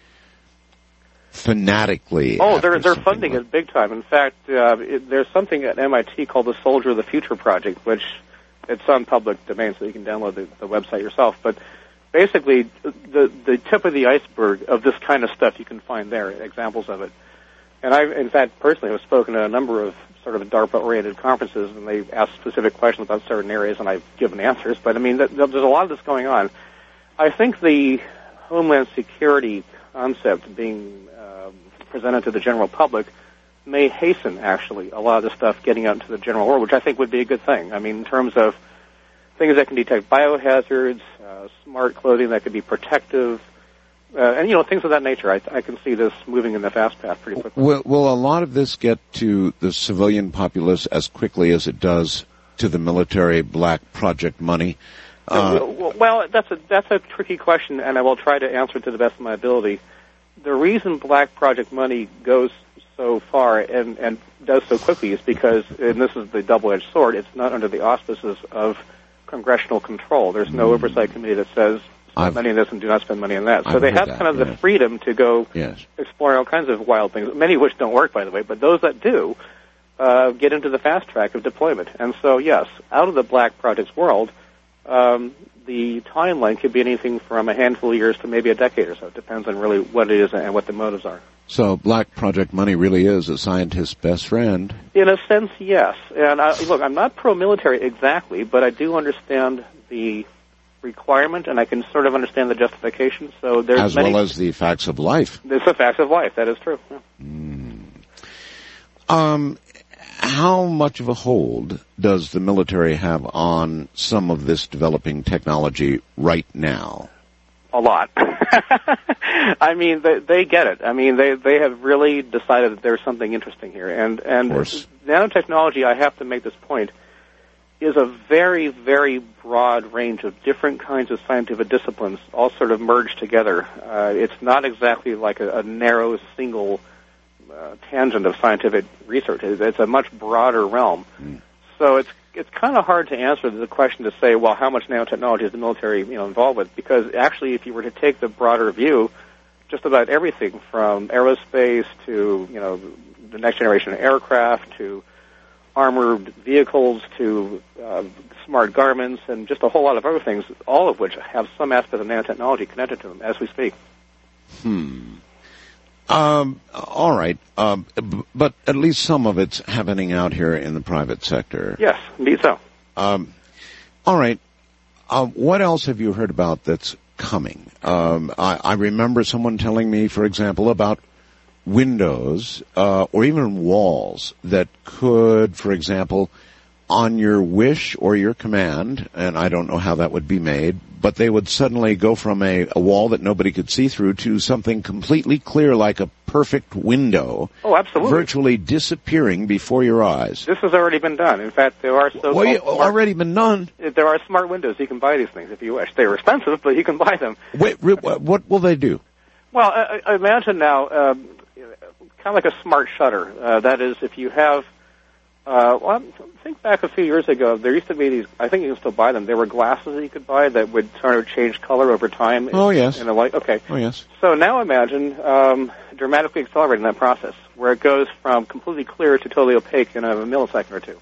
fanatically. Oh, they're they're funding like it big time. In fact, uh, it, there's something at M I T called the Soldier of the Future Project, which it's on public domain, so you can download the, the website yourself. But basically, the the tip of the iceberg of this kind of stuff you can find there, examples of it. And I, in fact, personally have spoken at a number of sort of DARPA-oriented conferences, and they've asked specific questions about certain areas, and I've given answers. But I mean, th- there's a lot of this going on. I think the Homeland Security concept being um, presented to the general public may hasten, actually, a lot of the stuff getting out into the general world, which I think would be a good thing. I mean, in terms of things that can detect biohazards, uh, smart clothing that could be protective, Uh, and, you know, things of that nature. I, I can see this moving in the fast path pretty quickly. Will, will a lot of this get to the civilian populace as quickly as it does to the military black project money? Uh, well, well, that's a that's a tricky question, and I will try to answer it to the best of my ability. The reason black project money goes so far and, and does so quickly is because, and this is the double-edged sword, it's not under the auspices of congressional control. There's no oversight committee that says spend I've, money on this and do not spend money on that. So I've they heard have that, kind of yes. the freedom to go yes. explore all kinds of wild things, many of which don't work, by the way, but those that do uh, get into the fast track of deployment. And so, yes, out of the black projects world, um, the timeline could be anything from a handful of years to maybe a decade or so. It depends on really what it is and what the motives are. So black project money really is a scientist's best friend. In a sense, yes. And I, look, I'm not pro-military exactly, but I do understand the requirement, and I can sort of understand the justification. So there's as many, well as the facts of life. It's the facts of life. That is true. Yeah. Mm. Um, how much of a hold does the military have on some of this developing technology right now? A lot. I mean, they, they get it. I mean, they they have really decided that there's something interesting here. And and nanotechnology, I have to make this point, is a very, very broad range of different kinds of scientific disciplines all sort of merged together. Uh, it's not exactly like a, a narrow single uh, tangent of scientific research. It's, it's a much broader realm. Mm. So it's it's kind of hard to answer the question to say, well, how much nanotechnology is the military, you know, involved with? Because actually, if you were to take the broader view, just about everything from aerospace to, you know, the next generation of aircraft to armored vehicles to uh, smart garments and just a whole lot of other things, all of which have some aspect of nanotechnology connected to them as we speak. Hmm. Um, all right, um, b- but at least some of it's happening out here in the private sector. Yes, indeed so. Um, all right, uh, what else have you heard about that's coming? Um, I, I remember someone telling me, for example, about windows uh, or even walls that could, for example, on your wish or your command, and I don't know how that would be made, but they would suddenly go from a, a wall that nobody could see through to something completely clear like a perfect window. Oh, absolutely. Virtually disappearing before your eyes. This has already been done. In fact, there are so well, yeah, already been done. There are smart windows. You can buy these things if you wish. They're expensive, but you can buy them. Wait, what will they do? Well, I, I imagine now, um, kind of like a smart shutter. Uh, that is, if you have Uh, well, think back a few years ago. There used to be these. I think you can still buy them. There were glasses that you could buy that would sort of change color over time. Oh yes. In a light. Okay. Oh yes. So now imagine um, dramatically accelerating that process, where it goes from completely clear to totally opaque in a millisecond or two.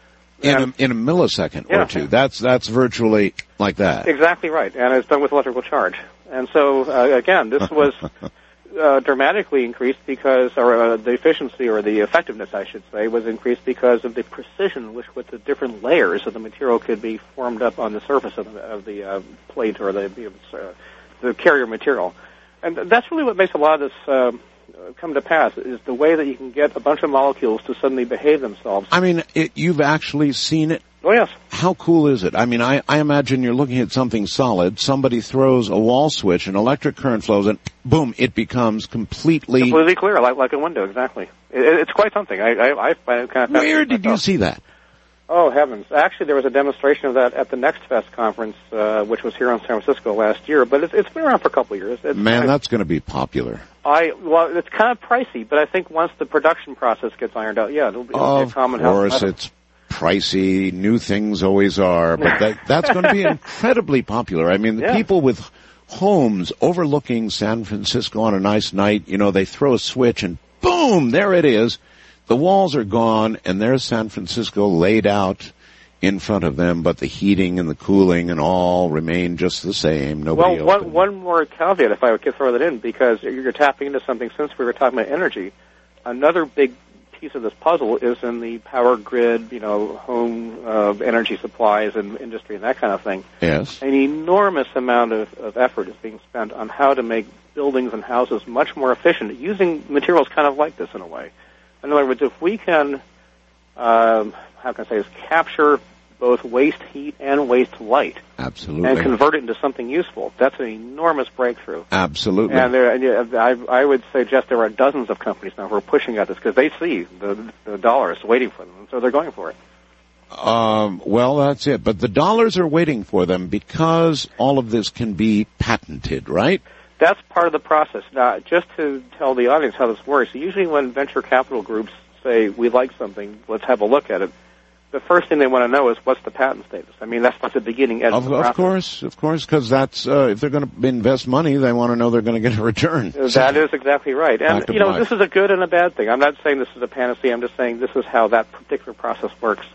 In a, in a millisecond yeah, or two. yeah. That's that's virtually like that. Exactly right, and it's done with electrical charge. And so uh, again, this was. Uh, dramatically increased because, or uh, the efficiency or the effectiveness, I should say, was increased because of the precision with which the different layers of the material could be formed up on the surface of the, of the uh, plate or the uh, the carrier material. And that's really what makes a lot of this uh, come to pass, is the way that you can get a bunch of molecules to suddenly behave themselves. I mean, it, you've actually seen it? Oh, yes. How cool is it? I mean, I, I imagine you're looking at something solid, somebody throws a wall switch, an electric current flows, and boom, it becomes completely... Completely clear, like like a window, exactly. It, it's quite something. I, I, I find it kind of Where did you see that? Oh, heavens. Actually, there was a demonstration of that at the Next Fest conference, uh, which was here in San Francisco last year, but it's, it's been around for a couple of years. It's, Man, I, that's going to be popular. I Well, it's kind of pricey, but I think once the production process gets ironed out, yeah, it'll be, it'll of be a common Of course, house. it's pricey. New things always are, but that, that's going to be incredibly popular. I mean, the yeah. people with homes overlooking San Francisco on a nice night, you know, they throw a switch and boom, there it is. The walls are gone, and there's San Francisco laid out in front of them, but the heating and the cooling and all remain just the same. Nobody well, one, one more caveat, if I could throw that in, because you're tapping into something, since we were talking about energy, another big piece of this puzzle is in the power grid, you know, home uh, energy supplies and industry and that kind of thing. Yes. An enormous amount of, of effort is being spent on how to make buildings and houses much more efficient, using materials kind of like this in a way. In other words, if we can, um, how can I say this, capture both waste heat and waste light. Absolutely. And convert it into something useful. That's an enormous breakthrough. Absolutely. And there, and, yeah, I, I would suggest there are dozens of companies now who are pushing at this because they see the, the dollars waiting for them, and so they're going for it. Um, well, that's it. But the dollars are waiting for them because all of this can be patented, right? That's part of the process. Now, just to tell the audience how this works, usually when venture capital groups say, we like something, let's have a look at it, the first thing they want to know is what's the patent status. I mean, that's like the beginning edge of, of the process. Of course, of course, because that's, uh, if they're going to invest money, they want to know they're going to get a return. That is exactly right. And, you know, life. This is a good and a bad thing. I'm not saying this is a panacea. I'm just saying this is how that particular process works.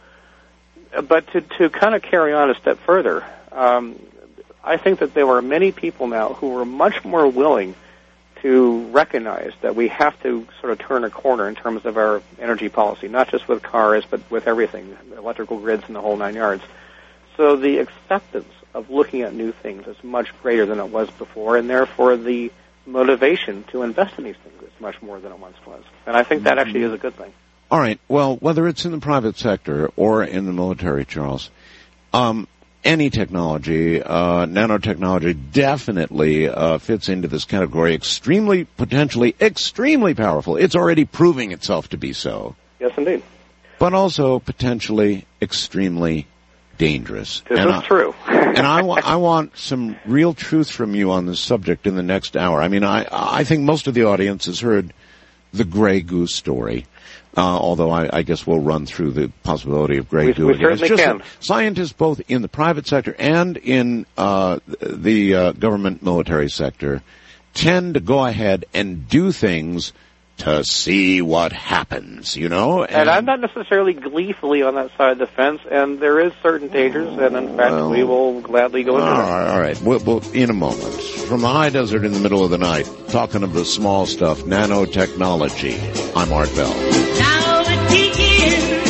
But to, to kind of carry on a step further, um, I think that there are many people now who are much more willing to recognize that we have to sort of turn a corner in terms of our energy policy, not just with cars, but with everything, electrical grids and the whole nine yards. So the acceptance of looking at new things is much greater than it was before, and therefore the motivation to invest in these things is much more than it once was. And I think that actually is a good thing. All right. Well, whether it's in the private sector or in the military, Charles, um, any technology, uh, nanotechnology definitely uh, fits into this category. Extremely, potentially, extremely powerful. It's already proving itself to be so. Yes, indeed. But also potentially extremely dangerous. This and is I, true. and I, wa- I want some real truth from you on this subject in the next hour. I mean, I, I think most of the audience has heard the Grey Goose story. Uh, although I, I guess we'll run through the possibility of Grey we, doing we certainly it. It's just can. that scientists both in the private sector and in uh, the uh, government military sector tend to go ahead and do things to see what happens, you know? And, and I'm not necessarily gleefully on that side of the fence, and there is certain dangers, and in fact well, we will gladly go into all them. right, all right. We'll, we'll, in a moment. From the high desert in the middle of the night, talking of the small stuff, nanotechnology. I'm Art Bell. Now it begins.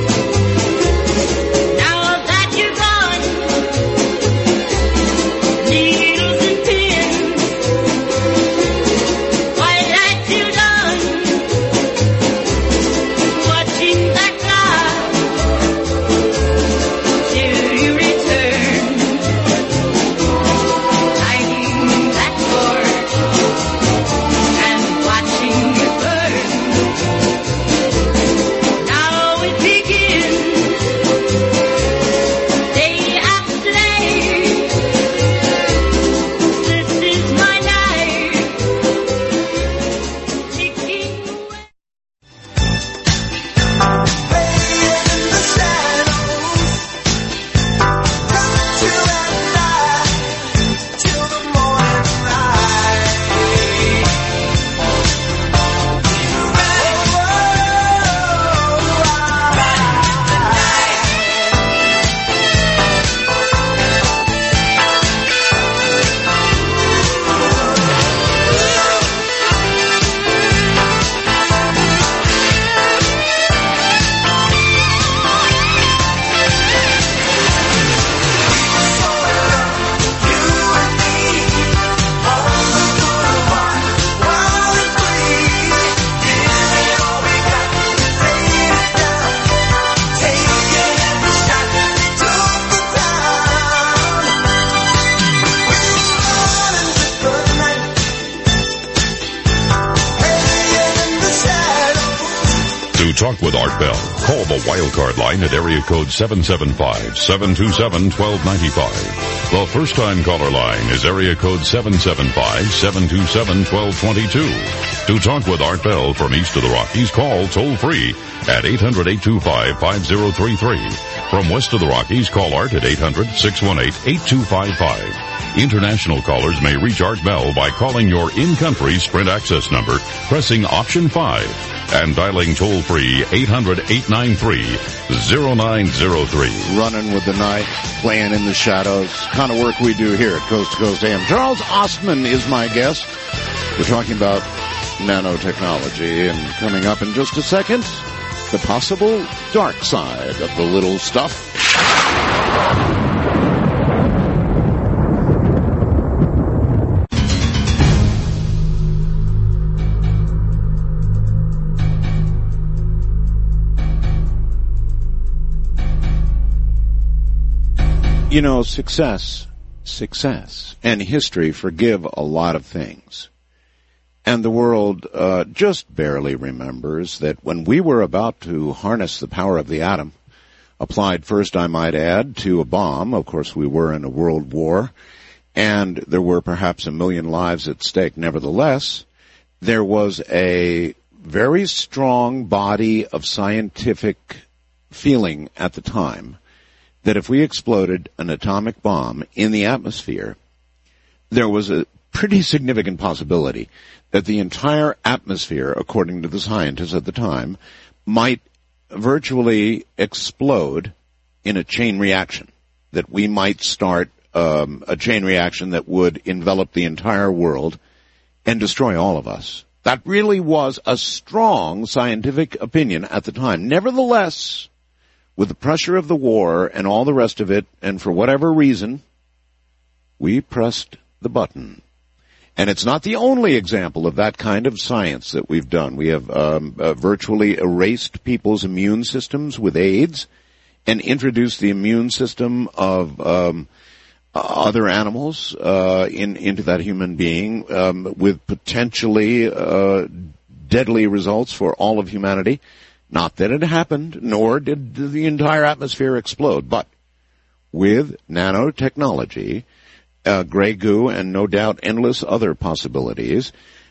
Now that you're gone, needles and pins, white light till dawn, watching that clock till you return, lighting that torch and watching it burn. Now it begins, day after day. This is my life, ticking away. To talk with Art Bell, call the Wildcard line at area code seven seven five, seven two seven, one two nine five. The first-time caller line is area code seven seven five, seven two seven, one two two two. To talk with Art Bell from east of the Rockies, call toll-free at eight hundred, eight two five, five zero three three. From west of the Rockies, call Art at eight hundred, six one eight, eight two five five. International callers may reach Art Bell by calling your in-country Sprint access number, pressing option five, and dialing toll-free eight hundred, eight nine three, zero nine zero three. Running with the night, playing in the shadows, kind of work we do here at Coast to Coast A M. Charles Ostman is my guest. We're talking about nanotechnology, and coming up in just a second, the possible dark side of the little stuff. You know, success, success, and history forgive a lot of things. And the world uh, just barely remembers that when we were about to harness the power of the atom, applied first, I might add, to a bomb. Of course, we were in a world war, and there were perhaps a million lives at stake. Nevertheless, there was a very strong body of scientific feeling at the time that if we exploded an atomic bomb in the atmosphere, there was a pretty significant possibility that the entire atmosphere, according to the scientists at the time, might virtually explode in a chain reaction, that we might start um, a chain reaction that would envelop the entire world and destroy all of us. That really was a strong scientific opinion at the time. Nevertheless, with the pressure of the war and all the rest of it, and for whatever reason, we pressed the button. And it's not the only example of that kind of science that we've done. We have um, uh, virtually erased people's immune systems with AIDS and introduced the immune system of um, uh, other animals uh, in, into that human being um, with potentially uh, deadly results for all of humanity. Not that it happened, nor did the entire atmosphere explode, but with nanotechnology, uh, gray goo, and no doubt endless other possibilities,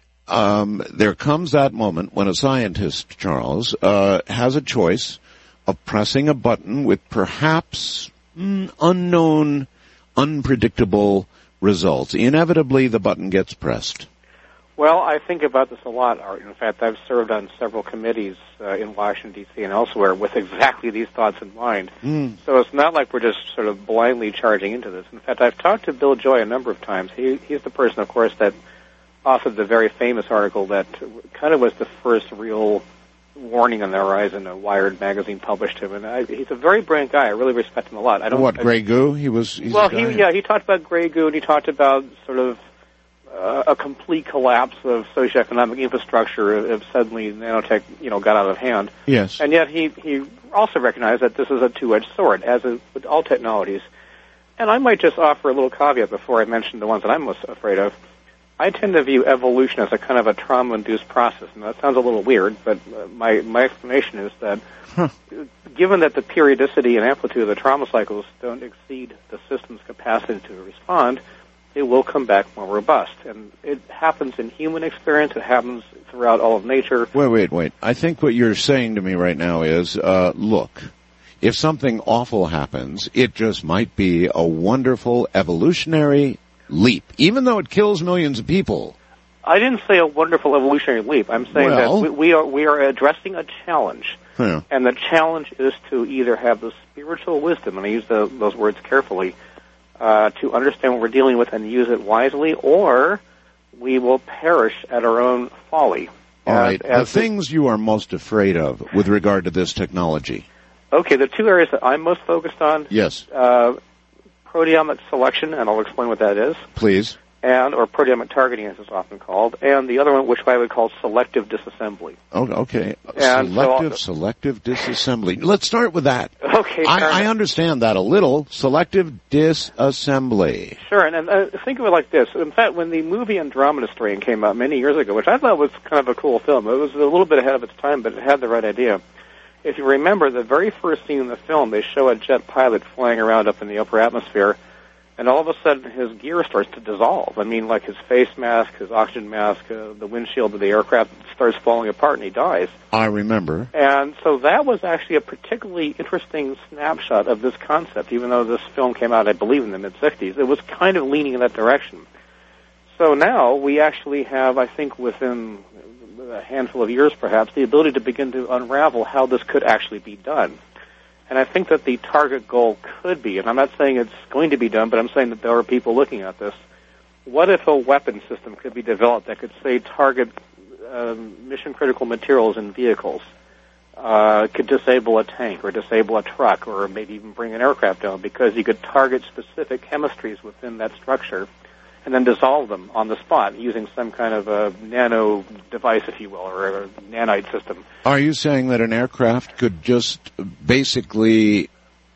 um, there comes that moment when a scientist, Charles, uh, has a choice of pressing a button with perhaps mm, unknown, unpredictable results. Inevitably, the button gets pressed. Well, I think about this a lot, Art. In fact, I've served on several committees uh, in Washington, D C and elsewhere with exactly these thoughts in mind. Mm. So it's not like we're just sort of blindly charging into this. In fact, I've talked to Bill Joy a number of times. He, he's the person, of course, that authored the very famous article that kind of was the first real warning on the horizon. A Wired magazine published him, and I, he's a very brilliant guy. I really respect him a lot. I don't. What, I, gray goo? He was. He's well, a guy. he yeah, he talked about gray goo, and he talked about sort of Uh, a complete collapse of socioeconomic infrastructure if suddenly nanotech, you know, got out of hand. Yes. And yet he, he also recognized that this is a two-edged sword, as is with all technologies. And I might just offer a little caveat before I mention the ones that I'm most afraid of. I tend to view evolution as a kind of a trauma-induced process. And that sounds a little weird, but uh, my, my explanation is that huh. given that the periodicity and amplitude of the trauma cycles don't exceed the system's capacity to respond, it will come back more robust. And it happens in human experience. It happens throughout all of nature. Wait, wait, wait. I think what you're saying to me right now is, uh, look, if something awful happens, it just might be a wonderful evolutionary leap, even though it kills millions of people. I didn't say a wonderful evolutionary leap. I'm saying well, that we, we are we are addressing a challenge. Yeah. And the challenge is to either have the spiritual wisdom, and I use the, those words carefully, Uh, to understand what we're dealing with and use it wisely, or we will perish at our own folly. All right. As, the things you are most afraid of with regard to this technology. Okay, the two areas that I'm most focused on. Yes. Uh, proteomic selection, and I'll explain what that is. Please. And, or proteomic targeting, as it's often called. And the other one, which I would call selective disassembly. Oh, okay. And selective, so, selective disassembly. Let's start with that. Okay. I, I understand that a little. Selective disassembly. Sure, and, and uh, think of it like this. In fact, when the movie Andromeda Strain came out many years ago, which I thought was kind of a cool film, it was a little bit ahead of its time, but it had the right idea. If you remember, the very first scene in the film, they show a jet pilot flying around up in the upper atmosphere, and all of a sudden his gear starts to dissolve. I mean, like his face mask, his oxygen mask, uh, the windshield of the aircraft starts falling apart and he dies. I remember. And so that was actually a particularly interesting snapshot of this concept, even though this film came out, I believe, in the mid-sixties. It was kind of leaning in that direction. So now we actually have, I think, within a handful of years perhaps, the ability to begin to unravel how this could actually be done. And I think that the target goal could be, and I'm not saying it's going to be done, but I'm saying that there are people looking at this. What if a weapon system could be developed that could, say, target um, mission-critical materials in vehicles, uh, could disable a tank or disable a truck or maybe even bring an aircraft down because you could target specific chemistries within that structure and then dissolve them on the spot using some kind of a nano device, if you will, or a nanite system. Are you saying that an aircraft could just basically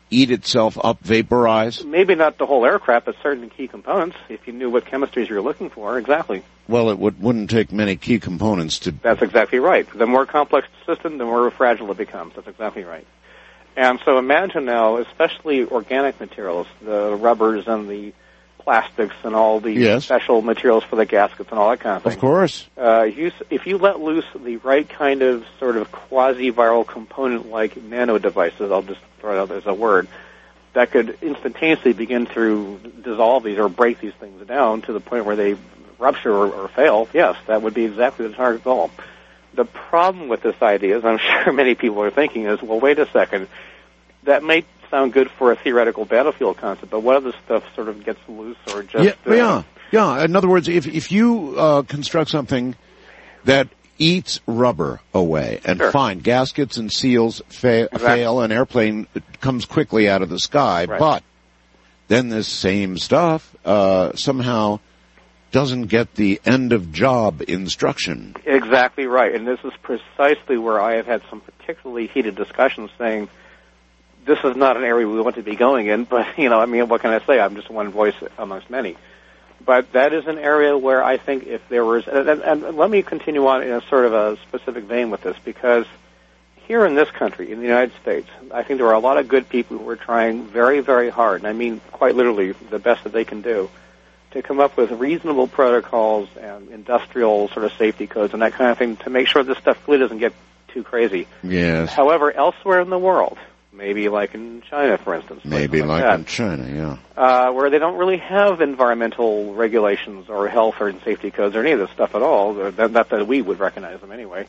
eat itself up, vaporize? Maybe not the whole aircraft, but certain key components, if you knew what chemistries you were looking for. Exactly. Well, it would, wouldn't take many key components to... That's exactly right. The more complex the system, the more fragile it becomes. That's exactly right. And so imagine now, especially organic materials, the rubbers and the plastics and all the Yes. special materials for the gaskets and all that kind of thing. Of course. Uh, you, if you let loose the right kind of sort of quasi-viral component like nano devices, I'll just throw it out as a word, that could instantaneously begin to dissolve these or break these things down to the point where they rupture or, or fail, yes, that would be exactly the target goal. The problem with this idea, as I'm sure many people are thinking, is, well, wait a second, that may sound good for a theoretical battlefield concept, but what other stuff sort of gets loose or just... Yeah, uh, yeah, yeah. In other words, if if you uh, construct something that eats rubber away, and Sure. fine, gaskets and seals fa- Exactly. fail, an airplane comes quickly out of the sky, Right. but then this same stuff uh, somehow doesn't get the end of job instruction. Exactly right, and this is precisely where I have had some particularly heated discussions saying, this is not an area we want to be going in, but, you know, I mean, what can I say? I'm just one voice amongst many. But that is an area where I think if there was, and, and, and let me continue on in a sort of a specific vein with this, because here in this country, in the United States, I think there are a lot of good people who are trying very, very hard, and I mean quite literally the best that they can do, to come up with reasonable protocols and industrial sort of safety codes and that kind of thing to make sure this stuff really doesn't get too crazy. Yes. However, elsewhere in the world, maybe like in China, for instance, Maybe like, that, in China, yeah. uh, where they don't really have environmental regulations or health or safety codes or any of this stuff at all, that, not that we would recognize them anyway,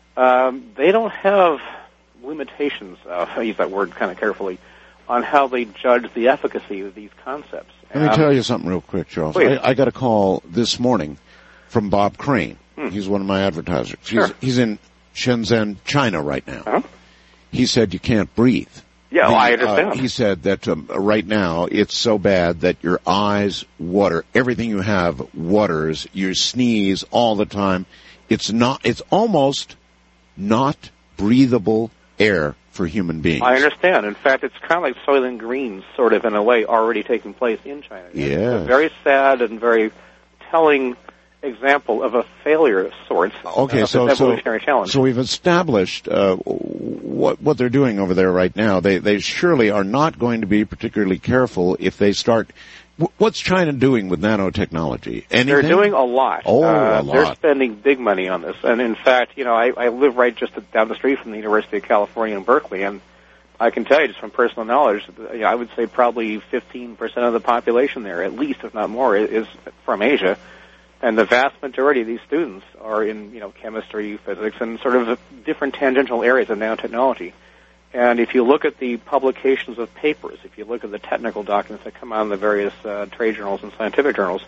um, they don't have limitations, uh, I use that word kind of carefully, on how they judge the efficacy of these concepts. Let me Um, tell you something real quick, Charles. please. I, I got a call this morning from Bob Crane. Hmm. He's one of my advertisers. Sure. He's, he's in Shenzhen, China right now. Uh-huh. He said you can't breathe. Yeah, well, I The, uh, understand. he said that um, right now it's so bad that your eyes water, everything you have waters, you sneeze all the time. It's not, it's almost not breathable air for human beings. I understand. In fact, it's kind of like Soylent Green, sort of in a way, already taking place in China. It's Yes. a very sad and very telling example of a failure of sorts. Okay, of so this so evolutionary challenge. so we've established uh, what what they're doing over there right now. They they surely are not going to be particularly careful if they start. wh- What's China doing with nanotechnology? Anything? They're doing a lot. Oh, uh, a lot. They're spending big money on this. And in fact, you know, I, I live right just down the street from the University of California in Berkeley, and I can tell you just from personal knowledge, you know, I would say probably fifteen percent of the population there, at least, if not more, is from Asia. And the vast majority of these students are in, you know, chemistry, physics, and sort of different tangential areas of nanotechnology. And if you look at the publications of papers, if you look at the technical documents that come out in the various uh, trade journals and scientific journals,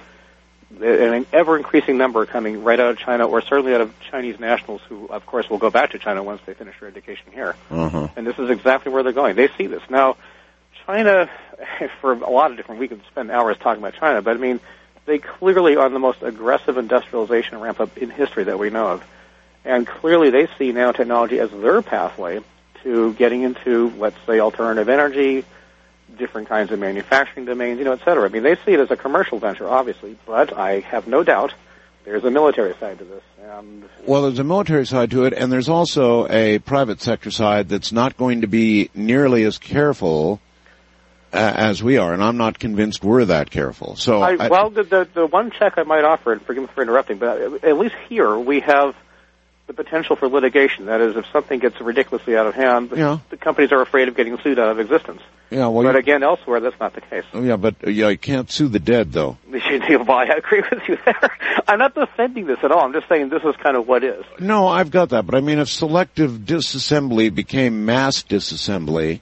an ever-increasing number are coming right out of China, or certainly out of Chinese nationals who, of course, will go back to China once they finish their education here. Uh-huh. And this is exactly where they're going. They see this. Now, China, for a lot of different, we could spend hours talking about China, but I mean, they clearly are the most aggressive industrialization ramp-up in history that we know of. And clearly they see nanotechnology as their pathway to getting into, let's say, alternative energy, different kinds of manufacturing domains, you know, et cetera. I mean, they see it as a commercial venture, obviously, but I have no doubt there's a military side to this. And Well, there's a military side to it, and there's also a private sector side that's not going to be nearly as careful uh, as we are, and I'm not convinced we're that careful. So, I, I- well, the, the the one check I might offer, and forgive me for interrupting, but at least here we have the potential for litigation. That is, if something gets ridiculously out of hand, Yeah. the companies are afraid of getting sued out of existence. yeah, well, But you- again, elsewhere, that's not the case. oh, yeah, but uh, yeah, you can't sue the dead, though. Well, I agree with you there. I'm not defending this at all. I'm just saying this is kind of what is. No, I've got that, but I mean, if selective disassembly became mass disassembly,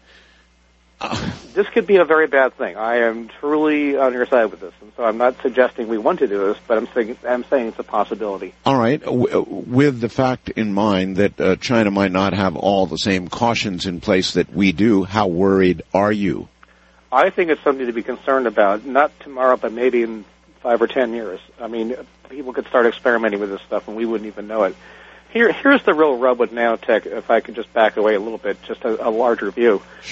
This could be a very bad thing. I am truly on your side with this, and so I'm not suggesting we want to do this, but I'm saying I'm saying it's a possibility. all right, w- with the fact in mind that uh, China might not have all the same cautions in place that we do, how worried are you? I think it's something to be concerned about, not tomorrow, but maybe in five or ten years. I mean, people could start experimenting with this stuff, and we wouldn't even know it. Here, here's the real rub with nanotech, if I could just back away a little bit, just a, a larger view. Sure.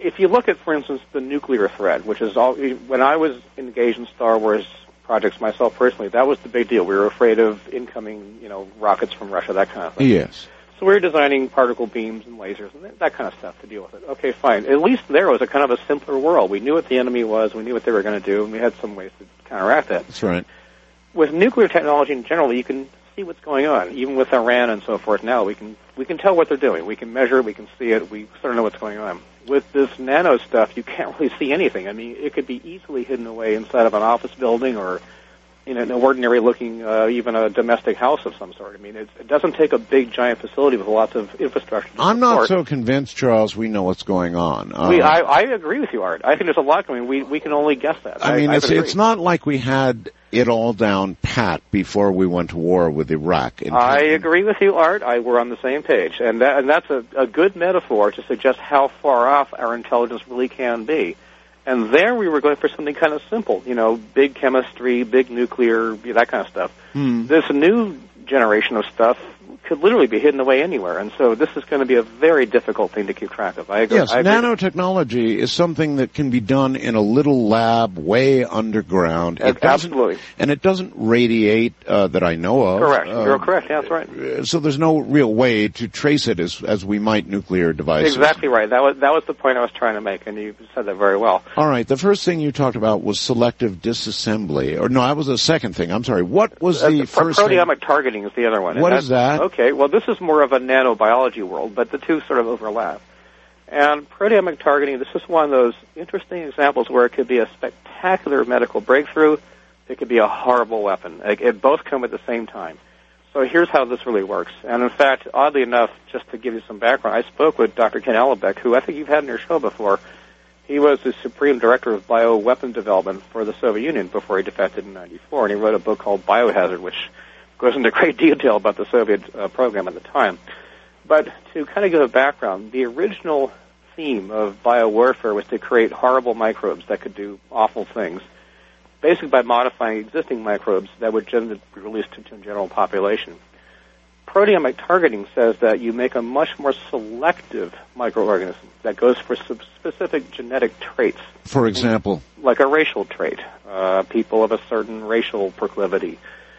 if you look at, for instance, the nuclear threat, which is all, when I was engaged in Star Wars projects myself personally, that was the big deal. We were afraid of incoming, you know, rockets from Russia, that kind of thing. Yes. So we were designing particle beams and lasers and that kind of stuff to deal with it. Okay, fine. At least there was a kind of a simpler world. We knew what the enemy was, we knew what they were going to do, and we had some ways to counteract that. That's right. With nuclear technology in general, you can see what's going on. Even with Iran and so forth now, we can we can tell what they're doing. We can measure it, we can see it, we sort of know what's going on. With this nano stuff, you can't really see anything. I mean, it could be easily hidden away inside of an office building or in an ordinary-looking, uh, even a domestic house of some sort. I mean, it, it doesn't take a big, giant facility with lots of infrastructure to I'm support. not so convinced, Charles, we know what's going on. Uh, we, I, I agree with you, Art. I think there's a lot going on. We, we can only guess that. I mean, I, it's, it's not like we had it all down pat before we went to war with Iraq. In I agree with you, Art. I, we're on the same page. And, that, and that's a, a good metaphor to suggest how far off our intelligence really can be. And there we were going for something kind of simple, you know, big chemistry, big nuclear, that kind of stuff. Hmm. This new generation of stuff could literally be hidden away anywhere. And so this is going to be a very difficult thing to keep track of. I agree. Yes, I agree. nanotechnology is something that can be done in a little lab way underground. It doesn't- Absolutely. And it doesn't radiate uh, that I know of. Correct. Uh, You're correct. Yeah, that's right. So there's no real way to trace it as as we might nuclear devices. Exactly right. That was that was the point I was trying to make, and you said that very well. All right. The first thing you talked about was selective disassembly. Or no, that was the second thing. I'm sorry. What was the Uh, first pro- thing? proteomic targeting is the other one. and What that's- is that? Okay, well, this is more of a nanobiology world, but the two sort of overlap. And proteomic targeting, this is one of those interesting examples where it could be a spectacular medical breakthrough. It could be a horrible weapon. It, it both come at the same time. So here's how this really works. And in fact, oddly enough, just to give you some background, I spoke with Doctor Ken Alibek, who I think you've had on your show before. He was the supreme director of bioweapon development for the Soviet Union before he defected in ninety-four, and he wrote a book called Biohazard, which goes into great detail about the Soviet uh, program at the time. But to kind of give a background, the original theme of biowarfare was to create horrible microbes that could do awful things, basically by modifying existing microbes that would generally be released to the general population. Proteomic targeting says that you make a much more selective microorganism that goes for sub- specific genetic traits. For example? Like a racial trait, uh, people of a certain racial proclivity.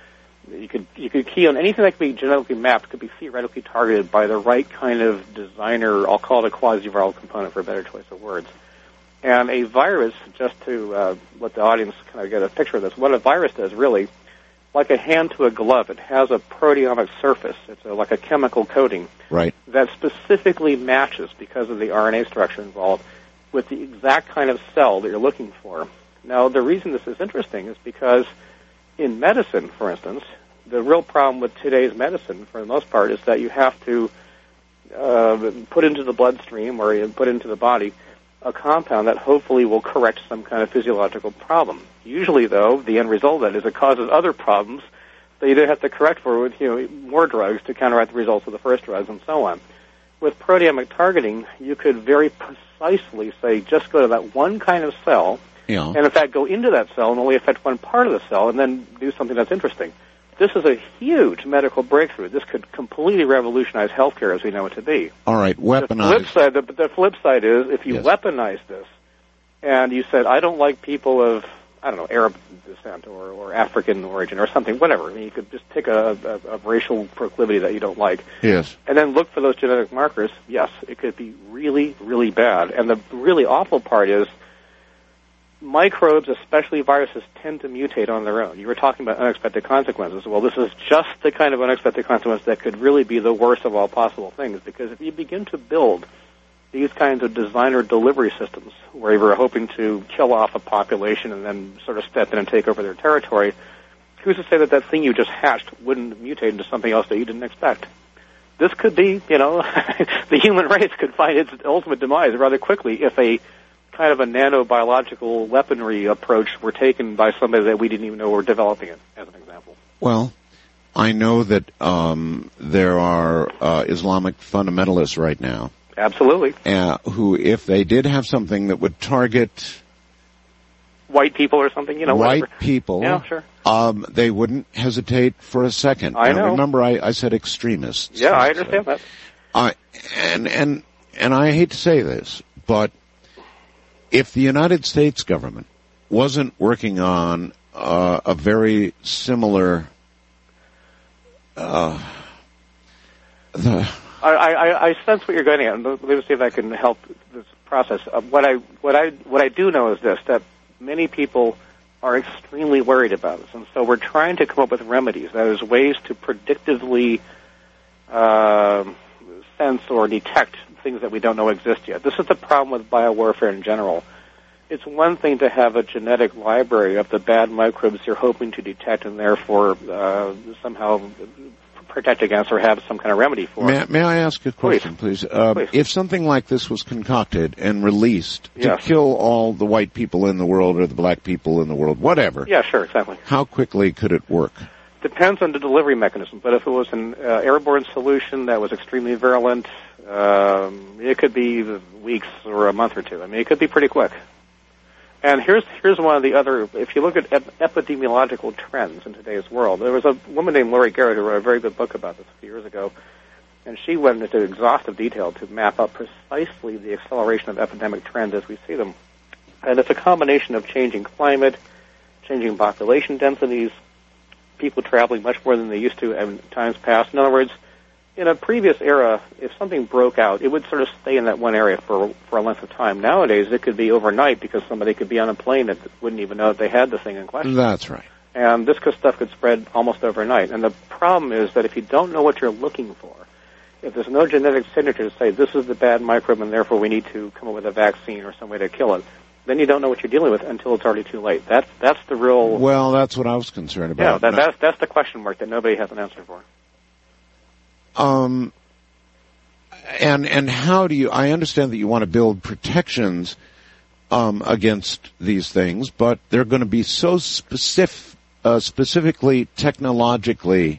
You could you could key on anything that could be genetically mapped, could be theoretically targeted by the right kind of designer. I'll call it a quasi-viral component for a better choice of words. And a virus, just to uh, let the audience kind of get a picture of this, what a virus does really, like a hand to a glove, it has a proteomic surface. It's a, like a chemical coating Right. that specifically matches, because of the R N A structure involved, with the exact kind of cell that you're looking for. Now, the reason this is interesting is because in medicine, for instance, the real problem with today's medicine, for the most part, is that you have to uh, put into the bloodstream or you put into the body a compound that hopefully will correct some kind of physiological problem. Usually, though, the end result of that is it causes other problems that you don't have to correct for with, you know, more drugs to counteract the results of the first drugs and so on. With proteomic targeting, you could very precisely say, just go to that one kind of cell, Yeah. and in fact go into that cell and only affect one part of the cell and then do something that's interesting. This is a huge medical breakthrough. This could completely revolutionize healthcare as we know it to be. All right. The flip Weaponized. side, the, the flip side is if you Yes. weaponize this, and you said, I don't like people of, I don't know, Arab descent or, or African origin or something, whatever. I mean, you could just pick a, a, a racial proclivity that you don't like, Yes. and then look for those genetic markers. Yes, it could be really, really bad. And the really awful part is microbes, especially viruses, tend to mutate on their own. You were talking about unexpected consequences. Well, this is just the kind of unexpected consequence that could really be the worst of all possible things, because if you begin to build these kinds of designer delivery systems where you were hoping to kill off a population and then sort of step in and take over their territory, who's to say that that thing you just hatched wouldn't mutate into something else that you didn't expect? This could be, you know, the human race could find its ultimate demise rather quickly if a kind of a nanobiological weaponry approach were taken by somebody that we didn't even know were developing it, as an example. Well, I know that um, there are uh, Islamic fundamentalists right now. Absolutely. Uh, who, if they did have something that would target White people or something, you know, white whatever. people, Yeah, sure. um, they wouldn't hesitate for a second. I now, know. Remember, I, I said extremists. Yeah, I understand that. I and and and I hate to say this, but if the United States government wasn't working on uh, a very similar uh, the I, I, I sense what you're getting at. Let me see if I can help this process. Uh, what I what I what I do know is this: that many people are extremely worried about this, and so we're trying to come up with remedies. That is, ways to predictively uh, sense or detect things that we don't know exist yet. This is the problem with biowarfare in general. It's one thing to have a genetic library of the bad microbes you're hoping to detect and therefore uh, somehow protect against or have some kind of remedy for. May, may I ask a question, please? please? Uh, please. If something like this was concocted and released Yes. to kill all the white people in the world or the black people in the world, whatever, Yeah, sure, exactly. how quickly could it work? Depends on the delivery mechanism, but if it was an uh, airborne solution that was extremely virulent, um, it could be weeks or a month or two. I mean, it could be pretty quick. And here's here's one of the other, if you look at ep- epidemiological trends in today's world, there was a woman named Lori Garrett who wrote a very good book about this a few years ago, and she went into exhaustive detail to map out precisely the acceleration of epidemic trends as we see them. And it's a combination of changing climate, changing population densities, people traveling much more than they used to in times past. In other words, in a previous era, if something broke out, it would sort of stay in that one area for for a length of time. Nowadays, it could be overnight because somebody could be on a plane that wouldn't even know that they had the thing in question. That's right. And this kind of stuff could spread almost overnight. And the problem is that if you don't know what you're looking for, if there's no genetic signature to say this is the bad microbe and therefore we need to come up with a vaccine or some way to kill it, then you don't know what you're dealing with until it's already too late. That's that's the real... Well, that's what I was concerned Yeah, about. that, that's, that's the question mark that nobody has an answer for. Um, and and how do you? I understand that you want to build protections um, against these things, but they're going to be so specific, uh, specifically technologically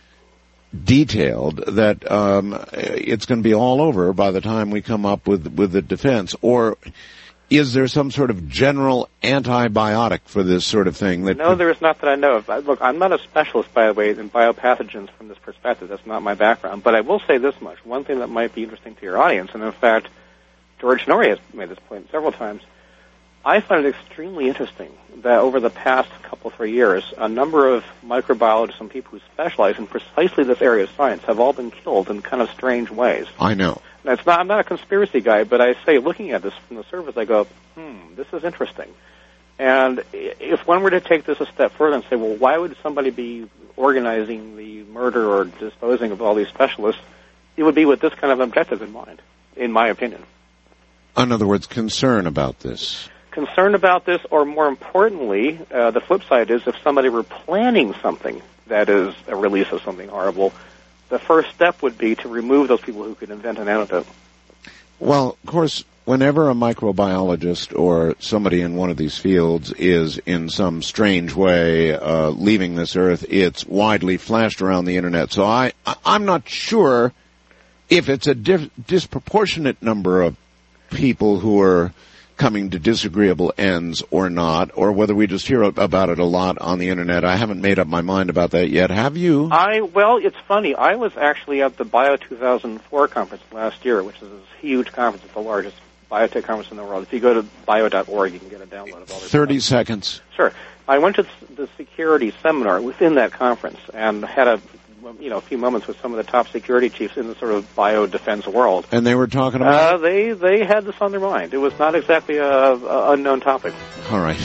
detailed that um, it's going to be all over by the time we come up with with the defense. Or is there some sort of general antibiotic for this sort of thing? That No, there is not that I know of. I- Look, I'm not a specialist, by the way, in biopathogens from this perspective. That's not my background. But I will say this much. One thing that might be interesting to your audience, and in fact, George Norrie has made this point several times, I find it extremely interesting that over the past couple, three years, a number of microbiologists and people who specialize in precisely this area of science have all been killed in kind of strange ways. I know. Now, it's not, I'm not a conspiracy guy, but I say, looking at this from the surface, I go, hmm, this is interesting. And if one were to take this a step further and say, well, why would somebody be organizing the murder or disposing of all these specialists, it would be with this kind of objective in mind, in my opinion. In other words, concern about this. Concern about this, or more importantly, uh, the flip side is if somebody were planning something that is a release of something horrible, the first step would be to remove those people who could invent an antidote. Well, of course, whenever a microbiologist or somebody in one of these fields is in some strange way uh, leaving this earth, it's widely flashed around the internet. So I, I'm not sure if it's a dif- disproportionate number of people who are coming to disagreeable ends or not, or whether we just hear about it a lot on the internet. I haven't made up my mind about that yet. Have you? I well, it's funny. I was actually at the Bio two thousand four conference last year, which is this huge conference. It's the largest biotech conference in the world. If you go to bio dot org, you can get a download of all this. Thirty stuff. seconds. Sure. I went to the security seminar within that conference and had a you know a few moments with some of the top security chiefs in the sort of bio defense world. And they were talking about. Uh, they they had this on their mind. It was not exactly a, a unknown topic. All right.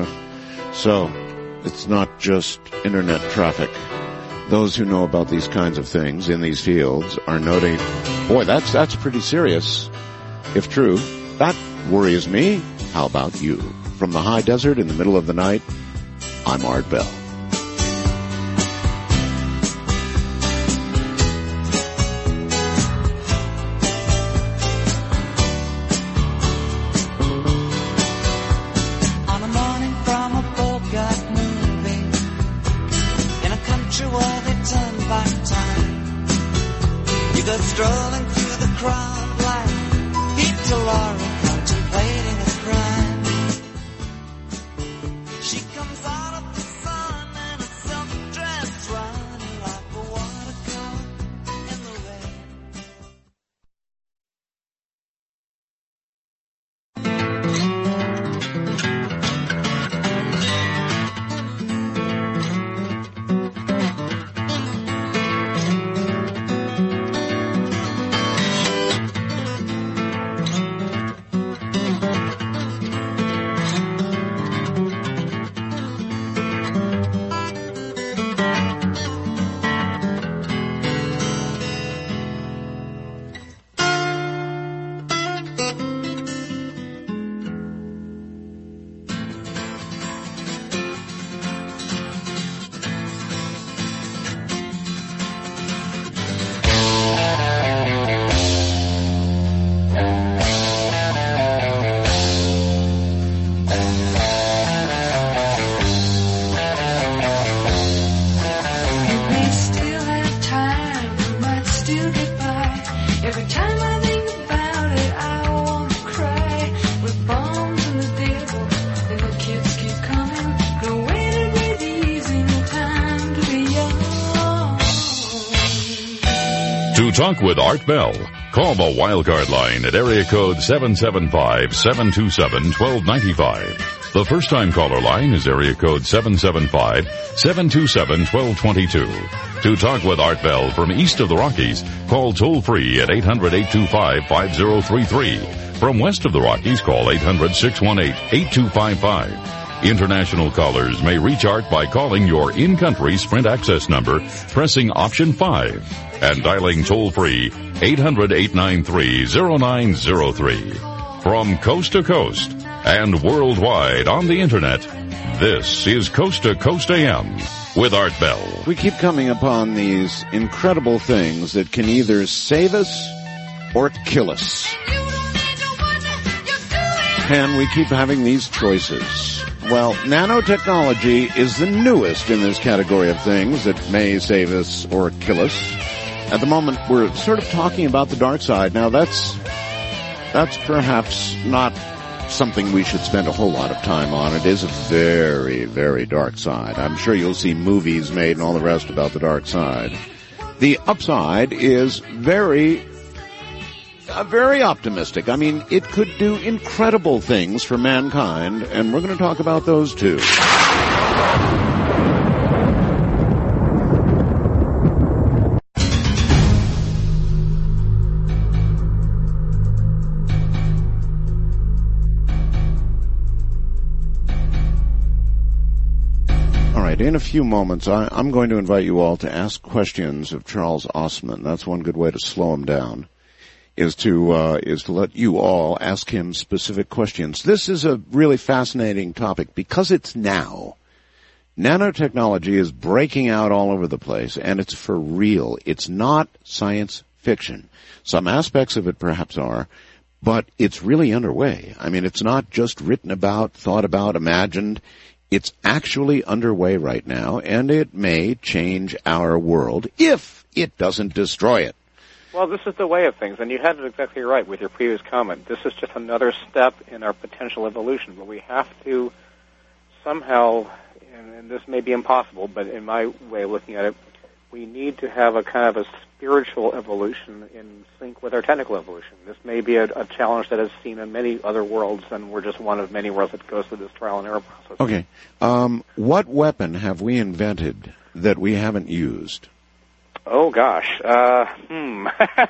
So it's not just internet traffic. Those who know about these kinds of things in these fields are noting, boy, that's that's pretty serious. If true, that worries me. How about you? From the high desert in the middle of the night, I'm Art Bell. On a morning from a Bogart movie, in a country where they turn back time, you go strolling through the crowd like Peter Lorre contemplating a crime. She comes out of the sun in a silk dress, running like a watercolor in the rain. talk with Art Bell, call the Wildcard line at area code seven seven five, seven two seven, one two nine five. The first-time caller line is area code seven seven five, seven two seven, one two two two. To talk with Art Bell from east of the Rockies, call toll-free at eight hundred, eight two five, five zero three three. From west of the Rockies, call eight hundred, six one eight, eight two five five. International callers may reach Art by calling your in-country Sprint access number, pressing option five, and dialing toll-free eight hundred, eight nine three, zero nine zero three. From coast to coast and worldwide on the Internet, this is Coast to Coast A M with Art Bell. We keep coming upon these incredible things that can either save us or kill us. And we keep having these choices. Well, nanotechnology is the newest in this category of things that may save us or kill us. At the moment, we're sort of talking about the dark side. Now, that's that's perhaps not something we should spend a whole lot of time on. It is a very, very dark side. I'm sure you'll see movies made and all the rest about the dark side. The upside is very Uh, very optimistic. I mean, it could do incredible things for mankind, and we're going to talk about those too. All right, in a few moments, I, I'm going to invite you all to ask questions of Charles Osman. That's one good way to slow him down. is to uh, is to let you all ask him specific questions. This is a really fascinating topic because it's now. Nanotechnology is breaking out all over the place, and it's for real. It's not science fiction. Some aspects of it perhaps are, but it's really underway. I mean, it's not just written about, thought about, imagined. It's actually underway right now, and it may change our world if it doesn't destroy it. Well, this is the way of things, and you had it exactly right with your previous comment. This is just another step in our potential evolution, but we have to somehow, and, and this may be impossible, but in my way of looking at it, we need to have a kind of a spiritual evolution in sync with our technical evolution. This may be a, a challenge that is seen in many other worlds, and we're just one of many worlds that goes through this trial and error process. Okay. Um, what weapon have we invented that we haven't used? Oh, gosh. Uh, hmm.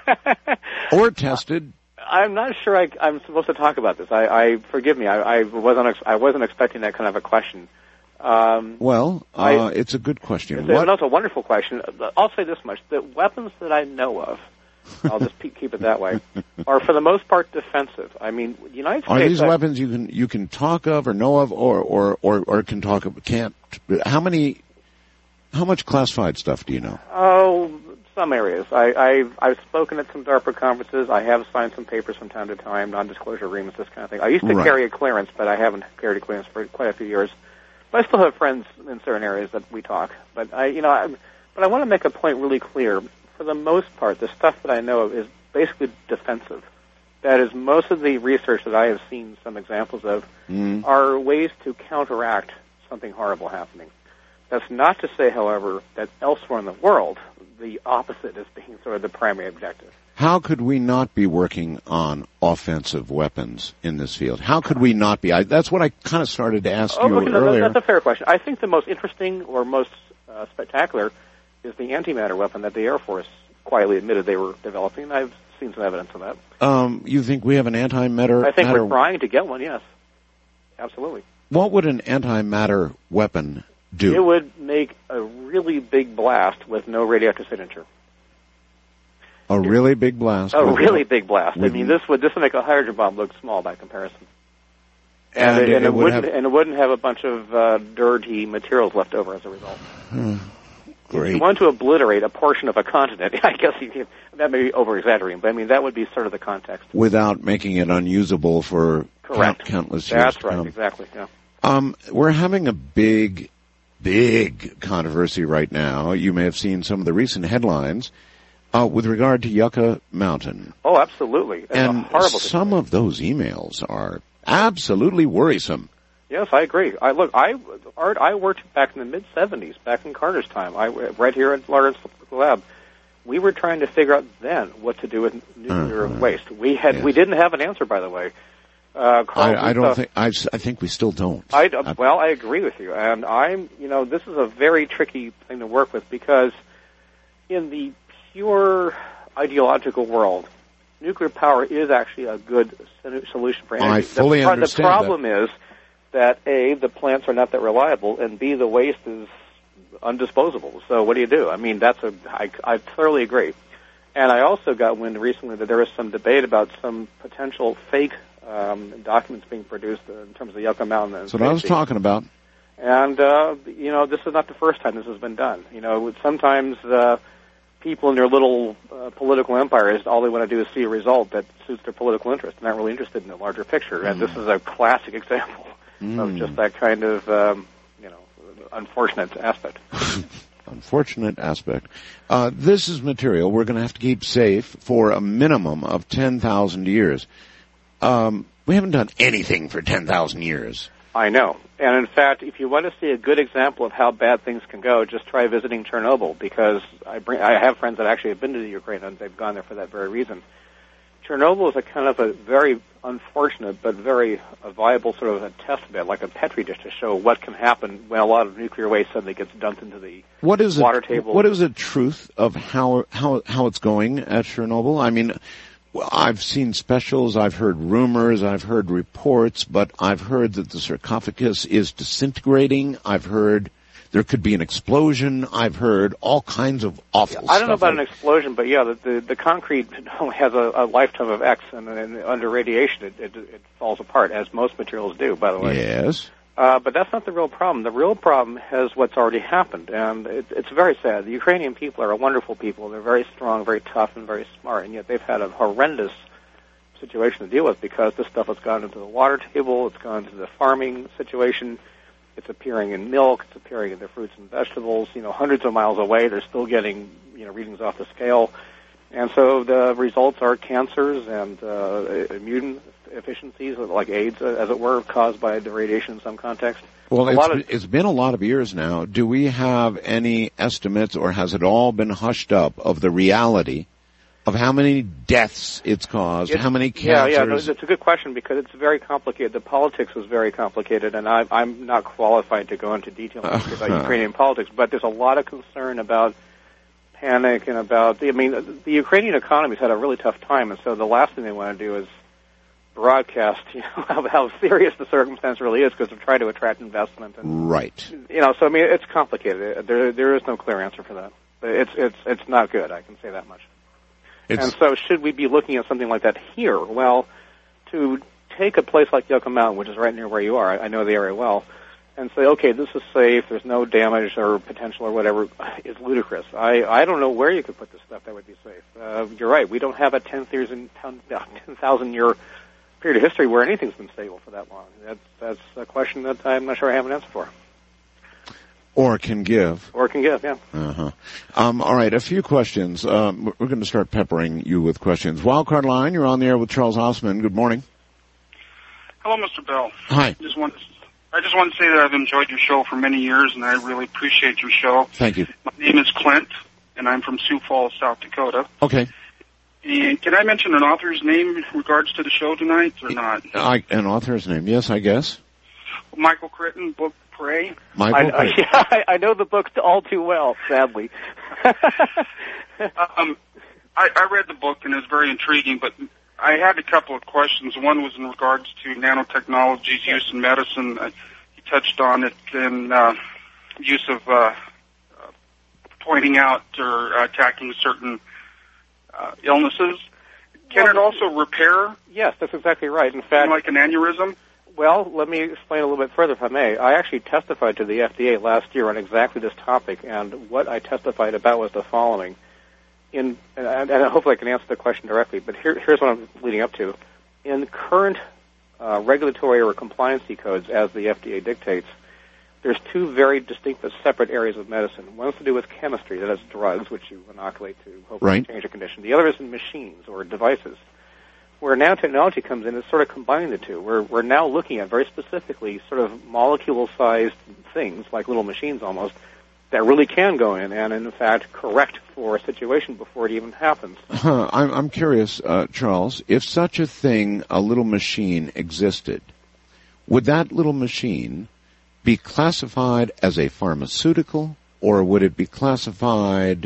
Or tested. I'm not sure I, I'm supposed to talk about this. I, I forgive me. I, I wasn't. Ex- I wasn't expecting that kind of a question. Um, well, uh, I, it's a good question. It's, what? it's also a wonderful question. I'll say this much: the weapons that I know of, I'll just keep it that way, are for the most part defensive. I mean, the United States. Are these I, weapons you can you can talk of or know of, or or or, or can talk of? Can't? How many? How much classified stuff do you know? Oh, some areas. I, I've, I've spoken at some DARPA conferences. I have signed some papers from time to time, non-disclosure agreements, this kind of thing. I used to right. carry a clearance, but I haven't carried a clearance for quite a few years. But I still have friends in certain areas that we talk. But I, you know, I, but I want to make a point really clear. For the most part, the stuff that I know of is basically defensive. That is, most of the research that I have seen some examples of mm. are ways to counteract something horrible happening. That's not to say, however, that elsewhere in the world, the opposite is being sort of the primary objective. How could we not be working on offensive weapons in this field? How could we not be? I, that's what I kind of started to ask oh, you okay, earlier. That's a fair question. I think the most interesting or most uh, spectacular is the antimatter weapon that the Air Force quietly admitted they were developing. I've seen some evidence of that. Um, you think we have an antimatter? I think matter... we're trying to get one, yes. Absolutely. What would an antimatter weapon do? It would make a really big blast with no radioactive signature. A really big blast? A with really big blast. with I mean, this would this would make a hydrogen bomb look small by comparison. And, And it, it and it would wouldn't have- and it wouldn't have a bunch of uh, dirty materials left over as a result. Hmm. If you Great. want to obliterate a portion of a continent, I guess you can, that may be over-exaggerating, but I mean, that would be sort of the context. Without making it unusable for Correct. count, countless years That's to right, come. exactly, yeah. Um, we're having a big, big controversy right now. You may have seen some of the recent headlines uh, with regard to Yucca Mountain. Oh, absolutely. It's And a horrible some of those emails are absolutely worrisome. Yes, I agree. I look, I Art, I worked back in the mid seventies, back in Carter's time. I right here at Lawrence Lab, we were trying to figure out then what to do with nuclear Uh-huh. waste. We had Yes. we didn't have an answer, by the way. Uh, Carl I, I don't Gustav- think I, s- I think we still don't. I, uh, well, I agree with you, and I'm, you know, this is a very tricky thing to work with because in the pure ideological world, nuclear power is actually a good sol- solution for energy. I fully the, pro- understand The problem is that A, the plants are not that reliable, and B, the waste is undisposable. So what do you do? I mean, that's a, I, I thoroughly agree. And I also got wind recently that there was some debate about some potential fake um, documents being produced in terms of the Yucca Mountain. And That's what I was safety. talking about. And, uh, you know, this is not the first time this has been done. You know, sometimes uh, people in their little uh, political empires, all they want to do is see a result that suits their political interest. They're not really interested in the larger picture. And this is a classic example Mm. of just that kind of, um, you know, unfortunate aspect. Unfortunate aspect. Uh, this is material we're going to have to keep safe for a minimum of ten thousand years. Um, we haven't done anything for ten thousand years. I know. And in fact, if you want to see a good example of how bad things can go, just try visiting Chernobyl, because I bring, I have friends that actually have been to the Ukraine and they've gone there for that very reason. Chernobyl is a kind of a very unfortunate but very a viable sort of a test bed, like a petri dish, to show what can happen when a lot of nuclear waste suddenly gets dumped into the What is water it, table. What is the truth of how how how it's going at Chernobyl? I mean, well, I've seen specials, I've heard rumors, I've heard reports, but I've heard that the sarcophagus is disintegrating. I've heard there could be an explosion. I've heard all kinds of awful I don't know stuff. about an explosion, but yeah, the the, the concrete only has a, a lifetime of X, and, and under radiation it, it it falls apart, as most materials do, by the way. Yes. Uh, but that's not the real problem. The real problem is what's already happened, and it, it's very sad. The Ukrainian people are wonderful people. They're very strong, very tough, and very smart, and yet they've had a horrendous situation to deal with because this stuff has gone into the water table, it's gone into the farming situation, it's appearing in milk, it's appearing in their fruits and vegetables. You know, hundreds of miles away, they're still getting, you know, readings off the scale. And so the results are cancers and uh, immune deficiencies, like AIDS, as it were, caused by the radiation in some context. Well, a it's, lot of, it's been a lot of years now. Do we have any estimates, or has it all been hushed up, of the reality of how many deaths it's caused, it's, how many yeah, cancers? yeah, no, it's a good question because it's very complicated. The politics is very complicated, and I, I'm not qualified to go into detail Uh-huh. about Ukrainian politics, but there's a lot of concern about panic and about the, I mean, the Ukrainian economy's had a really tough time, and so the last thing they want to do is broadcast, you know, how, how serious the circumstance really is because they're trying to attract investment. And, right. You know, so I mean, it's complicated. There, there is no clear answer for that. But it's, it's, it's not good. I can say that much. It's, and so, should we be looking at something like that here? Well, to take a place like Yucca Mountain, which is right near where you are, I, I know the area well, and say, okay, this is safe, there's no damage or potential or whatever, is ludicrous. I, I don't know where you could put this stuff that would be safe. Uh, you're right, we don't have a ten thousand year period of history where anything's been stable for that long. That's, that's a question that I'm not sure I have an answer for. Or can give. Or can give, yeah. Uh-huh. Um, all right, a few questions. Um, we're going to start peppering you with questions. Wildcard Line, you're on the air with Charles Houseman. Good morning. Hello, Mister Bell. Hi. Just want, I just want to say that I've enjoyed your show for many years, and I really appreciate your show. Thank you. My name is Clint, and I'm from Sioux Falls, South Dakota. Okay. And can I mention an author's name in regards to the show tonight, or not? I, an author's name, yes, I guess. Michael Crichton, book Prey. Michael I, yeah, I, I know the book all too well, sadly. um, I, I read the book, and it was very intriguing, but I had a couple of questions. One was in regards to nanotechnology's use in medicine. Uh, he touched on it in uh, use of uh, uh, pointing out or attacking certain uh, illnesses. Can well, it also repair? Yes, that's exactly right. In fact, like an aneurysm? Well, let me explain a little bit further, if I may. I actually testified to the F D A last year on exactly this topic, and what I testified about was the following. In, and, and hopefully I can answer the question directly, but here, here's what I'm leading up to. In current uh, regulatory or compliancy codes, as the F D A dictates, there's two very distinct but separate areas of medicine. One is to do with chemistry, that is drugs, which you inoculate to hopefully right. change a condition. The other is in machines or devices. Where nanotechnology comes in is sort of combining the two. We're, we're now looking at very specifically sort of molecule-sized things, like little machines almost, that really can go in and, in fact, correct for a situation before it even happens. Huh, I'm, I'm curious, uh, Charles, if such a thing, a little machine, existed, would that little machine be classified as a pharmaceutical, or would it be classified...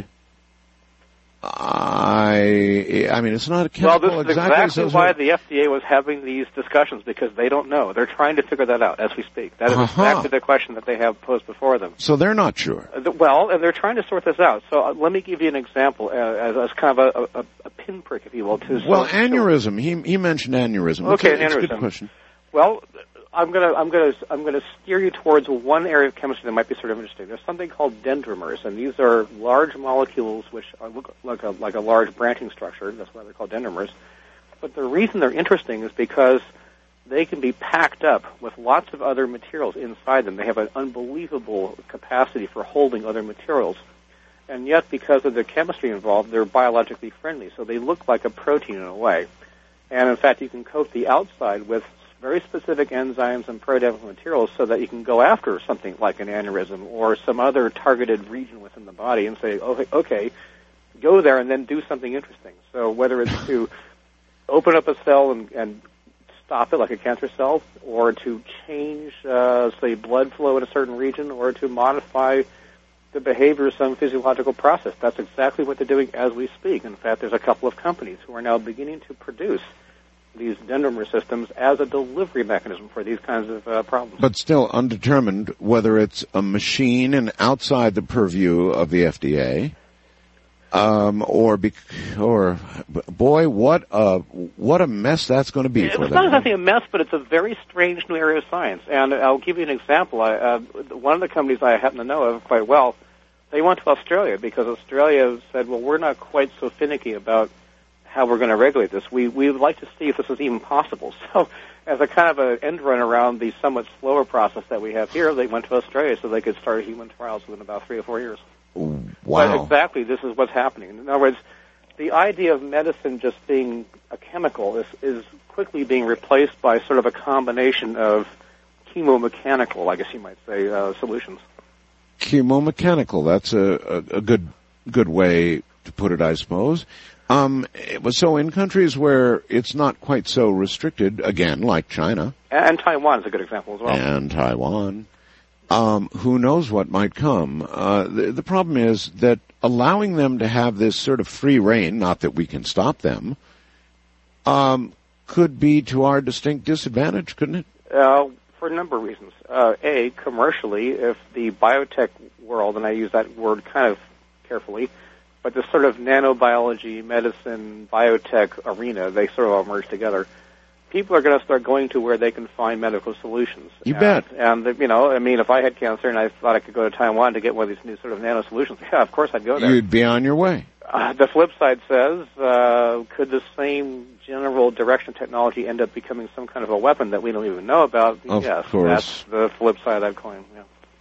I, I mean, it's not a chemical Well, this is exactly, exactly why the F D A was having these discussions, because they don't know. They're trying to figure that out as we speak. That is Uh-huh. exactly the question that they have posed before them. So they're not sure. Uh, th- Well, and they're trying to sort this out. So uh, let me give you an example uh, as, as kind of a, a, a pinprick, if you will. To Well, so, aneurysm. He he mentioned aneurysm. Okay, it's a, it's a good aneurysm. question. Well, I'm gonna I'm gonna I'm gonna steer you towards one area of chemistry that might be sort of interesting. There's something called dendrimers, and these are large molecules which are, look like a like a large branching structure. That's why they're called dendrimers. But the reason they're interesting is because they can be packed up with lots of other materials inside them. They have an unbelievable capacity for holding other materials, and yet because of the chemistry involved, they're biologically friendly. So they look like a protein in a way, and in fact, you can coat the outside with very specific enzymes and proteomic materials so that you can go after something like an aneurysm or some other targeted region within the body and say, okay, okay, go there and then do something interesting. So whether it's to open up a cell and, and stop it like a cancer cell, or to change, uh, say, blood flow in a certain region, or to modify the behavior of some physiological process. That's exactly what they're doing as we speak. In fact, there's a couple of companies who are now beginning to produce these dendrimer systems as a delivery mechanism for these kinds of uh, problems. But still undetermined whether it's a machine and outside the purview of the F D A, um, or bec- or boy, what a what a mess that's going to be It's for them. not exactly a mess, but it's a very strange new area of science. And I'll give you an example. I, uh, one of the companies I happen to know of quite well, they went to Australia because Australia said, well, we're not quite so finicky about how we're going to regulate this. We we would like to see if this is even possible. So as a kind of an end run around the somewhat slower process that we have here, they went to Australia so they could start human trials within about three or four years. Wow. But exactly, this is what's happening. In other words, the idea of medicine just being a chemical is, is quickly being replaced by sort of a combination of chemomechanical, I guess you might say, uh, solutions. Chemomechanical, that's a, a, a good good way to put it, I suppose. Um, it was so in countries where it's not quite so restricted, again, like China. And Taiwan is a good example as well. And Taiwan. Um, who knows what might come. Uh, the, the problem is that allowing them to have this sort of free reign, not that we can stop them, um, could be to our distinct disadvantage, couldn't it? Uh, for a number of reasons. Uh, A, commercially, if the biotech world, and I use that word kind of carefully, but this sort of nanobiology, medicine, biotech arena, they sort of all merge together. People are going to start going to where they can find medical solutions. You and, bet. And, you know, I mean, if I had cancer and I thought I could go to Taiwan to get one of these new sort of nano solutions, yeah, of course I'd go there. You'd be on your way. Uh, the flip side says, uh, could the same general direction of technology end up becoming some kind of a weapon that we don't even know about? Of yes, course. That's the flip side I'd coin, yeah.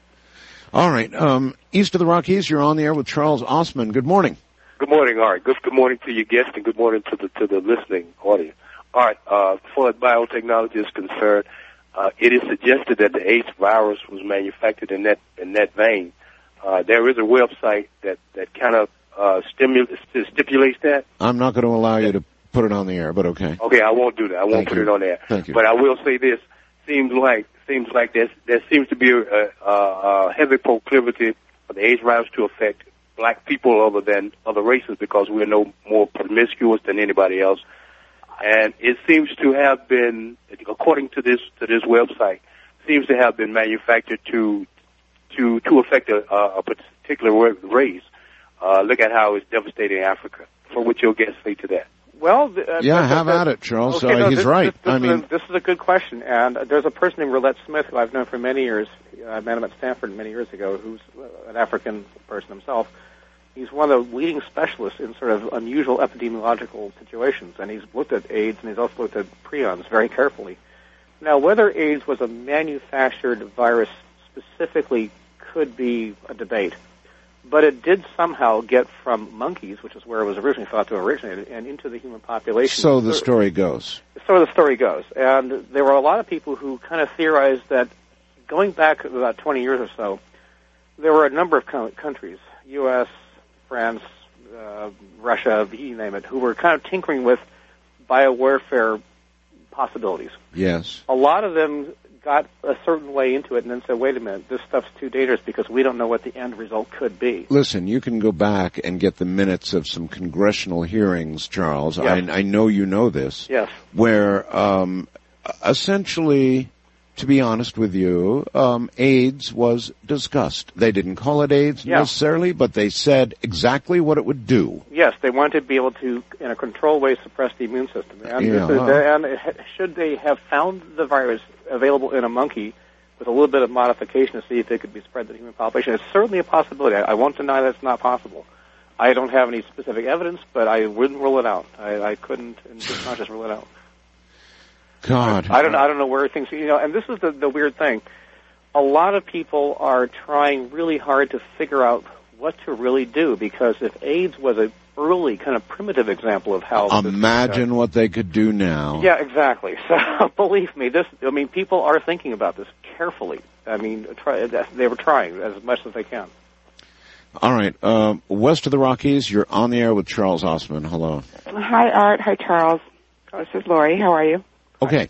All right. Um, east of the Rockies, you're on the air with Charles Osman. Good morning. Good morning. All right. Good, good morning to your guest and good morning to the to the listening audience. All right. Uh, as far as biotechnology is concerned, uh, it is suggested that the AIDS virus was manufactured in that in that vein. Uh, there is a website that that kind of uh, stimulates stipulates that. I'm not going to allow you to put it on the air, but okay. Okay, I won't do that. I won't Thank put you. it on there. Thank you. But I will say this: seems like seems like there's, there seems to be a, a, a heavy proclivity for the AIDS virus to affect black people other than other races because we're no more promiscuous than anybody else. And it seems to have been, according to this to this website, seems to have been manufactured to to to affect a, a particular race. Uh, look at how it's devastating Africa. For what your guests say to that? Well, uh, Yeah, uh, have uh, at it, Charles. Okay, Uh, no, he's this, right. This, this I is mean, a, this is a good question, and there's a person named Roulette Smith who I've known for many years. I met him at Stanford many years ago, who's an African person himself. He's one of the leading specialists in sort of unusual epidemiological situations, and he's looked at AIDS and he's also looked at prions very carefully. Now, whether AIDS was a manufactured virus specifically could be a debate, but it did somehow get from monkeys, which is where it was originally thought to originate, and into the human population. so the story goes. So the story goes. And there were a lot of people who kind of theorized that going back about twenty years or so, there were a number of co- countries, U S, France, uh, Russia, you name it, who were kind of tinkering with biowarfare possibilities. Yes. A lot of them got a certain way into it and then said, wait a minute, this stuff's too dangerous because we don't know what the end result could be. Listen, you can go back and get the minutes of some congressional hearings, Charles. Yes. I, I know you know this. Yes. Where um, essentially, to be honest with you, um, AIDS was discussed. They didn't call it AIDS Yeah. necessarily, but they said exactly what it would do. Yes, they wanted to be able to, in a controlled way, suppress the immune system. And, Yeah. this is- and it- should they have found the virus available in a monkey with a little bit of modification to see if it could be spread to the human population, it's certainly a possibility. I, I won't deny that it's not possible. I don't have any specific evidence, but I wouldn't rule it out. I, I couldn't, and just not just rule it out. God. I don't. I don't know where things. You know, and this is the the weird thing. A lot of people are trying really hard to figure out what to really do, because if AIDS was a early kind of primitive example of how Imagine what they could do now. Yeah, exactly. So believe me, this. I mean, people are thinking about this carefully. I mean, try, they were trying as much as they can. All right. Uh, west of the Rockies, you're on the air with Charles Osman. Hello. Hi, Art. Hi, Charles. This is Lori. How are you? Okay.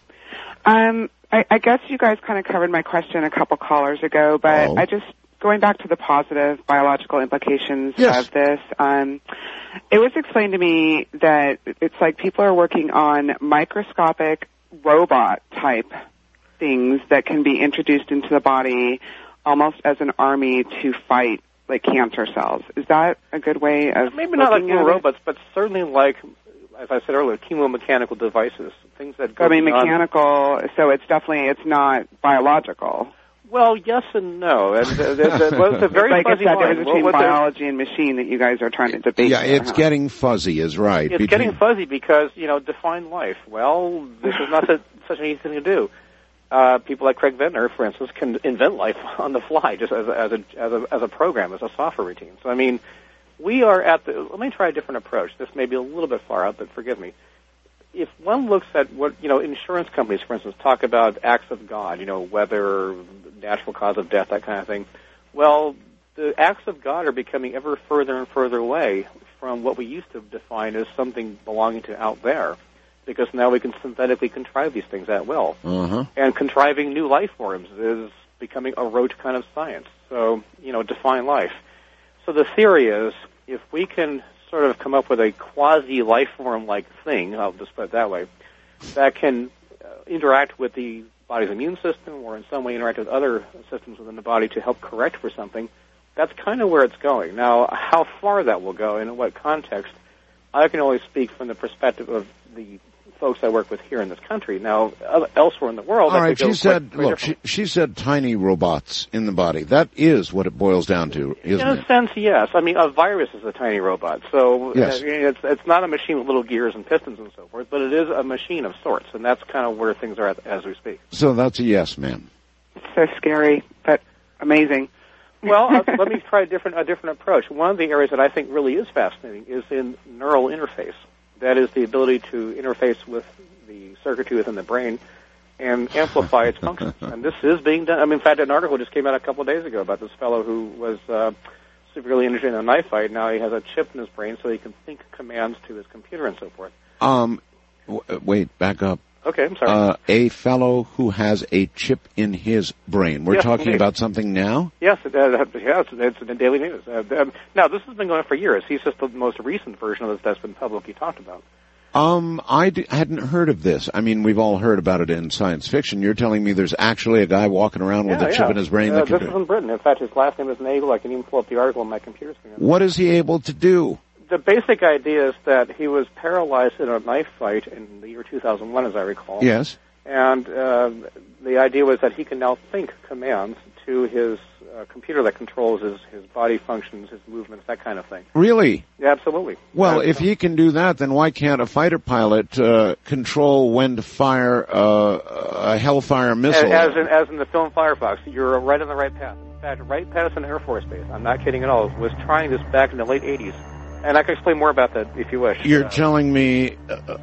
Um, I, I guess you guys kind of covered my question a couple callers ago, but Oh. I just, going back to the positive biological implications Yes. of this, um, it was explained to me that it's like people are working on microscopic robot type things that can be introduced into the body almost as an army to fight like cancer cells. Is that a good way of Maybe not like looking little at it? robots, but certainly like, as I said earlier, chemomechanical devices, things that go I mean, beyond- mechanical, so it's definitely, it's not biological. Well, yes and no. And the, the, the, well, it's a very like fuzzy it's that line. difference between What- what the- biology and machine that you guys are trying to debate. Yeah, here, it's huh? getting fuzzy is right. It's between- getting fuzzy because, you know, define life. Well, this is not such, such an easy thing to do. Uh, people like Craig Ventnor, for instance, can invent life on the fly just as a, as a, as a, as a program, as a software routine. So, I mean, we are at the, let me try a different approach. This may be a little bit far out, but forgive me. If one looks at what, you know, insurance companies, for instance, talk about acts of God, you know, weather, natural cause of death, that kind of thing. Well, the acts of God are becoming ever further and further away from what we used to define as something belonging to out there, because now we can synthetically contrive these things at will. Uh-huh. And contriving new life forms is becoming a rote kind of science. So, you know, define life. So the theory is, if we can sort of come up with a quasi-life form-like thing, I'll just put it that way, that can uh, interact with the body's immune system or in some way interact with other systems within the body to help correct for something, that's kind of where it's going. Now, how far that will go and in what context, I can only speak from the perspective of the folks I work with here in this country. Now, elsewhere in the world, All that right, could go she said, quite- quite look, different. she, she said tiny robots in the body. That is what it boils down to, isn't In it? a sense, yes. I mean, a virus is a tiny robot, so Yes. uh, it's it's not a machine with little gears and pistons and so forth, but it is a machine of sorts, and that's kind of where things are at, as we speak. So that's a yes, ma'am. It's so scary, but amazing. Well, uh, let me try a different a different approach. One of the areas that I think really is fascinating is in neural interface. That is the ability to interface with the circuitry within the brain and amplify its functions. And this is being done. I mean, in fact, an article just came out a couple of days ago about this fellow who was uh, severely injured in a knife fight. Now he has a chip in his brain so he can think commands to his computer and so forth. Um, w- wait, back up. Okay, I'm sorry. Uh, a fellow who has a chip in his brain. We're Yes, talking indeed. about something now? Yes, it, uh, yes, it's in the daily news. Uh, um, now, this has been going on for years. He's just the most recent version of this that's been publicly talked about. Um, I d- hadn't heard of this. I mean, we've all heard about it in science fiction. You're telling me there's actually a guy walking around with yeah, a chip yeah. in his brain Uh, that can this do is in Britain. In fact, his last name is Nagel. I can even pull up the article on my computer screen. What is he able to do? The basic idea is that he was paralyzed in a knife fight in the year two thousand one, as I recall. Yes. And uh, the idea was that he can now think commands to his uh, computer that controls his, his body functions, his movements, that kind of thing. Really? Yeah, absolutely. Well, Uh, if he can do that, then why can't a fighter pilot uh, control when to fire uh, a Hellfire missile? As in, as in the film Firefox, you're right on the right path. In fact, Wright Patterson Air Force Base, I'm not kidding at all, was trying this back in the late eighties. And I can explain more about that if you wish. You're Uh, telling me... Uh,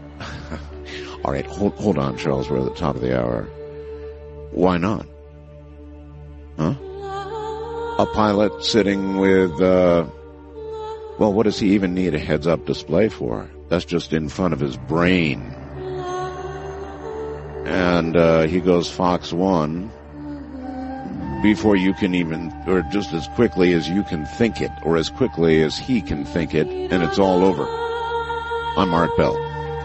all right, hold, hold on, Charles. We're at the top of the hour. Why not? Huh? a pilot sitting with, uh, well, what does he even need a heads-up display for? That's just in front of his brain. And uh, he goes Fox one before you can even, or just as quickly as you can think it, or as quickly as he can think it, and it's all over. I'm Art Bell.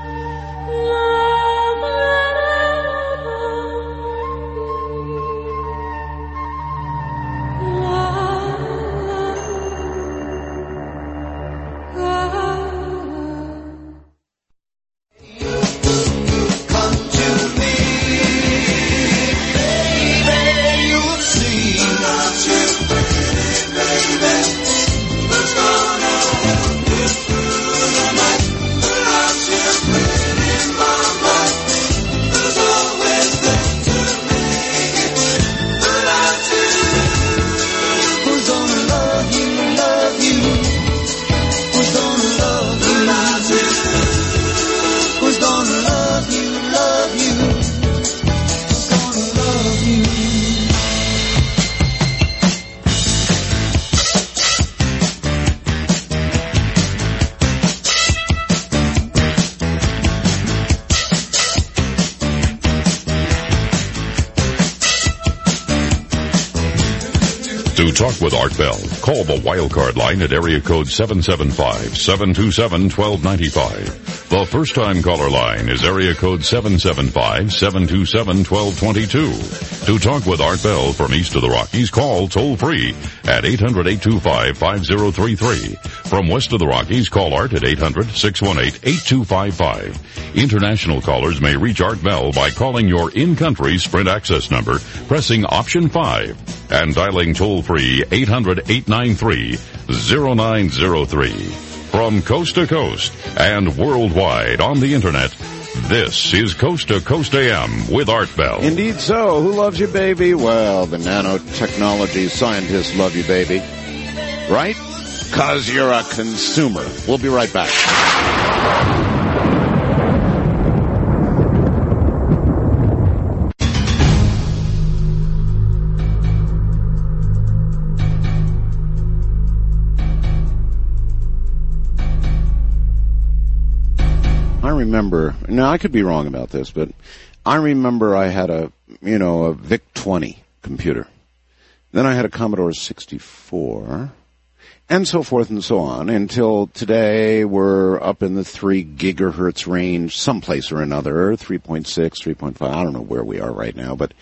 To talk with Art Bell, call the Wildcard line at area code seven seven five, seven two seven, one two nine five. The first-time caller line is area code seven seven five, seven two seven, one two two two. To talk with Art Bell from east of the Rockies, call toll-free at eight hundred, eight two five, five zero three three. From west of the Rockies, call Art at eight hundred, six one eight, eight two five five. International callers may reach Art Bell by calling your in-country Sprint access number, pressing option five, and dialing toll-free eight hundred, eight nine three, zero nine zero three. From coast to coast and worldwide on the Internet, this is Coast to Coast A M with Art Bell. Indeed so. Who loves you, baby? Well, the nanotechnology scientists love you, baby. Right? 'Cause you're a consumer. We'll be right back. I remember, now I could be wrong about this, but I remember I had a, you know, a V I C twenty computer. Then I had a Commodore sixty-four, and so forth and so on, until today we're up in the three gigahertz range, someplace or another, three point six, three point five, I don't know where we are right now, but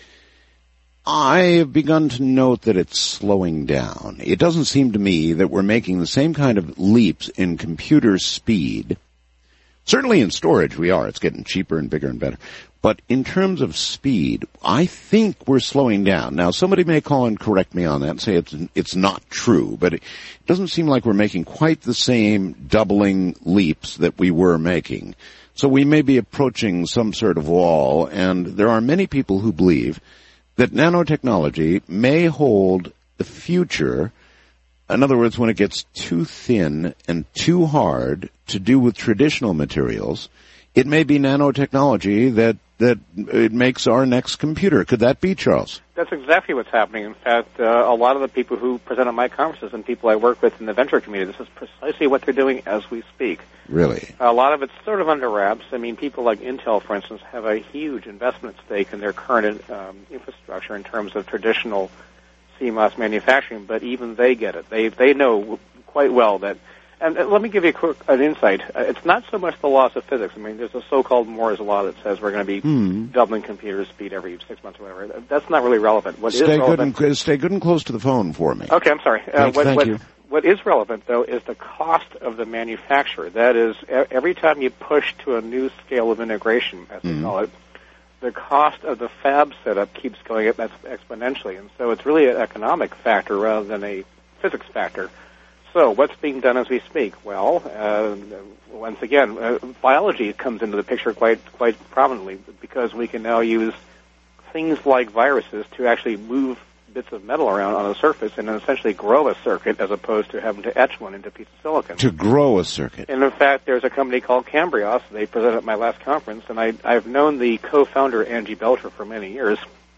I've begun to note that it's slowing down. It doesn't seem to me that we're making the same kind of leaps in computer speed. Certainly in storage we are. It's getting cheaper and bigger and better. But in terms of speed, I think we're slowing down. Now, somebody may call and correct me on that and say it's, it's not true, but it doesn't seem like we're making quite the same doubling leaps that we were making. So we may be approaching some sort of wall, and there are many people who believe that nanotechnology may hold the future. In other words, when it gets too thin and too hard to do with traditional materials, it may be nanotechnology that, that it makes our next computer. Could that be, Charles? That's exactly what's happening. In fact, uh, a lot of the people who present at my conferences and people I work with in the venture community, this is precisely what they're doing as we speak. Really? A lot of it's sort of under wraps. I mean, people like Intel, for instance, have a huge investment stake in their current um, infrastructure in terms of traditional C MOS manufacturing, but even they get it. They they know quite well that. And uh, let me give you a quick an insight. Uh, it's not so much the laws of physics. I mean, there's a so-called Moore's law that says we're going to be mm. doubling computer speed every six months or whatever. That's not really relevant. What stay is relevant? Good and, stay good and close to the phone for me. Okay, I'm sorry. Uh, Thank, what, thank what, you. What is relevant, though, is the cost of the manufacturer. That is, every time you push to a new scale of integration, as mm. we call it, the cost of the fab setup keeps going up exponentially. And so it's really an economic factor rather than a physics factor. So what's being done as we speak? Well, uh, once again, uh, biology comes into the picture quite quite prominently because we can now use things like viruses to actually move bits of metal around on a surface and then essentially grow a circuit as opposed to having to etch one into a piece of silicon. To grow a circuit. And in fact, there's a company called Cambrios. They presented at my last conference, and I, I've known the co-founder, Angie Belcher, for many years.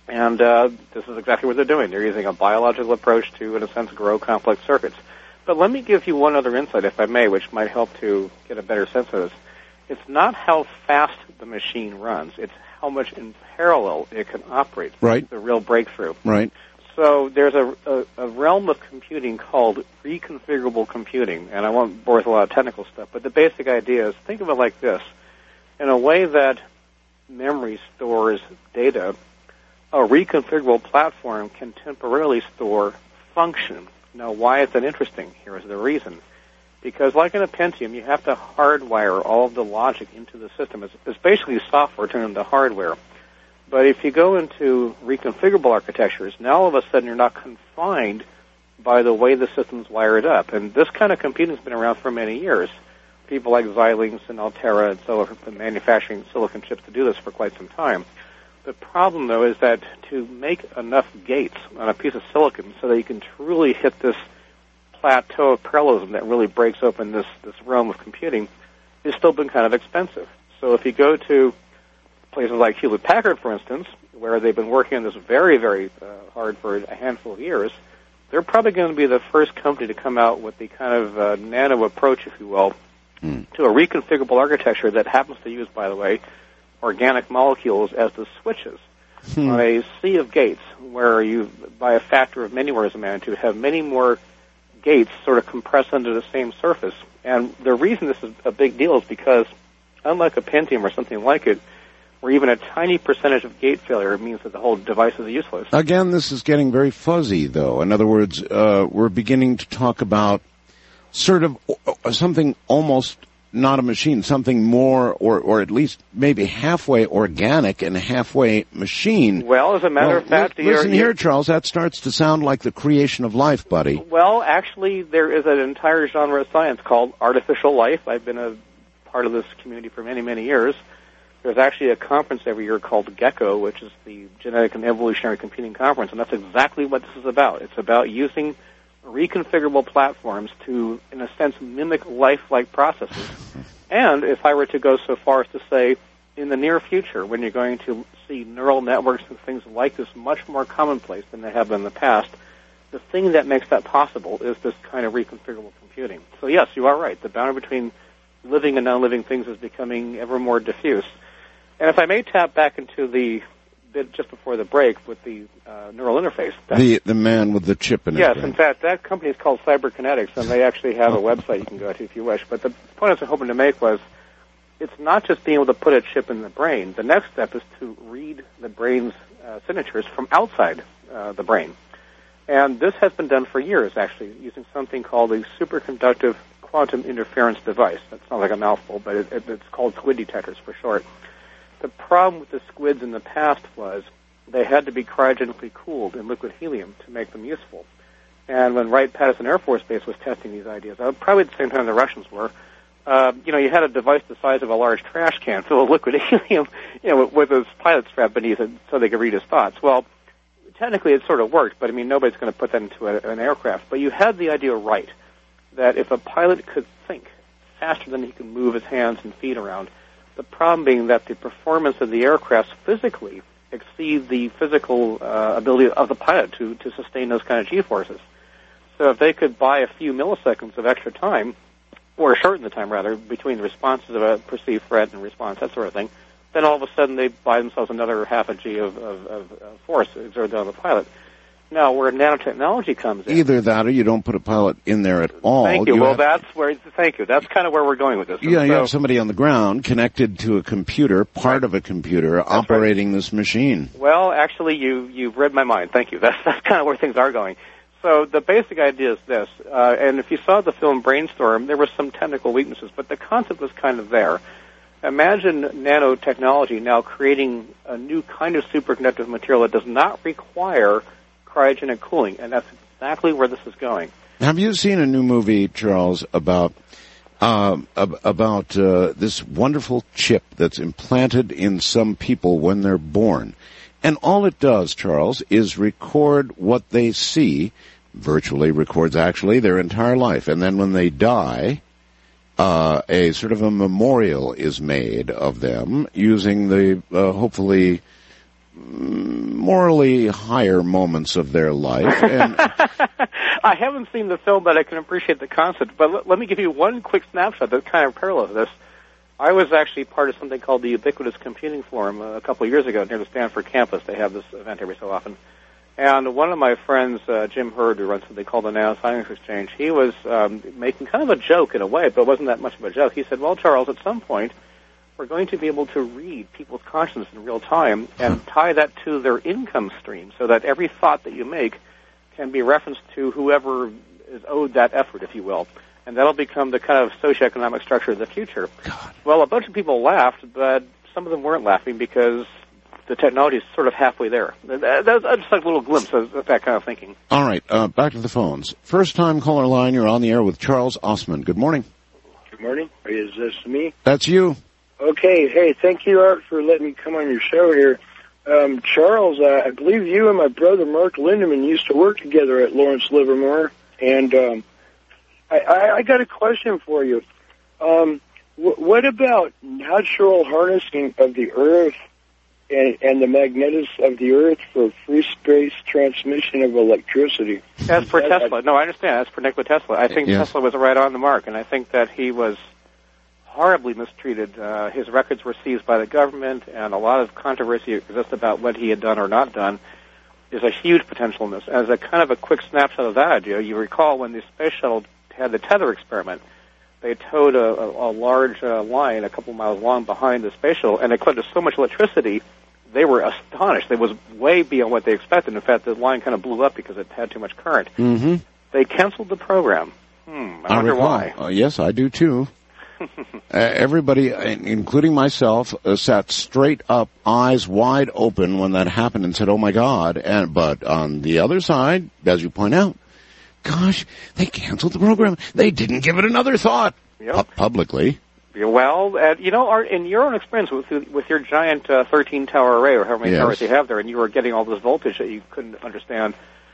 And uh, this is exactly what they're doing. They're using a biological approach to, in a sense, grow complex circuits. But let me give you one other insight, if I may, which might help to get a better sense of this. It's not how fast the machine runs. It's how much in parallel it can operate. Right. That's the real breakthrough. Right. So there's a, a, a realm of computing called reconfigurable computing, and I won't bore with a lot of technical stuff, but the basic idea is, think of it like this. In a way that memory stores data, a reconfigurable platform can temporarily store function. Now, why is that interesting? Here is the reason. Because like in a Pentium, you have to hardwire all of the logic into the system. It's, it's basically software turned into hardware. But if you go into reconfigurable architectures, now all of a sudden you're not confined by the way the system's wired up. And this kind of computing has been around for many years. People like Xilinx and Altera and so have been manufacturing silicon chips to do this for quite some time. The problem, though, is that to make enough gates on a piece of silicon so that you can truly hit this plateau of parallelism that really breaks open this, this realm of computing has still been kind of expensive. So if you go to places like Hewlett-Packard, for instance, where they've been working on this very, very uh, hard for a handful of years, they're probably going to be the first company to come out with the kind of uh, nano approach, if you will, mm. to a reconfigurable architecture that happens to use, by the way, organic molecules as the switches hmm. on a sea of gates where you, by a factor of many orders of magnitude, have many more gates sort of compressed under the same surface. And the reason this is a big deal is because, unlike a Pentium or something like it, where even a tiny percentage of gate failure means that the whole device is useless. Again, this is getting very fuzzy, though. In other words, uh, we're beginning to talk about sort of something almost not a machine, something more, or, or at least maybe halfway organic and halfway machine. Well, as a matter well, of fact... L- listen here, Charles, that starts to sound like the creation of life, buddy. Well, actually, there is an entire genre of science called artificial life. I've been a part of this community for many, many years. There's actually a conference every year called GECCO, which is the Genetic and Evolutionary Computing Conference, and that's exactly what this is about. It's about using reconfigurable platforms to, in a sense, mimic life-like processes. And if I were to go so far as to say, in the near future, when you're going to see neural networks and things like this much more commonplace than they have been in the past, the thing that makes that possible is this kind of reconfigurable computing. So yes, you are right. The boundary between living and non-living things is becoming ever more diffuse. And if I may tap back into the bit just before the break with the uh, neural interface. The the man with the chip in his Yes, brain. in fact, that company is called Cyberkinetics, and they actually have a website you can go to if you wish. But the point I was hoping to make was it's not just being able to put a chip in the brain. The next step is to read the brain's uh, signatures from outside uh, the brain. And this has been done for years, actually, using something called a superconductive quantum interference device. That sounds like a mouthful, but it, it, it's called SQUID detectors for short. The problem with the squids in the past was they had to be cryogenically cooled in liquid helium to make them useful. And when Wright-Patterson Air Force Base was testing these ideas, uh, probably at the same time the Russians were, uh, you know, you had a device the size of a large trash can full of liquid helium, you know, with, with his pilot strap beneath it so they could read his thoughts. Well, technically it sort of worked, but I mean, nobody's going to put that into a, an aircraft. But you had the idea right, that if a pilot could think faster than he could move his hands and feet around, the problem being that the performance of the aircraft physically exceed the physical uh, ability of the pilot to, to sustain those kind of G-forces. So if they could buy a few milliseconds of extra time, or shorten the time, rather, between the responses of a perceived threat and response, that sort of thing, then all of a sudden they buy themselves another half a G of, of, of, of force exerted on the pilot. Now, where nanotechnology comes in... Either that or you don't put a pilot in there at all. Thank you. you well, have, that's where... Thank you. That's kind of where we're going with this. Yeah, so, you have somebody on the ground connected to a computer, part right. of a computer, that's operating right. this machine. Well, actually, you, you've read my mind. Thank you. That's, that's kind of where things are going. So the basic idea is this, uh, and if you saw the film Brainstorm, there were some technical weaknesses, but the concept was kind of there. Imagine nanotechnology now creating a new kind of superconductive material that does not require cryogenic cooling, and that's exactly where this is going. Have you seen a new movie, Charles, about uh, about uh, this wonderful chip that's implanted in some people when they're born? And all it does, Charles, is record what they see, virtually records actually their entire life, and then when they die, uh, a sort of a memorial is made of them using the uh, hopefully morally higher moments of their life. And I haven't seen the film, but I can appreciate the concept. But l- let me give you one quick snapshot that kind of parallels this. I was actually part of something called the Ubiquitous Computing Forum uh, a couple of years ago near the Stanford campus. They have this event every so often. And one of my friends, uh, Jim Hurd, who runs something called the Nanoscience Exchange, he was um, making kind of a joke in a way, but it wasn't that much of a joke. He said, well, Charles, at some point, we're going to be able to read people's conscience in real time and tie that to their income stream so that every thought that you make can be referenced to whoever is owed that effort, if you will. And that'll become the kind of socioeconomic structure of the future. God. Well, a bunch of people laughed, but some of them weren't laughing because the technology is sort of halfway there. That's just like a little glimpse of that kind of thinking. All right, uh, back to the phones. First-time caller line, you're on the air with Charles Osmond. Good morning. Good morning. Is this me? That's you. Okay. Hey, thank you, Art, for letting me come on your show here. Um, Charles, uh, I believe you and my brother Mark Lindeman used to work together at Lawrence Livermore, and um, I, I, I got a question for you. Um, w- what about natural harnessing of the Earth and, and the magnetism of the Earth for free space transmission of electricity? As per Tesla. No, I understand. As per Nikola Tesla. I think Yes. Tesla was right on the mark, and I think that he was horribly mistreated. Uh, his records were seized by the government, and a lot of controversy exists about what he had done or not done. There's a huge potential in this. As a kind of a quick snapshot of that idea, you recall when the space shuttle had the tether experiment, they towed a, a, a large uh, line a couple miles long behind the space shuttle, and it collected so much electricity, they were astonished. It was way beyond what they expected. In fact, the line kind of blew up because it had too much current. Mm-hmm. They canceled the program. Hmm, I, I wonder recall. why. Uh, yes, I do too. uh, everybody, uh, including myself, uh, sat straight up, eyes wide open when that happened and said, oh my God. And, but on the other side, as you point out, gosh, they canceled the program. They didn't give it another thought. Yep. Pu- publicly. Yeah, well, uh, you know, Art, in your own experience with with your giant uh, thirteen tower array, or however many Yes. towers you have there, and you were getting all this voltage that you couldn't understand,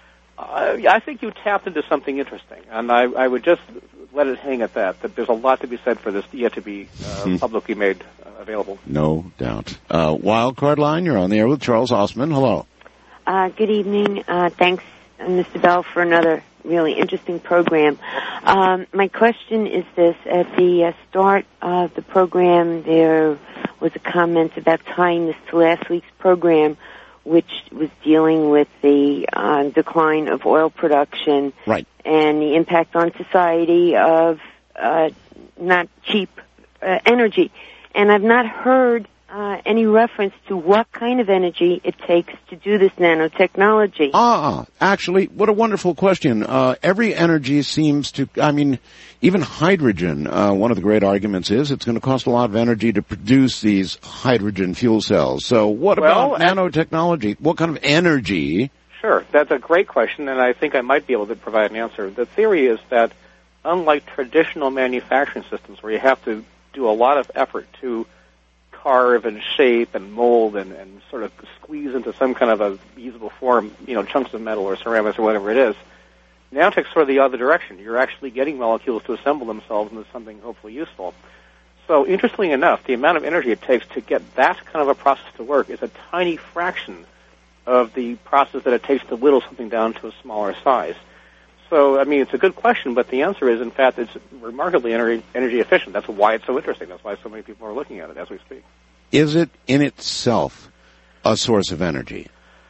uh, I think you tapped into something interesting, and I, I would just let it hang at that. That there's a lot to be said for this yet to be uh, Hmm. publicly made uh, available. No doubt. Uh, Wildcard line, you're on the air with Charles Osmond. Hello. Uh, good evening. Uh, thanks, uh, Mister Bell, for another really interesting program. Um, my question is this. At the uh, start of the program, there was a comment about tying this to last week's program, which was dealing with the uh, decline of oil production right. and the impact on society of uh, not cheap uh, energy. And I've not heard uh, any reference to what kind of energy it takes to do this nanotechnology. Ah, actually, what a wonderful question. Uh, every energy seems to, I mean, even hydrogen, uh, one of the great arguments is it's going to cost a lot of energy to produce these hydrogen fuel cells. So what Well, about nanotechnology? What kind of energy? Sure, that's a great question, and I think I might be able to provide an answer. The theory is that unlike traditional manufacturing systems where you have to do a lot of effort to carve and shape and mold and, and sort of squeeze into some kind of a usable form, you know, chunks of metal or ceramics or whatever it is, nanotech's sort of the other direction. You're actually getting molecules to assemble themselves into something hopefully useful. So interestingly enough, the amount of energy it takes to get that kind of a process to work is a tiny fraction of the process that it takes to whittle something down to a smaller size. So, I mean, it's a good question, but the answer is, in fact, it's remarkably energy, energy efficient. That's why it's so interesting. That's why so many people are looking at it as we speak. Is it in itself a source of energy?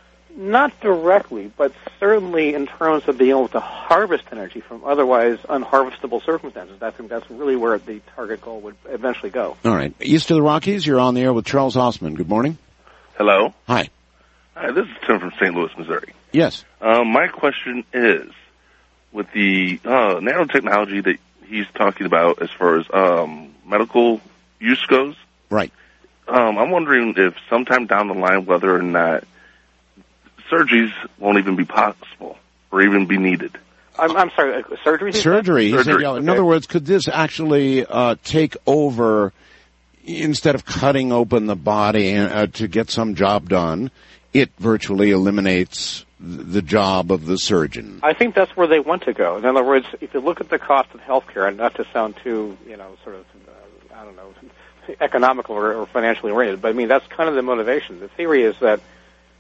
Not directly, but certainly in terms of being able to harvest energy from otherwise unharvestable circumstances. I think that's really where the target goal would eventually go. All right. East of the Rockies, you're on the air with Charles Osmond. Good morning. Hello. Hi. Hi, this is Tim from Saint Louis, Missouri. Yes. Um, my question is, with the uh, nanotechnology that he's talking about as far as um, medical use goes, right? Um, I'm wondering if sometime down the line whether or not surgeries won't even be possible or even be needed. I'm, I'm sorry, uh, surgery? Surgery. He said, Surgery. yeah, in Okay. other words, could this actually uh, take over, instead of cutting open the body uh, to get some job done, it virtually eliminates the job of the surgeon? I think that's where they want to go. In other words, if you look at the cost of healthcare, and not to sound too, you know, sort of, uh, I don't know, economical or, or financially oriented, but I mean, that's kind of the motivation. The theory is that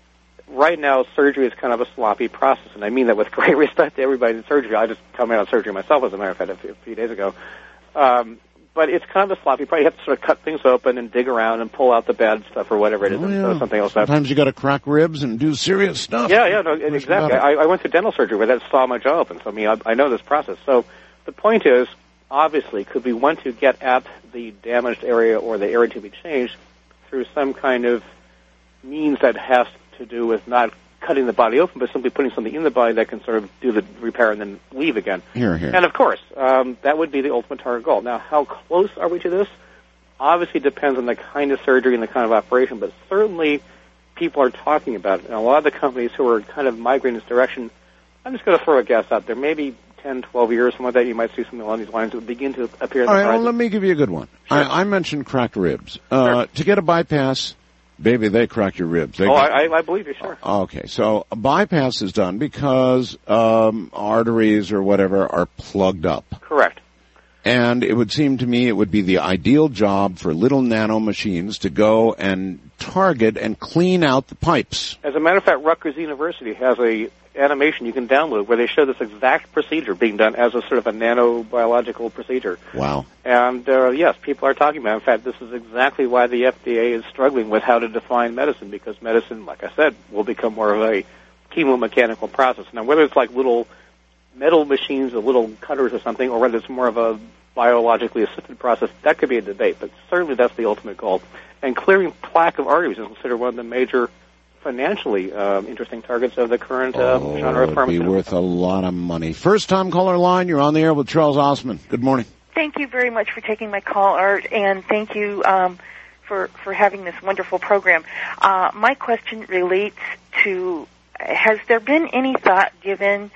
right now surgery is kind of a sloppy process, and I mean that with great respect to everybody in surgery. I just come out of surgery myself, as a matter of fact, a few, a few days ago. Um, but it's kind of a sloppy process. You have to sort of cut things open and dig around and pull out the bad stuff or whatever it is, Oh, and yeah. throw something else up. Sometimes you got to crack ribs and do serious stuff. Yeah, yeah, no, What's exactly. about I, it? I went through dental surgery where that saw my jaw open, so I mean, I, I know this process. So the point is, obviously, could we want to get at the damaged area or the area to be changed through some kind of means that has to do with not cutting the body open, but simply putting something in the body that can sort of do the repair and then leave again. Here, here. And of course, um, that would be the ultimate target goal. Now, how close are we to this? Obviously depends on the kind of surgery and the kind of operation, but certainly people are talking about it. And a lot of the companies who are kind of migrating this direction, I'm just going to throw a guess out there, maybe ten, twelve years, something like that, you might see something along these lines that would begin to appear in All the right, well, horizon. let me give you a good one. I, I mentioned cracked ribs. Uh, To get a bypass, baby, they crack your ribs. They Oh, get- I, I I believe you, sure. Okay, so a bypass is done because um, arteries or whatever are plugged up. Correct. And it would seem to me it would be the ideal job for little nano machines to go and target and clean out the pipes. As a matter of fact, Rutgers University has a animation you can download where they show this exact procedure being done as a sort of a nanobiological procedure. Wow. And uh, yes, people are talking about it. In fact, this is exactly why the F D A is struggling with how to define medicine, because medicine, like I said, will become more of a chemomechanical process. Now, whether it's like little metal machines or little cutters or something, or whether it's more of a biologically assisted process, that could be a debate, but certainly that's the ultimate goal. And clearing plaque of arteries is considered one of the major financially um, interesting targets of the current uh, Oh, genre of it'd be pharmaceuticals. worth a lot of money. First time caller line, you're on the air with Charles Osman. Good morning. Thank you very much for taking my call, Art, and thank you um, for for having this wonderful program. Uh, my question relates to: has there been any thought given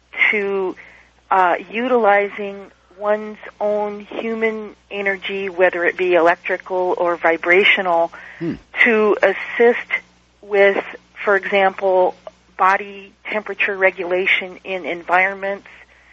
to uh, utilizing one's own human energy, whether it be electrical or vibrational, Hmm. to assist with, for example, body temperature regulation in environments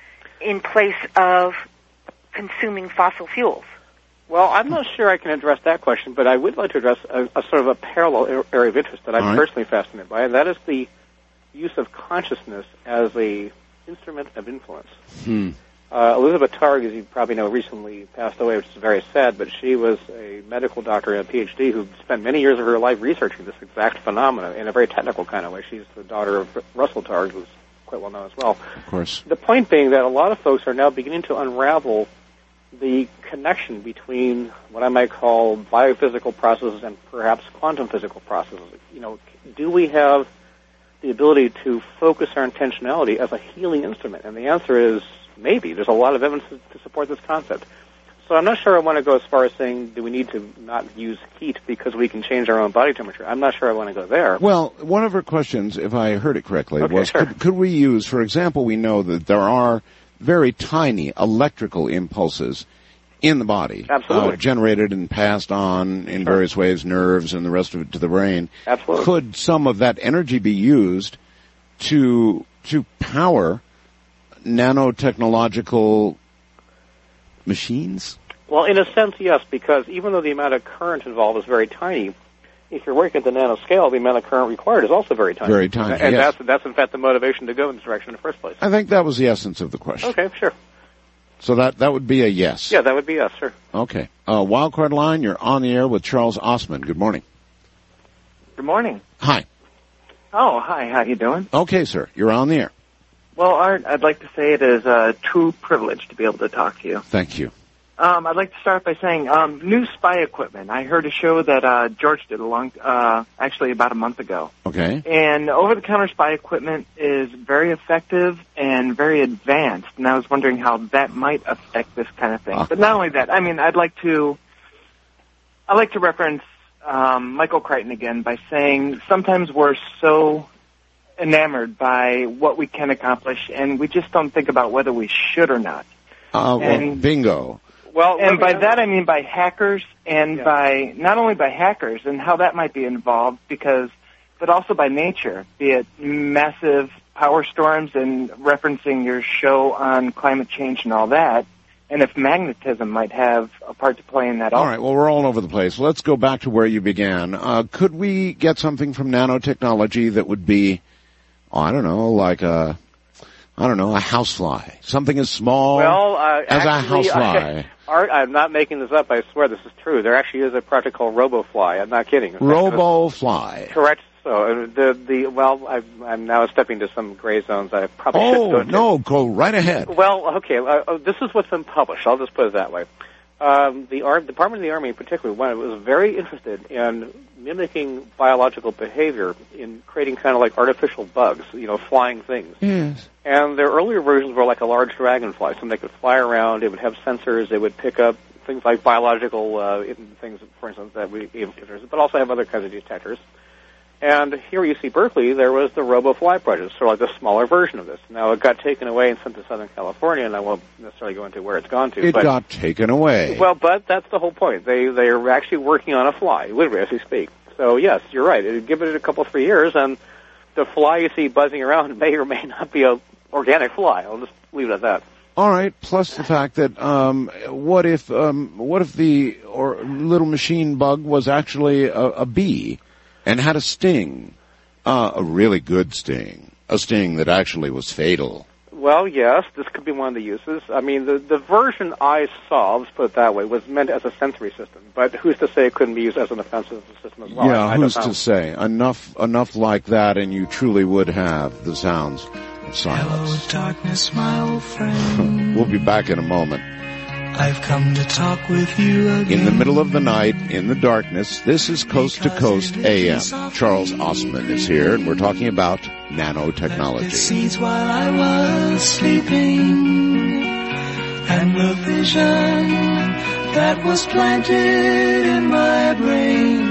in place of consuming fossil fuels? Well, I'm not sure I can address that question, but I would like to address a, a sort of a parallel area of interest that I'm All right. personally fascinated by, and that is the use of consciousness as a instrument of influence. Hmm. Uh, Elizabeth Targ, as you probably know, recently passed away, which is very sad, but she was a medical doctor and a P H D who spent many years of her life researching this exact phenomena in a very technical kind of way. She's the daughter of Russell Targ, who's quite well known as well. Of course. The point being that a lot of folks are now beginning to unravel the connection between what I might call biophysical processes and perhaps quantum physical processes. You know, do we have the ability to focus our intentionality as a healing instrument? And the answer is maybe. There's a lot of evidence to support this concept. So I'm not sure I want to go as far as saying, do we need to not use heat because we can change our own body temperature? I'm not sure I want to go there. Well, one of her questions, if I heard it correctly, Okay, was sure. could, could we use, for example, we know that there are very tiny electrical impulses in the body. Absolutely. Uh, generated and passed on in various ways, nerves and the rest of it to the brain. Absolutely. Could some of that energy be used to to power nanotechnological machines? Well, in a sense, yes, because even though the amount of current involved is very tiny, if you're working at the nanoscale, the amount of current required is also very tiny. Very tiny, And yes. that's, that's in fact the motivation to go in this direction in the first place. I think that was the essence of the question. Okay, sure. So that, that would be a yes. Yeah, that would be yes, sure. Okay. Uh, Wildcard Line, you're on the air with Charles Osman. Good morning. Good morning. Hi. Oh, hi. How you doing? Okay, sir. You're on the air. Well, Art, I'd like to say it is a true privilege to be able to talk to you. Thank you. Um, I'd like to start by saying um, new spy equipment. I heard a show that uh, George did a long, uh, actually about a month ago. Okay. And over-the-counter spy equipment is very effective and very advanced. And I was wondering how that might affect this kind of thing. Ah. But not only that, I mean, I'd like to, I'd like to reference um, Michael Crichton again by saying sometimes we're so enamored by what we can accomplish, and we just don't think about whether we should or not. Uh, well, And- bingo. Well, and by that I mean by hackers, and Yeah. by not only by hackers and how that might be involved, because, but also by nature, be it massive power storms and referencing your show on climate change and all that, and if magnetism might have a part to play in that. All right, well, we're all over the place. Let's go back to where you began. Uh, could we get something from nanotechnology that would be, oh, I don't know, like a, I don't know, a housefly? Something as small well, uh, as actually, a housefly. I, Art, I'm not making this up. I swear this is true. There actually is a project called RoboFly. I'm not kidding. RoboFly. Correct. So uh, the the well, I'm, I'm now stepping to some gray zones. I probably oh, shouldn't go into. no, go right ahead. Well, okay. Uh, this is what's been published. I'll just put it that way. Um, the Ar- Department of the Army, in particular, one was very interested in mimicking biological behavior in creating kind of like artificial bugs, you know, flying things. Yes. And their earlier versions were like a large dragonfly, something that could fly around. It would have sensors. It would pick up things like biological uh, things, for instance, that we, but also have other kinds of detectors. And here you see Berkeley, there was the RoboFly project, sort of like the smaller version of this. Now, it got taken away and sent to Southern California, and I won't necessarily go into where it's gone to. It but, got taken away. Well, but that's the whole point. They they are actually working on a fly, literally, as we speak. So, yes, you're right. It, give it a couple, three years, and the fly you see buzzing around may or may not be a organic fly. I'll just leave it at that. All right. Plus the fact that um, what if um, what if the or little machine bug was actually a, a bee and had a sting, uh, a really good sting, a sting that actually was fatal? Well, yes, this could be one of the uses. I mean, the the version I saw, let's put it that way, was meant as a sensory system. But who's to say it couldn't be used as an offensive system as well? Yeah, I who's don't know. to say? Enough enough like that, and you truly would have the sounds of silence. Hello, darkness, my old friend. We'll be back in a moment. I've come to talk with you again. In the middle of the night, in the darkness, this is Coast to Coast A M. Charles Osmond is here, and we're talking about nanotechnology. Seeds while I was sleeping, and the vision that was planted in my brain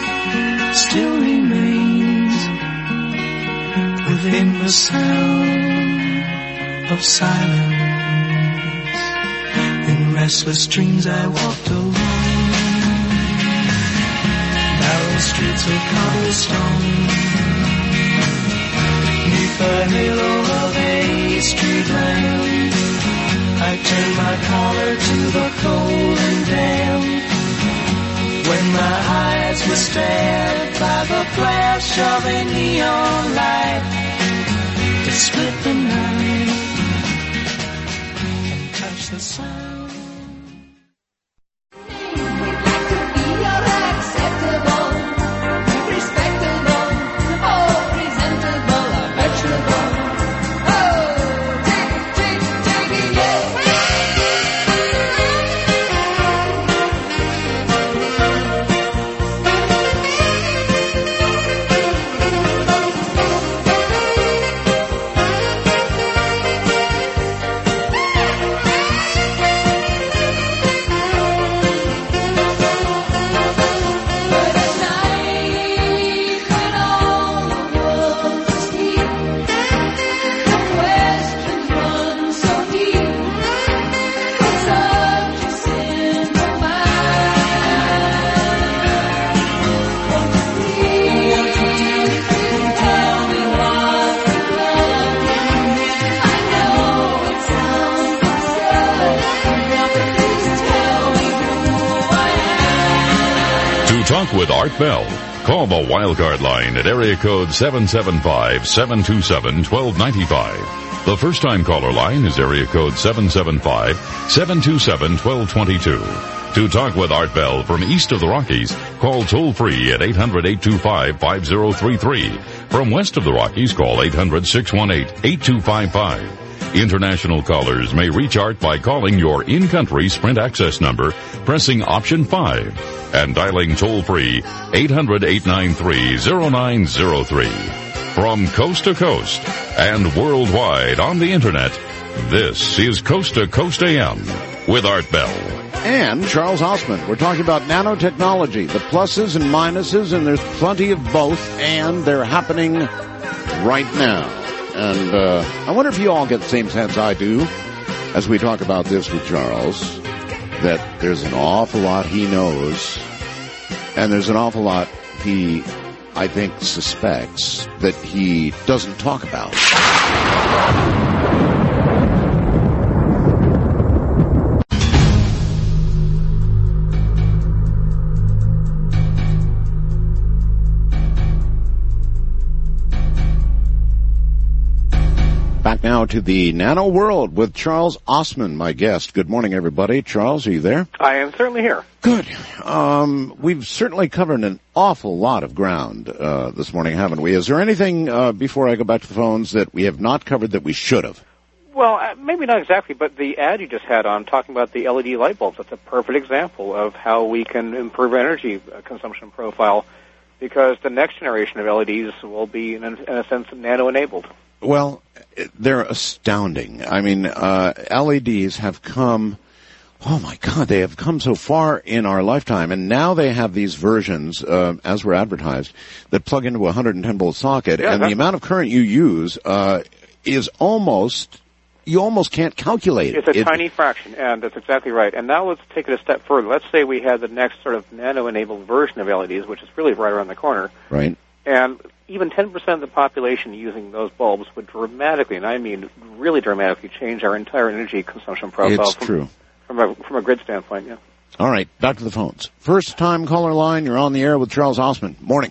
still remains within the sound of silence. In restless dreams I walked alone, narrow streets of cobblestone, neath the halo of a street lamp. I turned my collar to the cold and damp, when my eyes were stared by the flash of a neon light that split the night and touched the sound. Talk with Art Bell. Call the Wildcard line at area code seven seven five, seven two seven, one two nine five. The first-time caller line is area code seven seven five, seven two seven, one two two two. To talk with Art Bell from east of the Rockies, call toll-free at eight hundred, eight two five, five zero three three. From west of the Rockies, call eight hundred, six one eight, eight two five five. International callers may reach Art by calling your in-country Sprint access number, pressing option five, and dialing toll-free eight hundred, eight nine three, zero nine zero three. From coast to coast and worldwide on the Internet, this is Coast to Coast A M with Art Bell. And Charles Osmond. We're talking about nanotechnology, the pluses and minuses, and there's plenty of both, and they're happening right now. And uh, I wonder if you all get the same sense I do as we talk about this with Charles, that there's an awful lot he knows, and there's an awful lot he, I think, suspects that he doesn't talk about. back now to the Nano World with Charles Osman, my guest. Good morning, everybody. Charles, are you there? I am certainly here. Good. Um, we've certainly covered an awful lot of ground uh, this morning, haven't we? Is there anything, uh, before I go back to the phones, that we have not covered that we should have? Well, uh, maybe not exactly, but the ad you just had on talking about the L E D light bulbs, that's a perfect example of how we can improve energy consumption profile, because the next generation of L E Ds will be, in a, in a sense, nano-enabled. Well, they're astounding. I mean, uh, L E Ds have come, oh my God, they have come so far in our lifetime, and now they have these versions, uh, as were advertised, that plug into a one hundred ten volt socket, yeah, and the amount of current you use uh, is almost, you almost can't calculate it. It's a it, tiny fraction, and that's exactly right. And now let's take it a step further. Let's say we had the next sort of nano-enabled version of L E Ds, which is really right around the corner. Right. And even ten percent of the population using those bulbs would dramatically, and I mean really dramatically, change our entire energy consumption profile. It's from, true. From a, from a grid standpoint, yeah. All right, back to the phones. First time caller line, you're on the air with Charles Osman. Morning.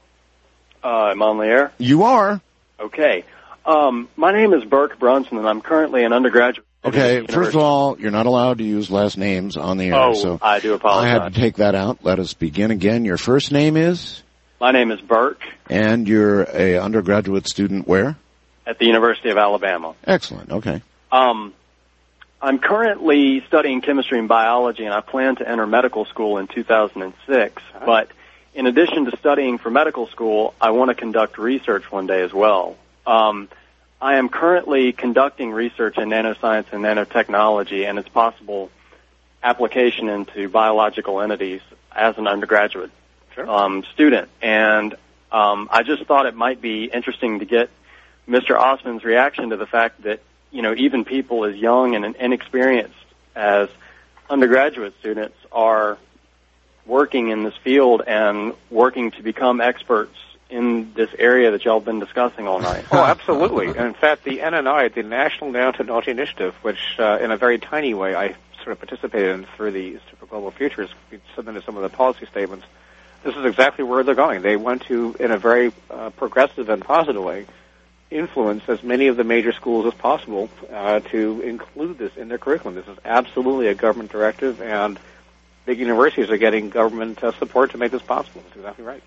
Uh, I'm on the air? You are. Okay. Um, my name is Burke Brunson, and I'm currently an undergraduate. Okay, first of all, you're not allowed to use last names on the air. Oh, so I do apologize. I had to take that out. Let us begin again. Your first name is? My name is Burke. And you're a undergraduate student where? At the University of Alabama. Excellent, okay. Um, I'm currently studying chemistry and biology, and I plan to enter medical school in two thousand six. Uh-huh. But in addition to studying for medical school, I want to conduct research one day as well. Um, I am currently conducting research in nanoscience and nanotechnology and its possible application into biological entities as an undergraduate sure. um, student. And um, I just thought it might be interesting to get Mister Osman's reaction to the fact that, you know, even people as young and inexperienced as undergraduate students are working in this field and working to become experts in this area that y'all have been discussing all night. Oh, absolutely. And in fact, the N N I, the National Nanotechnology Initiative, which uh, in a very tiny way I sort of participated in through the Institute for Global Futures, we submitted some of the policy statements. This is exactly where they're going. They want to, in a very uh, progressive and positive way, influence as many of the major schools as possible uh, to include this in their curriculum. This is absolutely a government directive, and big universities are getting government uh, support to make this possible. That's exactly right.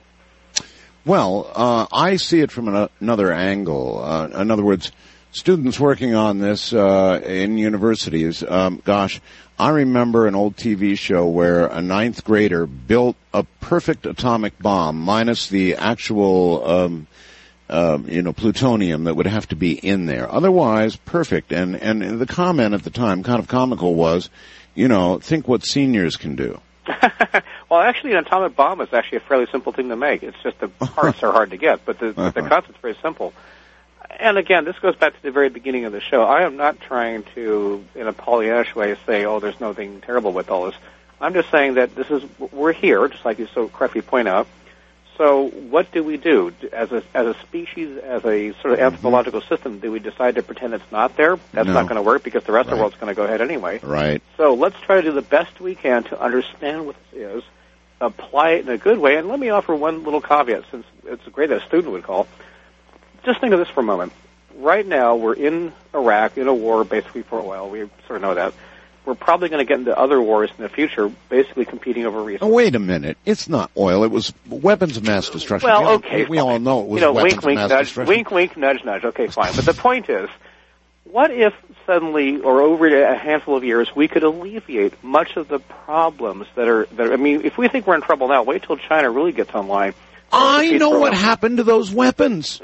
Well, uh, I see it from an, another angle. Uh, in other words, students working on this uh, in universities, um, gosh, I remember an old T V show where a ninth grader built a perfect atomic bomb minus the actual, um, uh, you know, plutonium that would have to be in there. Otherwise, perfect. And, and the comment at the time, kind of comical, was, you know, think what seniors can do. Well, actually, an atomic bomb is actually a fairly simple thing to make. It's just the parts are hard to get, but the, uh-huh. the concept's very simple. And again, this goes back to the very beginning of the show. I am not trying to, in a Pollyannish way, say, oh, there's nothing terrible with all this. I'm just saying that this is, we're here, just like you so correctly point out. So what do we do? As a, as a species, as a sort of anthropological mm-hmm. system, do we decide to pretend it's not there? That's no. not going to work because the rest right. of the world's going to go ahead anyway. Right. So let's try to do the best we can to understand what this is, apply it in a good way, and let me offer one little caveat, since it's great that a student would call. Just think of this for a moment. Right now, we're in Iraq, in a war basically for oil. We sort of know that. We're probably going to get into other wars in the future, basically competing over resources. Oh, wait a minute. It's not oil. It was weapons of mass destruction. Well, we all, okay. We all know it was you know, weapons wink, wink, of mass nudge, destruction. Wink, wink, nudge, nudge. Okay, fine. But the point is, what if suddenly, or over a handful of years, we could alleviate much of the problems that are, that are, I mean, if we think we're in trouble now, wait till China really gets online. I know what happened to those weapons.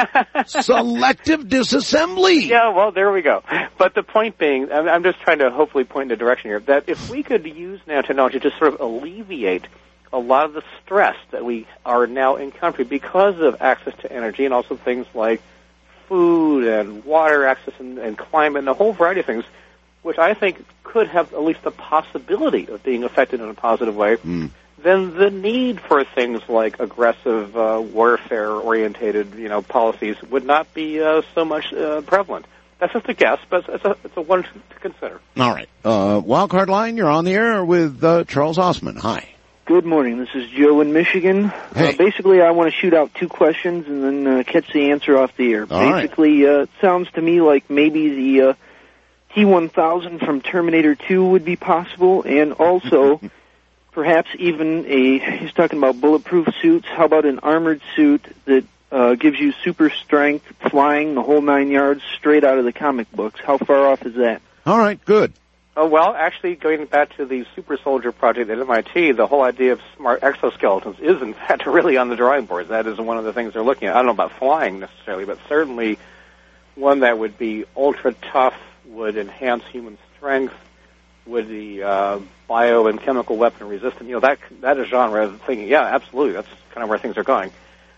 Selective disassembly. Yeah, well, there we go. But the point being, I'm just trying to hopefully point in a direction here, that if we could use nanotechnology to sort of alleviate a lot of the stress that we are now encountering because of access to energy and also things like food and water access and, and climate and a whole variety of things, which I think could have at least the possibility of being affected in a positive way, mm. then the need for things like aggressive uh, warfare-orientated, you know, policies would not be uh, so much uh, prevalent. That's just a guess, but it's a, it's a one to consider. All right. Uh, Wildcard Line, you're on the air with uh, Charles Osman. Hi. Good morning. This is Joe in Michigan. Hey. Uh, basically, I want to shoot out two questions and then uh, catch the answer off the air. All basically, uh, it sounds to me like maybe the uh, T one thousand from Terminator two would be possible, and also perhaps even a, he's talking about bulletproof suits. How about an armored suit that uh, gives you super strength, flying, the whole nine yards, straight out of the comic books? How far off is that? All right, good. Oh, well, actually, going back to the Super Soldier project at M I T, the whole idea of smart exoskeletons is, in fact, really on the drawing boards. That is one of the things they're looking at. I don't know about flying necessarily, but certainly one that would be ultra tough, would enhance human strength, would be uh, bio and chemical weapon resistant. You know, that that is genre of thinking. Yeah, absolutely. That's kind of where things are going.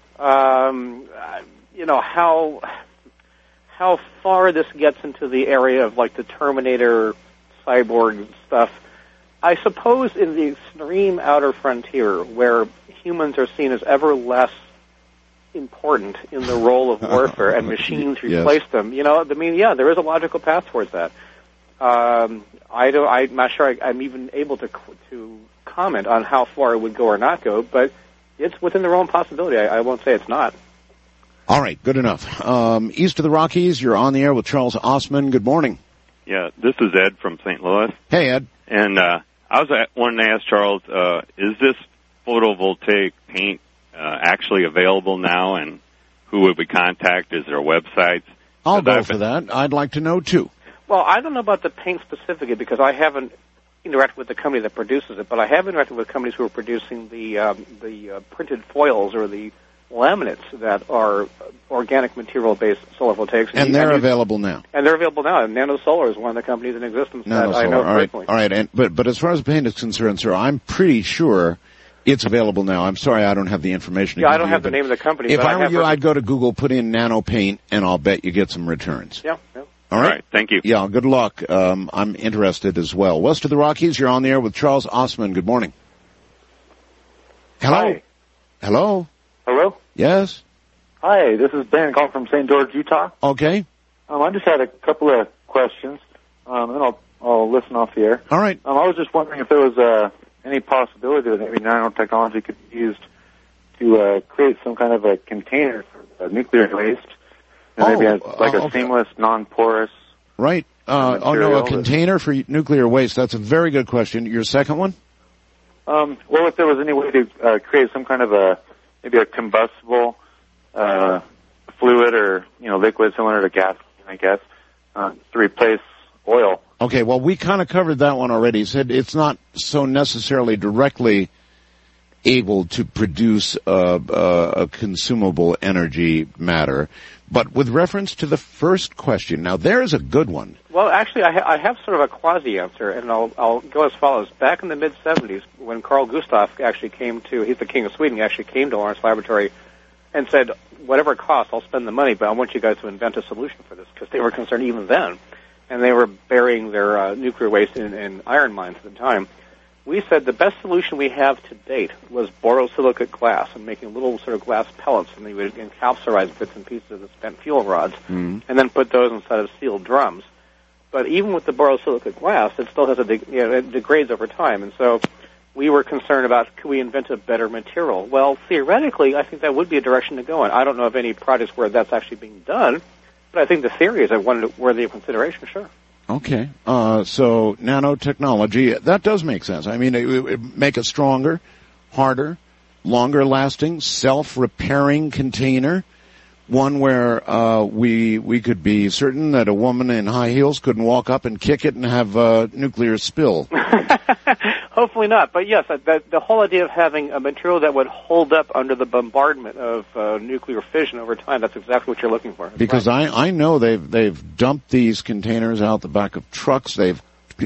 Um, you know, how how far this gets into the area of like the Terminator cyborg stuff, I suppose in the extreme outer frontier where humans are seen as ever less important in the role of warfare and machines Yes. replace them, you know, I mean, yeah, there is a logical path towards that. Um, I don't, I'm not sure I, I'm even able to to comment on how far it would go or not go, but it's within the realm of possibility. I, I won't say it's not. All right, good enough. Um, east of the Rockies, you're on the air with Charles Osman. Good morning. Yeah, this is Ed from Saint Louis. Hey, Ed. And uh, I was at, wanting to ask Charles, uh, is this photovoltaic paint uh, actually available now, and who would we contact? Is there websites? I'll go I've for been- that. I'd like to know, too. Well, I don't know about the paint specifically because I haven't interacted with the company that produces it, but I have interacted with companies who are producing the um, the uh, printed foils or the laminates that are organic material-based solar voltaics. And they're available now. And they're available now. And Nano Solar is one of the companies in existence that I Nanosolar. know All right, personally. all right. And, but but as far as paint is concerned, sir, I'm pretty sure it's available now. I'm sorry, I don't have the information. to Yeah, I give don't you, have the but name of the company. If but I I were have you, heard- I'd go to Google, put in nano paint, and I'll bet you get some returns. Yeah, yeah. All right. All right, thank you. Yeah, good luck. Um, I'm interested as well. West of the Rockies, you're on the air with Charles Osman. Good morning. Hello. Hi. Hello. Hello? Yes. Hi, this is Ben calling from Saint George, Utah. Okay. Um, I just had a couple of questions, um, and then I'll, I'll listen off the air. All right. Um, I was just wondering if there was uh, any possibility that maybe nanotechnology could be used to uh, create some kind of a container for uh, nuclear waste, and Oh, maybe a, like uh, a okay. seamless, non-porous. Right. Uh, oh, no, material a that- container for nuclear waste. That's a very good question. Your second one? Um, well, if there was any way to uh, create some kind of a maybe a combustible uh, fluid or you know liquid similar to gas, I guess, uh, to replace oil. Okay, well, we kind of covered that one already. Said it's not so necessarily directly able to produce uh, uh, a consumable energy matter, but with reference to the first question, now there's a good one. Well, actually, I, ha- I have sort of a quasi-answer, and I'll, I'll go as follows. Back in the mid-seventies, when Carl Gustav actually came to, he's the king of Sweden, he actually came to Lawrence Laboratory and said, whatever it costs, I'll spend the money, but I want you guys to invent a solution for this, because they were concerned even then. And they were burying their uh, nuclear waste in, in iron mines at the time. We said the best solution we have to date was borosilicate glass and making little sort of glass pellets, and they would encapsularize bits and pieces of the spent fuel rods, Mm-hmm. and then put those inside of sealed drums. But even with the borosilicate glass, it still has a de- you know, it degrades over time, and so we were concerned about could we invent a better material. Well, theoretically, I think that would be a direction to go in. I don't know of any projects where that's actually being done, but I think the theory is one worthy of consideration. Sure. Okay, uh, so nanotechnology, that does make sense. I mean, it, it make a stronger, harder, longer-lasting, self-repairing container, one where uh, we we could be certain that a woman in high heels couldn't walk up and kick it and have a nuclear spill. Hopefully not, but yes, that, that, the whole idea of having a material that would hold up under the bombardment of uh, nuclear fission over time, that's exactly what you're looking for. Because I, I know they've they've dumped these containers out the back of trucks. They've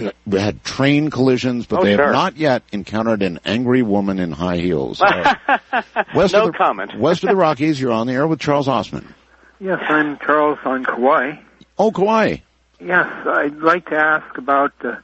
had train collisions, but Oh, they have sure. not yet encountered an angry woman in high heels. Uh, west no of the, comment. West of the Rockies, you're on the air with Charles Osman. Yes, I'm Charles on Kauai. Oh, Kauai. Yes, I'd like to ask about uh,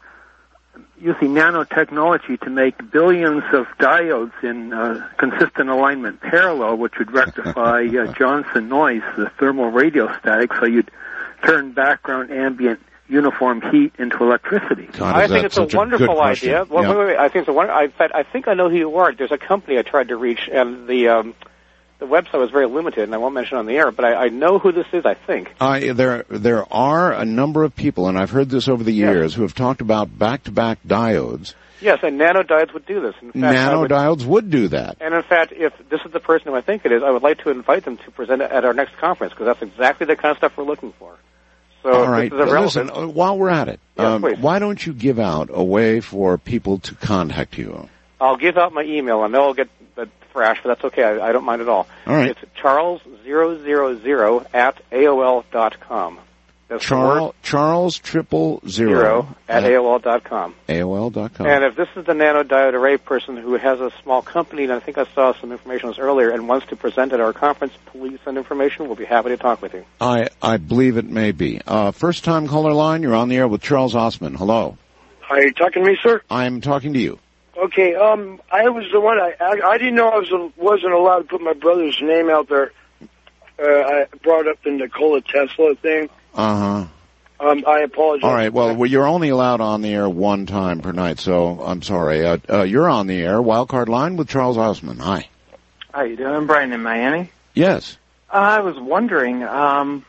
using nanotechnology to make billions of diodes in uh, consistent alignment parallel, which would rectify uh, Johnson noise, the thermal radio static, so you'd turn background ambient uniform heat into electricity. God, I is think that it's a such wonderful good question. idea. Well, Yeah. wait, wait, wait. I think it's a wonder- I, in fact, I think I know who you are. There's a company I tried to reach, and the um, the website was very limited, and I won't mention it on the air. But I, I know who this is. I think. I, there, there are a number of people, and I've heard this over the years, who have talked about back-to-back diodes. Yes, and nanodiodes would do this. In fact, I would- Nanodiodes would do that. And in fact, if this is the person who I think it is, I would like to invite them to present it at our next conference, because that's exactly the kind of stuff we're looking for. So All if right, this is a well, listen, relevant- uh, while we're at it, Yes, um, please. why don't you give out a way for people to contact you? I'll give out my email. I know I'll get the thrash, but that's okay. I, I don't mind at all. All right. It's charles zero zero zero at A O L dot com. That's the word Charles, Charles triple zero zero at A O L dot com. A O L dot com. And if this is the nanodiode array person who has a small company, and I think I saw some information on this earlier, and wants to present at our conference, please send information. We'll be happy to talk with you. I, I believe it may be. Uh, first time caller line, you're on the air with Charles Osman. Hello. Are you talking to me, sir? I'm talking to you. Okay, um, I was the one, I, I, I didn't know I was, wasn't allowed to put my brother's name out there. Uh, I brought up the Nikola Tesla thing. Uh-huh. Um, I apologize. All right, well, well, you're only allowed on the air one time per night, so I'm sorry. Uh, uh, you're on the air, Wildcard Line with Charles Osman. Hi. How you doing, Brian in Miami? Yes. Uh, I was wondering, um,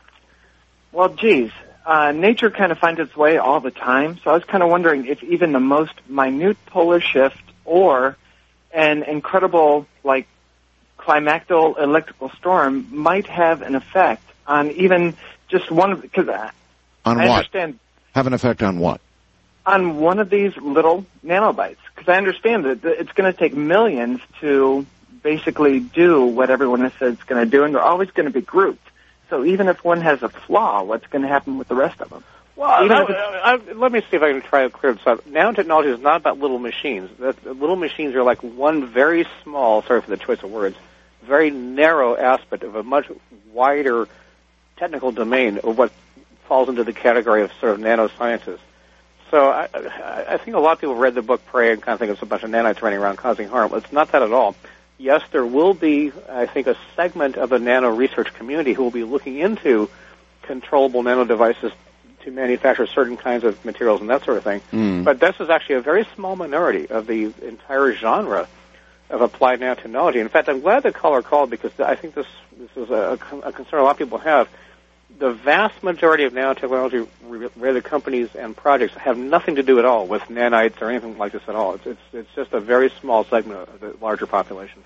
well, geez, uh, nature kind of finds its way all the time, so I was kind of wondering if even the most minute polar shift or an incredible, like, climactic electrical storm might have an effect on even just one of, because I, On I what? understand Have an effect on what? on one of these little nanobytes, because I understand that it's going to take millions to basically do what everyone has said it's going to do, and they're always going to be grouped. So even if one has a flaw, what's going to happen with the rest of them? Well, Even I, if it's- I, I, let me see if I can try to clear this up. Nanotechnology is not about little machines. That, little machines are like one very small, sorry for the choice of words, very narrow aspect of a much wider technical domain of what falls into the category of sort of nanosciences. So I, I, I think a lot of people read the book Prey and kind of think it's a bunch of nanites running around causing harm. It's not that at all. Yes, there will be, I think, a segment of the nano research community who will be looking into controllable nano devices to manufacture certain kinds of materials and that sort of thing. Mm. But this is actually a very small minority of the entire genre of applied nanotechnology. In fact, I'm glad the caller called because I think this this is a, a concern a lot of people have. The vast majority of nanotechnology-related companies and projects have nothing to do at all with nanites or anything like this at all. It's it's, it's just a very small segment of the larger population.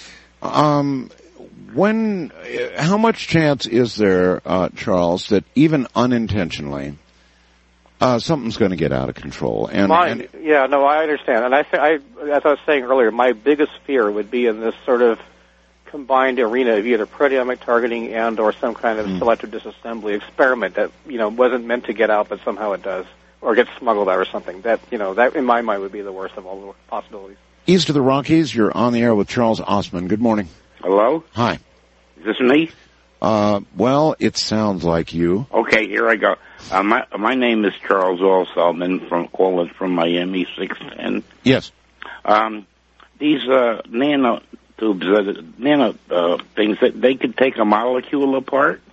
Um, when, uh, how much chance is there, uh, Charles, that even unintentionally, uh, something's going to get out of control? And, Mine, and yeah, no, I understand. And I, th- I, as I was saying earlier, my biggest fear would be in this sort of combined arena of either proteomic targeting and or some kind of Mm. selective disassembly experiment that, you know, wasn't meant to get out, but somehow it does, or gets smuggled out or something. That, you know, that in my mind would be the worst of all the possibilities. east of the Rockies, you're on the air with Charles Osman. Good morning. Hello? Hi. Is this me? Uh, well, it sounds like you. Okay, here I go. Uh, my my name is Charles also. I'm in from calling from Miami, six ten. Yes. Um, these uh, nano tubes, uh, nano uh, things, that they could take a molecule apart.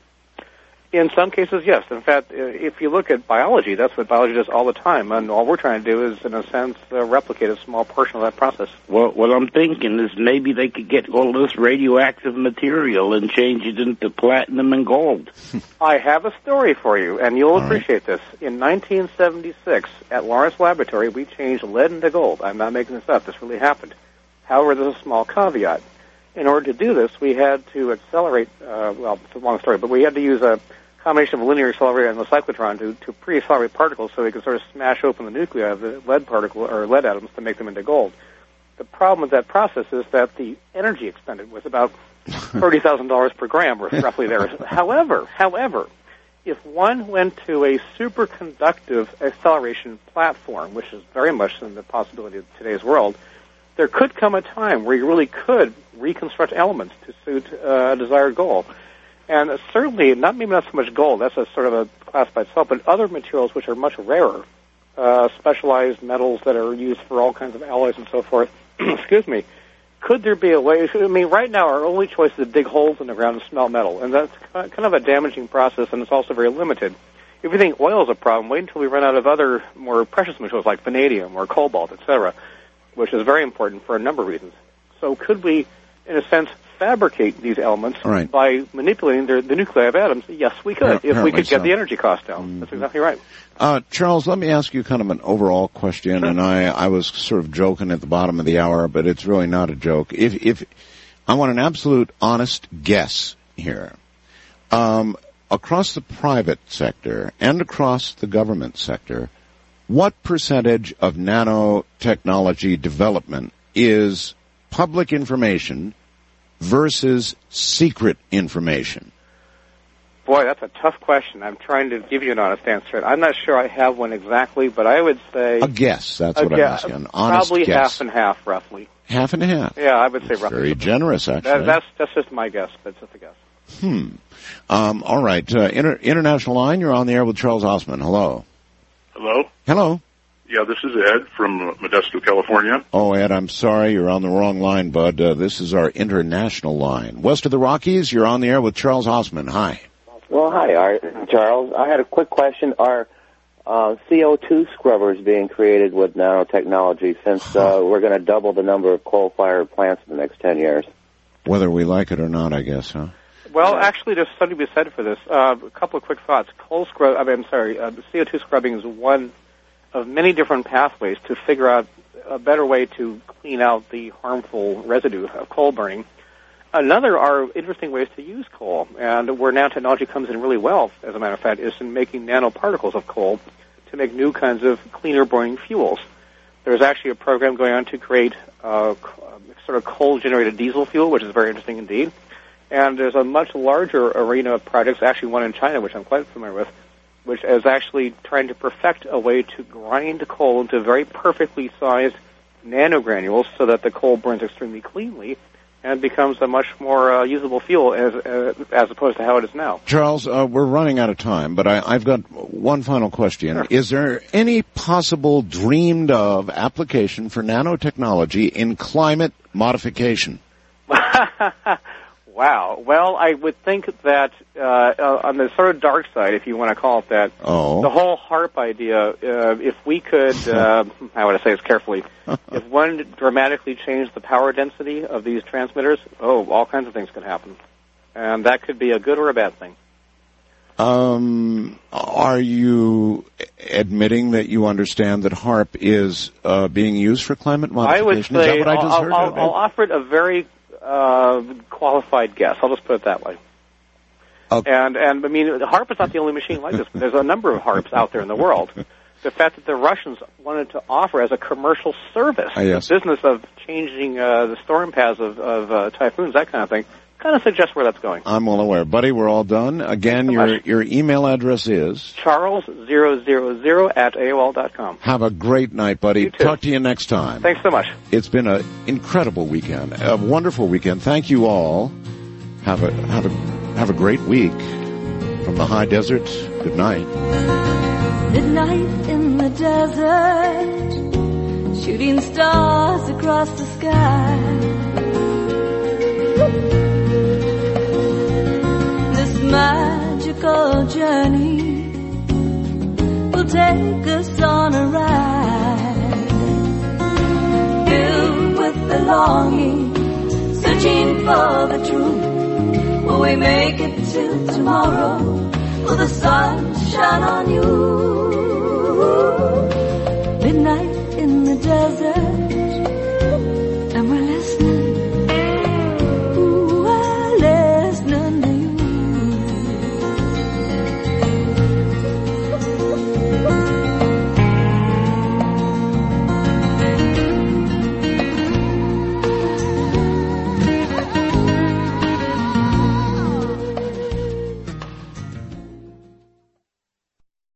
In some cases, yes. In fact, if you look at biology, that's what biology does all the time, and all we're trying to do is, in a sense, uh, replicate a small portion of that process. Well, what I'm thinking is maybe they could get all this radioactive material and change it into platinum and gold. I have a story for you, and you'll appreciate this. In nineteen seventy-six, at Lawrence Laboratory, we changed lead into gold. I'm not making this up. This really happened. However, there's a small caveat. In order to do this, we had to accelerate, uh, well, it's a long story, but we had to use a combination of a linear accelerator and the cyclotron to, to pre-accelerate particles so we could sort of smash open the nuclei of the lead particle or lead atoms to make them into gold. The problem with that process is that the energy expended was about thirty thousand dollars per gram, or roughly there. However, however, if one went to a superconductive acceleration platform, which is very much in the possibility of today's world, there could come a time where you really could reconstruct elements to suit uh, a desired goal. And uh, certainly, not maybe not so much gold, that's a sort of a class by itself, but other materials which are much rarer, uh, specialized metals that are used for all kinds of alloys and so forth, excuse me, could there be a way, I mean, right now our only choice is to dig holes in the ground and smelt metal, and that's kind of a damaging process, and it's also very limited. if we think oil is a problem, wait until we run out of other more precious materials like vanadium or cobalt, et cetera, which is very important for a number of reasons. So could we, in a sense, fabricate these elements right. by manipulating their, the nuclei of atoms? Yes, we could, Apparently if we could get so. the energy cost down. Mm-hmm. That's exactly right. Uh, Charles, let me ask you kind of an overall question, and I, I was sort of joking at the bottom of the hour, but it's really not a joke. If, if, I want an absolute honest guess here. Um, across the private sector and across the government sector, what percentage of nanotechnology development is public information versus secret information? Boy, that's a tough question. I'm trying to give you an honest answer. I'm not sure I have one exactly, but I would say... A guess, that's a what guess, I'm asking. An honest probably guess. half and half, roughly. Half and half? Yeah, I would say roughly. Very generous, actually. That, that's, that's just my guess, but it's just a guess. Hmm. Um, all right. Uh, inter- international line, you're on the air with Charles Osman. Hello. Hello? Hello. Yeah, this is Ed from Modesto, California. Oh, Ed, I'm sorry. You're on the wrong line, bud. Uh, this is our international line. West of the Rockies, you're on the air with Charles Osman. Hi. Well, hi, Art, Charles. I had a quick question. Are uh, C O two scrubbers being created with nanotechnology since uh, we're going to double the number of coal-fired plants in the next ten years? Whether we like it or not, I guess, huh? Well, actually, there's something to be said for this. Uh, a couple of quick thoughts. Coal scrub, I mean, I'm sorry, uh, C O two scrubbing is one of many different pathways to figure out a better way to clean out the harmful residue of coal burning. Another are interesting ways to use coal, and where nanotechnology comes in really well, as a matter of fact, is in making nanoparticles of coal to make new kinds of cleaner burning fuels. There's actually a program going on to create uh, sort of coal-generated diesel fuel, which is very interesting indeed. And there's a much larger arena of projects, actually one in China, which I'm quite familiar with, which is actually trying to perfect a way to grind coal into very perfectly sized nanogranules so that the coal burns extremely cleanly and becomes a much more uh, usable fuel as uh, as opposed to how it is now. Charles, uh, we're running out of time, but I, I've got one final question. Sure. Is there any possible dreamed of application for nanotechnology in climate modification? Wow. Well, I would think that uh, uh, on the sort of dark side, if you want to call it that, oh. the whole HARP idea, uh, if we could, uh, how would I say this carefully, if one dramatically changed the power density of these transmitters, oh, all kinds of things could happen. And that could be a good or a bad thing. Um, are you admitting that you understand that HARP is uh, being used for climate modification? I would say, is that what I just I'll, heard? I'll, I'll offer it a very uh, qualified guess. I'll just put it that way. Okay. And, and, I mean, HARP is not the only machine like this. There's a number of HARPs out there in the world. The fact that the Russians wanted to offer as a commercial service uh, yes. the business of changing uh, the storm paths of, of uh, typhoons, that kind of thing, kind of suggests where that's going. I'm well aware. Buddy, we're all done. Again, so your much. your email address is? Charles zero zero zero at A O L dot com. Have a great night, buddy. You too. Talk to you next time. Thanks so much. It's been an incredible weekend, a wonderful weekend. Thank you all. Have a have a have a great week. From the high desert, good night. Midnight in the desert, shooting stars across the sky. This magical journey will take us on a ride, filled with the longing, searching for the truth. Will we make it to tomorrow? Will the sun shine on you? Midnight in the desert.